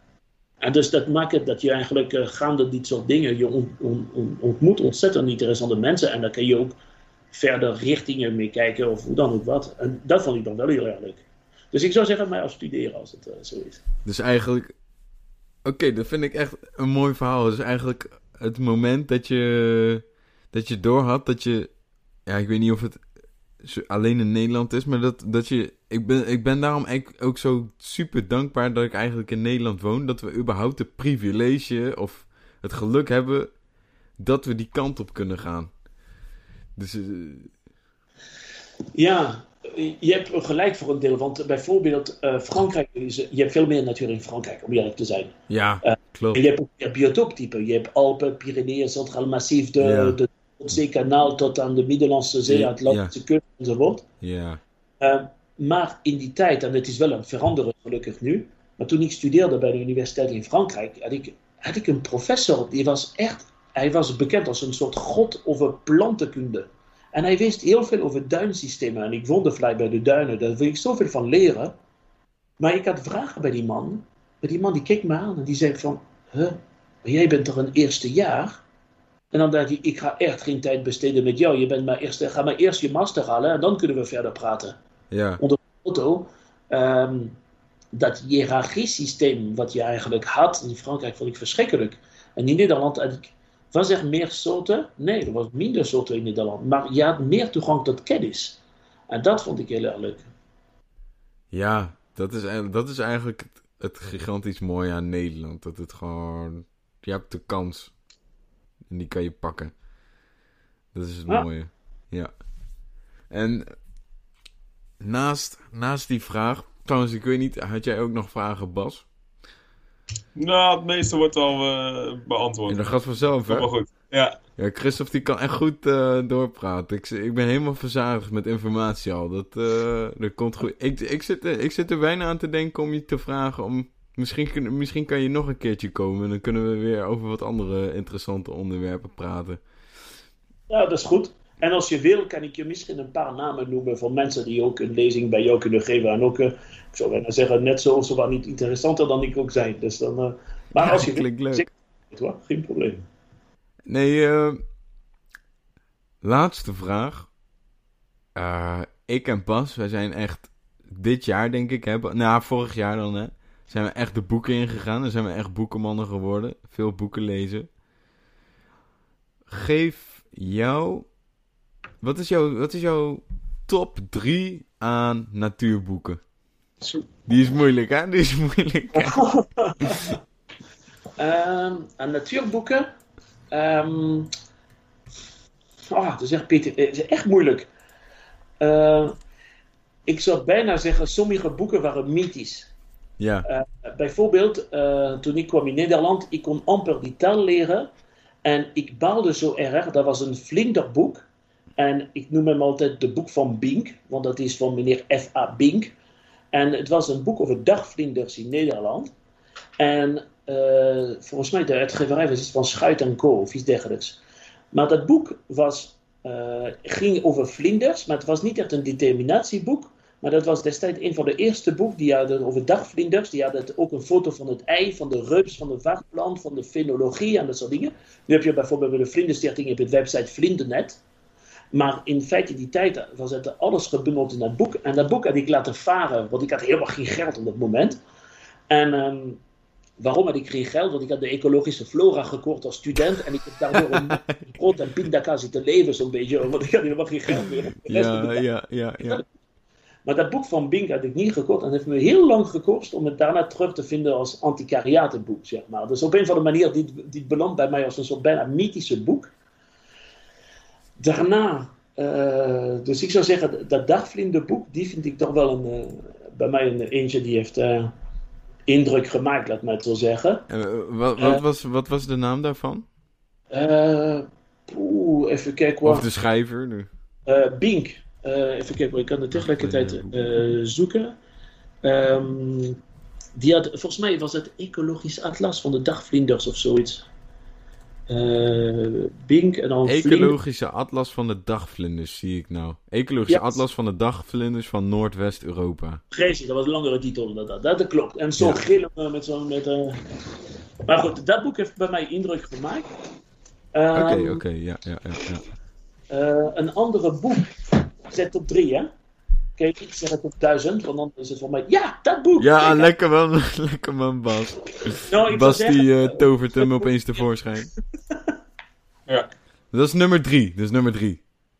En dus dat maakt het dat je eigenlijk uh, gaande dit soort dingen, je on, on, on, ontmoet ontzettend interessante mensen. En dan kun je ook verder richtingen mee kijken of hoe dan ook wat. En dat vond ik dan wel heel erg leuk. Dus ik zou zeggen, mij afstuderen als het uh, zo is. Dus eigenlijk, oké, okay, dat vind ik echt een mooi verhaal. Dus eigenlijk het moment dat je, dat je doorhad dat je, ja, ik weet niet of het alleen in Nederland is, maar dat, dat je, ik ben, ik ben daarom ook zo super dankbaar dat ik eigenlijk in Nederland woon, dat we überhaupt de privilege of het geluk hebben dat we die kant op kunnen gaan. Dus, uh... Ja, je hebt gelijk voor een deel, want bijvoorbeeld uh, Frankrijk, is, je hebt veel meer natuur in Frankrijk, om eerlijk te zijn. Ja, uh, klopt. En je hebt ook meer biotooptypen, je hebt Alpen, Pyreneeën, Centraal Massief, de... Ja. de het zeekanaal tot aan de Middellandse Zee, ja, Atlantische ja. kust enzovoort. Ja. Uh, maar in die tijd, en het is wel een veranderen gelukkig nu, maar toen ik studeerde bij de universiteit in Frankrijk, had ik, had ik een professor, die was echt, hij was bekend als een soort god over plantenkunde. En hij wist heel veel over duinsystemen. En ik woonde vlak bij de duinen, daar wil ik zoveel van leren. Maar ik had vragen bij die man. Maar die man die keek me aan en die zei van, huh, maar jij bent toch een eerste jaar? En dan dacht ik, ik ga echt geen tijd besteden met jou. Je bent maar eerst, ga maar eerst je master halen en dan kunnen we verder praten. Ja. Onder de motto, um, dat hiërarchiesysteem wat je eigenlijk had in Frankrijk vond ik verschrikkelijk. En in Nederland had ik, was er meer soorten? Nee, er was minder soorten in Nederland. Maar je had meer toegang tot kennis. En dat vond ik heel erg leuk. Ja, dat is, dat is eigenlijk het, het gigantisch mooie aan Nederland. Dat het gewoon, je hebt de kans. En die kan je pakken. Dat is het ah. mooie. Ja. En naast, naast die vraag... Trouwens, ik weet niet... Had jij ook nog vragen, Bas? Nou, het meeste wordt al uh, beantwoord. En dat gaat vanzelf, hè? Maar goed, ja. Ja, Christophe die kan echt goed uh, doorpraten. Ik, ik ben helemaal verzadigd met informatie al. Dat, uh, dat komt goed. Ik, ik, zit, ik zit er bijna aan te denken om je te vragen om... Misschien, misschien kan je nog een keertje komen en dan kunnen we weer over wat andere interessante onderwerpen praten. Ja, dat is goed. En als je wil, kan ik je misschien een paar namen noemen van mensen die ook een lezing bij jou kunnen geven. En ook, uh, ik zou bijna zeggen, net zo of zo niet interessanter dan ik ook zijn. Dus dan, uh, maar ja, als je klinkt wil, leuk. Hoor, geen probleem. Nee, uh, laatste vraag. Uh, ik en Bas, wij zijn echt dit jaar denk ik, hebben, nou vorig jaar dan hè. Zijn we echt de boeken ingegaan en zijn we echt boekenmannen geworden. Veel boeken lezen. geef jou... Wat is jouw, wat is jouw top drie aan natuurboeken? Zo. Die is moeilijk, hè? Die is moeilijk, hè? um, aan natuurboeken... Um, oh, dat is echt, Peter, het is echt moeilijk. Uh, ik zou bijna zeggen, sommige boeken waren mythisch. Ja. Uh, bijvoorbeeld, uh, toen ik kwam in Nederland, ik kon amper die taal leren. En ik baalde zo erg, dat was een vlinderboek. En ik noem hem altijd de boek van Bink, want dat is van meneer F A Bink. En het was een boek over dagvlinders in Nederland. En uh, volgens mij de uitgeverij was iets van Schuit en Co. of iets dergelijks. Maar dat boek was, uh, ging over vlinders, maar het was niet echt een determinatieboek. Maar dat was destijds een van de eerste boeken die hadden over dagvlinders. Die hadden ook een foto van het ei, van de rups, van de vachtplant, van de fenologie en dat soort dingen. Nu heb je bijvoorbeeld bij de Vlinderstichting op het website Vlindernet. Maar in feite in die tijd was het alles gebundeld in dat boek. En dat boek had ik laten varen, want ik had helemaal geen geld op dat moment. En um, waarom had ik geen geld? Want ik had de ecologische flora gekocht als student. En ik heb daardoor een brood en pindakaas zitten leven zo'n beetje. Want ik had helemaal geen geld meer. Ja, ja, ja, ja. Maar dat boek van Bink had ik niet gekocht. En het heeft me heel lang gekost om het daarna terug te vinden als antiquariatenboek, zeg maar. Dus op een of andere manier, dit, dit belandt bij mij als een soort bijna mythische boek. Daarna, uh, dus ik zou zeggen, dat dagvlinderboek, die vind ik toch wel een, uh, bij mij een eentje die heeft uh, indruk gemaakt, laat mij het zo zeggen. Uh, wat, wat, uh, was, wat was de naam daarvan? Uh, Oeh, even kijken hoor. Of de schrijver nu? Uh, Bink. Uh, even kijken, ik kan het tegelijkertijd uh, zoeken. Um, die had, volgens mij was het Ecologisch Atlas van de dagvlinders of zoiets. Uh, Bink en dan Ecologische vlinder... Atlas van de dagvlinders, zie ik nou. Ecologische ja. Atlas van de dagvlinders van Noordwest-Europa. Precies, dat was een langere titel inderdaad. Dat, dat klopt. En zo ja. gillen met zo'n... Met, uh... Maar goed, dat boek heeft bij mij indruk gemaakt. Oké, um, oké, okay, ja, ja, ja. ja. Uh, een andere boek... Zet op drie, hè? Kijk, ik zeg het op duizend, want dan is het voor mij... Ja, dat boek! Ja, kijk, lekker man, lekker man, Bas. Nou, Bas zeggen, die uh, tovert hem opeens tevoorschijn. Ja. Dat is nummer drie, dat is nummer drie.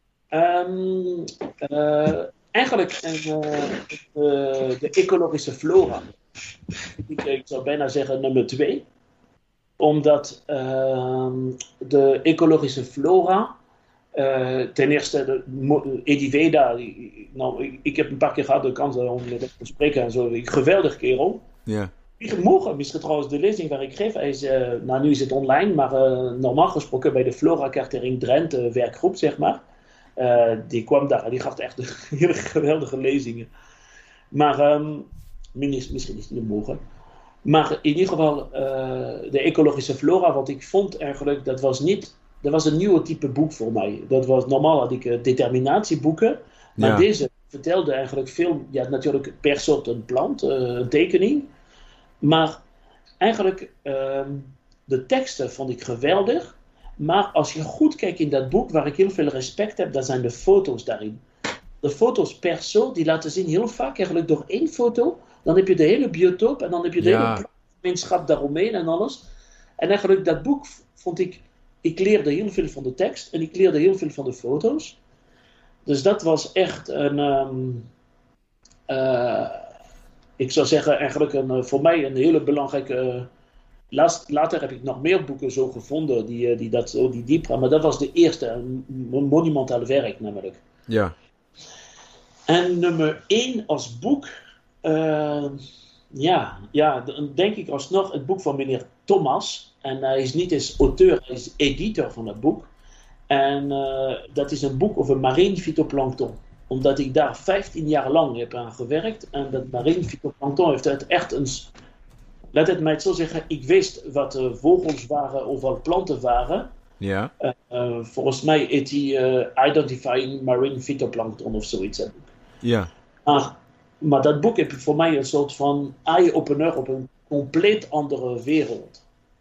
Um, uh, eigenlijk uh, uh, de ecologische flora. Ik, ik zou bijna zeggen nummer twee. Omdat uh, de ecologische flora... Uh, ten eerste, de, Eddie Veda, nou, ik, ik heb een paar keer gehad de kans om met hem te spreken en zo, een geweldig kerel. Ja. Morgen is het trouwens de lezing waar ik geef, hij is, uh, nou nu is het online, maar uh, normaal gesproken bij de Flora-kartering Drenthe werkgroep, zeg maar. Uh, die kwam daar en die gaf echt hele geweldige lezingen. Maar, um, misschien is het niet morgen. Maar in ieder geval, uh, de ecologische flora, wat ik vond eigenlijk, dat was niet... Dat was een nieuwe type boek voor mij. Dat was, normaal had ik uh, determinatieboeken. Maar ja. Deze vertelde eigenlijk veel... Ja, natuurlijk per soort een plant, uh, een tekening. Maar eigenlijk... Uh, de teksten vond ik geweldig. Maar als je goed kijkt in dat boek... Waar ik heel veel respect heb... Dat zijn de foto's daarin. De foto's per soort... Die laten zien heel vaak eigenlijk door één foto... Dan heb je de hele biotoop... En dan heb je de ja. hele gemeenschap daaromheen en alles. En eigenlijk dat boek vond ik... Ik leerde heel veel van de tekst en ik leerde heel veel van de foto's. Dus dat was echt een... Um, uh, ik zou zeggen eigenlijk een, voor mij een hele belangrijke... Uh, last, later heb ik nog meer boeken zo gevonden die, die dat zo die diep. Maar dat was de eerste, een monumentaal werk namelijk. Ja. En nummer één als boek... Uh, ja, ja, denk ik alsnog het boek van meneer Thomas... En hij is niet eens auteur, hij is editor van het boek. En uh, dat is een boek over marine fytoplankton. Omdat ik daar vijftien jaar lang heb aan gewerkt. En dat marine fytoplankton heeft het echt een... Laat het mij het zo zeggen, ik wist wat uh, vogels waren of wat planten waren. Ja. Uh, uh, volgens mij heet die uh, Identifying Marine Phytoplankton of zoiets. Hè. Ja. Maar, maar dat boek heb voor mij een soort van eye-opener op een compleet andere wereld.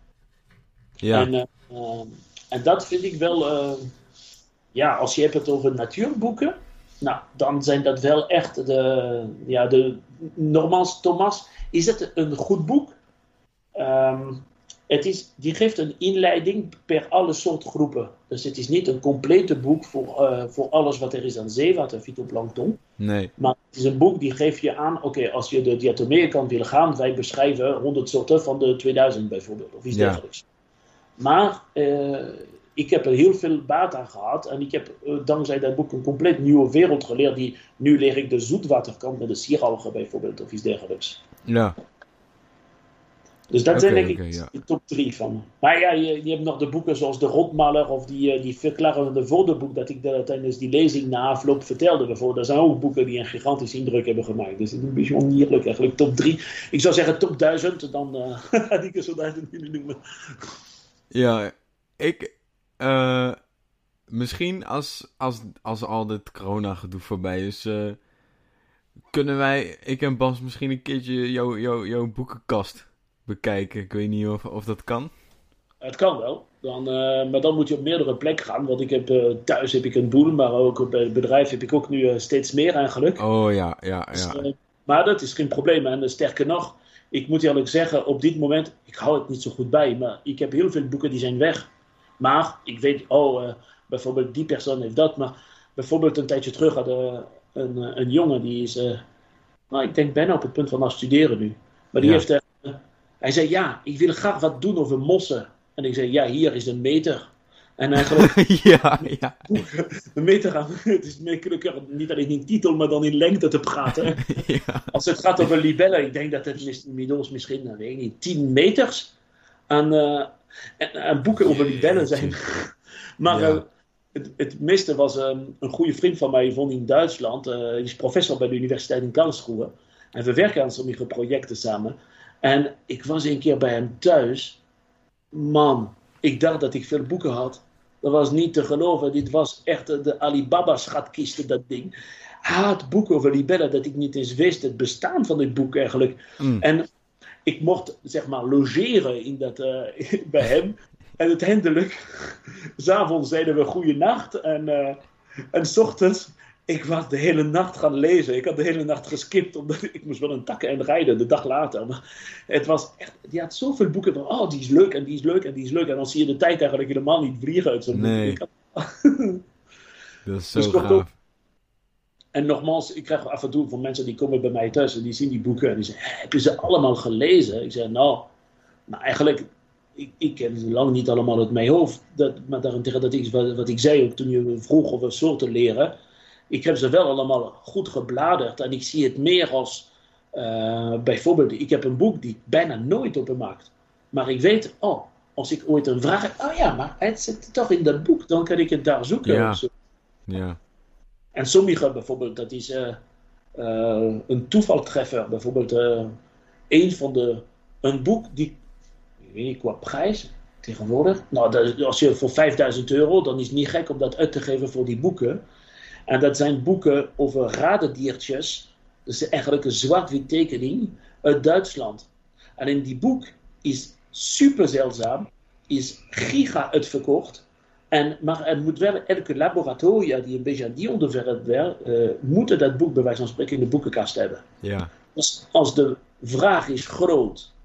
Ja. En, uh, uh, en dat vind ik wel, uh, ja, als je hebt het over natuurboeken, nou, dan zijn dat wel echt de, ja, de, normaal Thomas, is het een goed boek? Um, het is, die geeft een inleiding per alle soort groepen. Dus het is niet een complete boek voor, uh, voor alles wat er is aan zeewater, fytoplankton. Nee. Maar het is een boek die geeft je aan, oké, okay, als je de diatomeeënkant wil gaan, wij beschrijven honderd soorten van de tweeduizend bijvoorbeeld, of iets ja. dergelijks. Maar uh, ik heb er heel veel baat aan gehad en ik heb uh, dankzij dat boek een compleet nieuwe wereld geleerd. Die, nu leer ik de zoetwaterkant met de sieralgen bijvoorbeeld, of iets dergelijks. Ja. Dus dat okay, zijn denk okay, ik ja. de top drie van. Maar ja, je, je hebt nog de boeken zoals de Rotmaler of die, die verklarende woordenboek dat ik de, tijdens die lezing na afloop vertelde bijvoorbeeld. Dat zijn ook boeken die een gigantische indruk hebben gemaakt. Dus het is een beetje onierlijk eigenlijk. Top drie. Ik zou zeggen top duizend, dan uh, had ik er zo duizend willen noemen. Ja, ik... Uh, misschien als, als, als al dit corona-gedoe voorbij is... Uh, kunnen wij, ik en Bas, misschien een keertje jouw jou, jou boekenkast bekijken. Ik weet niet of, of dat kan. Het kan wel. Dan, uh, maar dan moet je op meerdere plekken gaan. Want ik heb, uh, thuis heb ik een boel, maar ook bij het bedrijf heb ik ook nu uh, steeds meer eigenlijk. Oh ja, ja, ja. Dus, uh, maar dat is geen probleem. En uh, sterker nog, ik moet eerlijk zeggen, op dit moment, ik hou het niet zo goed bij. Maar ik heb heel veel boeken die zijn weg. Maar ik weet, oh, uh, bijvoorbeeld die persoon heeft dat. Maar bijvoorbeeld een tijdje terug had uh, een, uh, een jongen die is, uh, nou ik denk bijna op het punt van studeren nu. Maar die ja. heeft... Uh, Hij zei, ja, ik wil graag wat doen over mossen. En ik zei, ja, hier is een meter. En eigenlijk... ja, ja. Een meter aan... Het is makkelijker, niet alleen in titel, maar dan in lengte te praten. ja. Als het gaat over libellen, ik denk dat het inmiddels misschien, nou, weet ik niet, tien meters aan, uh, aan boeken over libellen zijn. maar ja. uh, het, het meeste was um, een goede vriend van mij, woont in Duitsland. Uh, hij is professor bij de Universiteit in Karlsruhe. En we werken aan sommige projecten samen. En ik was een keer bij hem thuis. Man, ik dacht dat ik veel boeken had. Dat was niet te geloven. Dit was echt de Alibaba-schatkisten, dat ding. Hij had boeken over libellen dat ik niet eens wist. Het bestaan van dit boek eigenlijk. Mm. En ik mocht, zeg maar, logeren in dat, uh, bij hem. En uiteindelijk, 's avonds zeiden we goeienacht. En, uh, en 's ochtends... Ik was de hele nacht gaan lezen. Ik had de hele nacht geskipt. Omdat ik moest wel een takken en rijden de dag later. Maar het was echt... Die had zoveel boeken van... Oh, die is leuk en die is leuk en die is leuk. En dan zie je de tijd eigenlijk helemaal niet vliegen uit zo'n nee. boek. Dat is zo dus gaaf. ook, en nogmaals, ik krijg af en toe van mensen die komen bij mij thuis. En die zien die boeken. En die zeggen... Heb je ze allemaal gelezen? Ik zeg, nou... Maar eigenlijk... Ik, ik ken ze lang niet allemaal uit mijn hoofd. Dat, maar daarentegen dat is wat, wat ik zei ook toen je vroeg over soorten leren... Ik heb ze wel allemaal goed gebladerd en ik zie het meer als, uh, bijvoorbeeld, ik heb een boek die ik bijna nooit openmaakt. Maar ik weet, oh, als ik ooit een vraag heb, oh ja, maar het zit toch in dat boek, dan kan ik het daar zoeken. Ja. Of zo. Ja. En sommige bijvoorbeeld, dat is uh, uh, een toevaltreffer. Bijvoorbeeld, uh, een van de, een boek die, ik weet niet, qua prijs, tegenwoordig, nou, dat, als je voor vijfduizend euro, dan is het niet gek om dat uit te geven voor die boeken. En dat zijn boeken over radendiertjes. Dat is eigenlijk een zwart-wit tekening uit Duitsland. En in die boek is super zeldzaam, is giga uitverkocht. En, maar er moet wel elke laboratoria die een beetje aan die onderwerp werkt, uh, moeten dat boek bij wijze van spreken in de boekenkast hebben. Ja. Dus als de vraag is groot,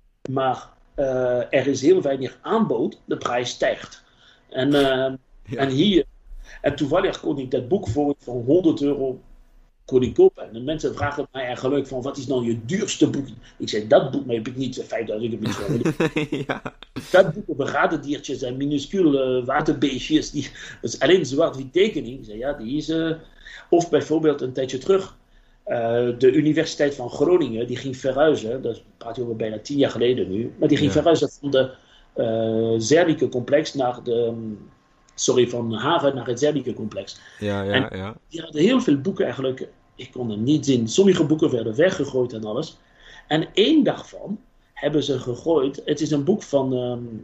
maar uh, er is heel weinig aanbod, de prijs stijgt. En, uh, ja. en hier... En toevallig kon ik dat boek voor, voor honderd euro kon ik kopen. En de mensen vragen mij eigenlijk van, wat is nou je duurste boek? Ik zei, dat boek, maar heb ik niet vijfduizend, ik heb niet zo. ja. Dat boek over radendiertjes en minuscule waterbeestjes, die, dat is alleen zwart-wit tekening. Ik zei, ja, die is... Uh, of bijvoorbeeld een tijdje terug, uh, de Universiteit van Groningen, die ging verhuizen, dat praat je over bijna tien jaar geleden nu, maar die ging ja. verhuizen van de uh, Zernike-complex naar de... Um, Sorry, van Haven naar het Zernike-complex. Ja, ja, en ja. Die hadden heel veel boeken eigenlijk. Ik kon er niet zien. Sommige boeken werden weggegooid en alles. En één daarvan hebben ze gegooid. Het is een boek van, um,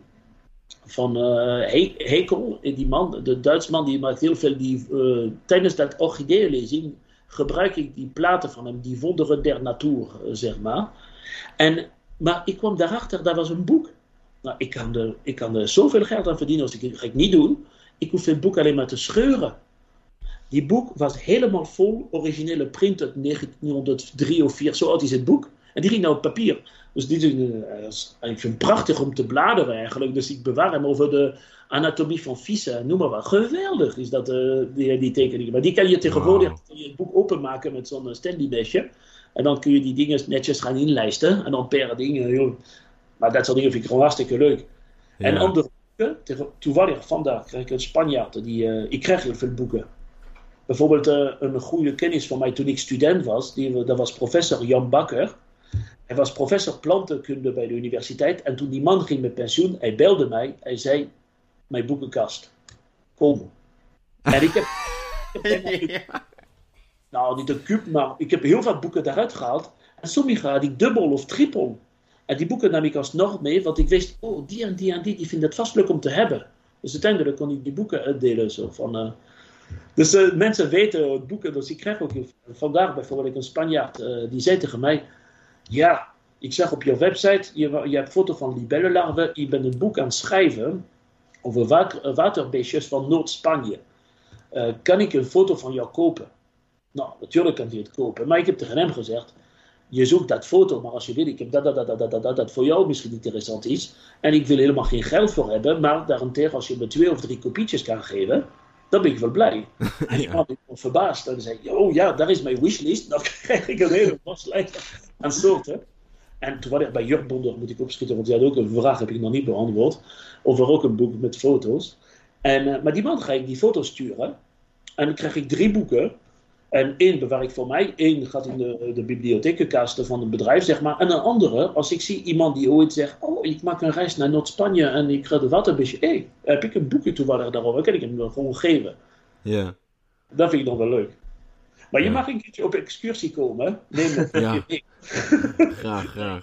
van uh, He- Hekel, die man, de Duitsman, die maakt heel veel. Die, uh, tijdens dat orchideeënlezing gebruik ik die platen van hem, die wonderen der natuur, zeg maar. En, maar ik kwam daarachter, daar was een boek. Nou, ik kan er, ik kan er zoveel geld aan verdienen als ik dat ga ik niet doen. Ik hoef het boek alleen maar te scheuren. Die boek was helemaal vol originele print uit negentienhonderddrie of vier, zo oud is het boek. En die ging nou op papier. Dus die, uh, is, ik vind het prachtig om te bladeren eigenlijk. Dus ik bewaar hem over de anatomie van vissen. Noem maar wat. Geweldig is dat, uh, die, die tekeningen. Maar die kan je tegenwoordig wow. je het boek openmaken met zo'n Stanley-mesje. En dan kun je die dingen netjes gaan inlijsten. En dan per ding. Uh, maar dat soort dingen vind ik gewoon hartstikke leuk. Ja. En andere boeken. Toevallig vandaag krijg ik een Spanjaard. Die, uh, ik krijg heel veel boeken. Bijvoorbeeld uh, een goede kennis van mij toen ik student was. Die, dat was professor Jan Bakker. Hij was professor plantenkunde bij de universiteit. En toen die man ging met pensioen, hij belde mij. Hij zei, mijn boekenkast, kom. En ik heb... Ik heb ja. Nou, niet een kuub, maar ik heb heel veel boeken daaruit gehaald. En sommige had ik dubbel of trippel. En die boeken nam ik alsnog mee, want ik wist, oh, die en die en die, die vinden het vast leuk om te hebben. Dus uiteindelijk kon ik die boeken uitdelen. Zo van, uh... Dus uh, mensen weten boeken, dus ik krijg ook vandaag bijvoorbeeld een Spanjaard, uh, die zei tegen mij, ja, ik zag op je website, je, je hebt foto van libellenlarven, je bent een boek aan het schrijven over water, waterbeestjes van Noord-Spanje. Uh, kan ik een foto van jou kopen? Nou, natuurlijk kan hij het kopen, maar ik heb tegen hem gezegd, je zoekt dat foto, maar als je wil, ik heb dat, dat, dat, dat, dat, dat, dat voor jou misschien interessant is, en ik wil helemaal geen geld voor hebben, maar daarentegen als je me twee of drie kopietjes kan geven, dan ben ik wel blij. En ik was verbaasd. En dan zei ik, oh ja, daar is mijn wishlist. Dan krijg ik een hele waslijst aan soorten. En toen was ik bij Jurtbonder, moet ik opschieten, want die had ook een vraag, heb ik nog niet beantwoord. Over ook een boek met foto's. En, uh, maar die man ga ik die foto's sturen. En dan krijg ik drie boeken. En één bewaar ik voor mij. Eén gaat in de, de bibliothekenkasten van een bedrijf, zeg maar. En een andere, als ik zie iemand die ooit zegt, oh, ik maak een reis naar Noord-Spanje en ik ga de waterbeestje. Hé, hey, heb ik een boekje toevallig daarover? Kan ik hem dan gewoon geven? Ja. Yeah. Dat vind ik dan wel leuk. Maar je ja. mag een keertje op excursie komen. Neem het ja. mee. Graag, graag.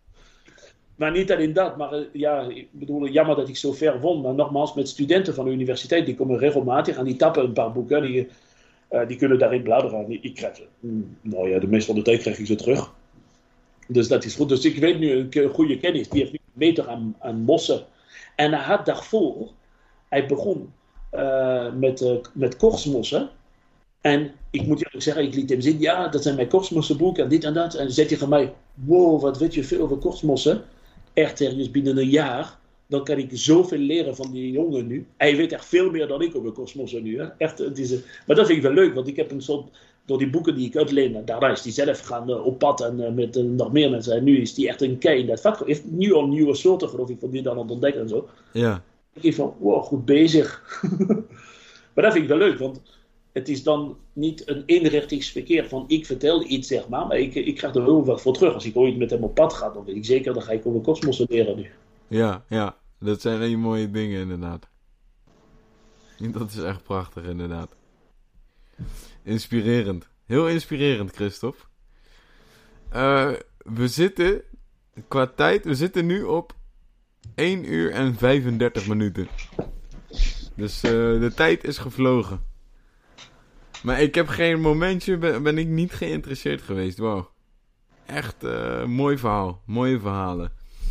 Maar niet alleen dat, maar uh, ja, ik bedoel, jammer dat ik zo ver won. Maar nogmaals, met studenten van de universiteit, die komen regelmatig en die tappen een paar boeken. Die, uh, die kunnen daarin bladeren. Ik krijg ze. Nou ja, de meeste van de tijd krijg ik ze terug. Dus dat is goed. Dus ik weet nu een goede kennis. Die heeft nu een meter aan, aan mossen. En hij had daarvoor, hij begon uh, met, uh, met korsmossen. En ik moet eerlijk zeggen, ik liet hem zien, ja, dat zijn mijn korsmossenboeken en dit en dat. En dan zei hij tegen mij, wow, wat weet je veel over korsmossen? Echt ergens binnen een jaar, dan kan ik zoveel leren van die jongen nu. Hij weet echt veel meer dan ik over korsmossen nu. Hè? Echt, het is, maar dat vind ik wel leuk, want ik heb een soort, door die boeken die ik uitleen, daarna is hij zelf gaan uh, op pad en uh, met uh, nog meer mensen. En nu is hij echt een kei in dat vak. Hij heeft nu al nieuwe soorten, geloof ik, van die dan aan het ontdekken en zo. Ja. Ik denk van, wow, goed bezig. Maar dat vind ik wel leuk, want het is dan niet een eenrichtingsverkeer van ik vertel iets, zeg maar, maar ik, ik krijg er heel wat voor terug. Als ik ooit met hem op pad ga, dan weet ik zeker, dan ga ik over kosmossen leren nu. Ja, ja, dat zijn hele mooie dingen inderdaad. Dat is echt prachtig inderdaad. Inspirerend. Heel inspirerend, Christophe. Uh, we zitten, qua tijd, we zitten nu op één uur en vijfendertig minuten. Dus uh, de tijd is gevlogen. Maar ik heb geen momentje, ben, ben ik niet geïnteresseerd geweest. Wow. Echt uh, mooi verhaal. Mooie verhalen.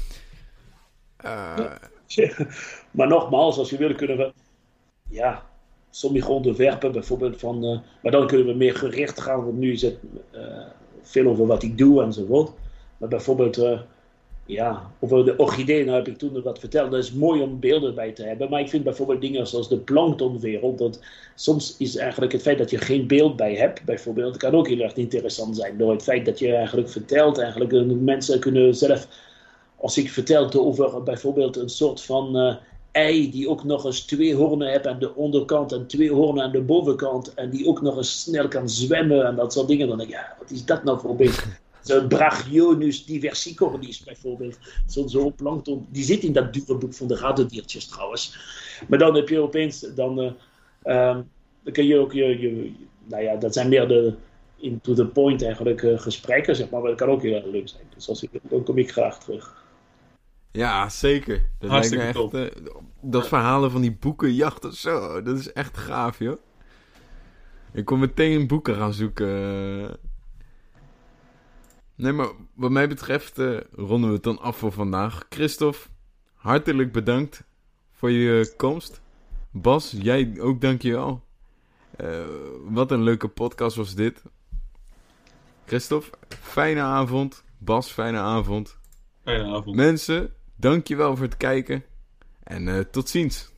Uh... Ja, maar nogmaals, als je wil, kunnen we... Ja, sommige onderwerpen bijvoorbeeld van... Uh, maar dan kunnen we meer gericht gaan. Want nu is het uh, veel over wat ik doe enzovoort. Maar bijvoorbeeld... Uh, Ja, over de orchideeën heb ik toen wat verteld. Dat is mooi om beelden bij te hebben. Maar ik vind bijvoorbeeld dingen zoals de planktonwereld. Dat soms is eigenlijk het feit dat je geen beeld bij hebt, bijvoorbeeld, kan ook heel erg interessant zijn. Door het feit dat je eigenlijk vertelt, eigenlijk mensen kunnen zelf, als ik vertelde over bijvoorbeeld een soort van uh, ei die ook nog eens twee hoornen heeft aan de onderkant en twee hoornen aan de bovenkant. En die ook nog eens snel kan zwemmen en dat soort dingen. Dan denk ik, ja, wat is dat nou voor beeld? Zo'n Brachionus diversicornis bijvoorbeeld. Zo'n zo plankton. Die zit in dat dure boek van de radendiertjes trouwens. Maar dan heb je opeens... Dan, uh, um, dan kun je ook je, je... Nou ja, dat zijn meer de... into the point eigenlijk uh, gesprekken, zeg maar. Maar dat kan ook heel erg leuk zijn. Dus als ik, dan kom ik graag terug. Ja, zeker. Dat Hartstikke lijkt me top. echt, uh, dat verhalen van die boekenjachten, zo. Dat is echt gaaf, joh. Ik kon meteen boeken gaan zoeken... Uh... Nee, maar wat mij betreft uh, ronden we het dan af voor vandaag. Christophe, hartelijk bedankt voor je komst. Bas, jij ook dankjewel. Uh, wat een leuke podcast was dit. Christophe, fijne avond. Bas, fijne avond. Fijne avond. Mensen, dankjewel voor het kijken. En uh, tot ziens.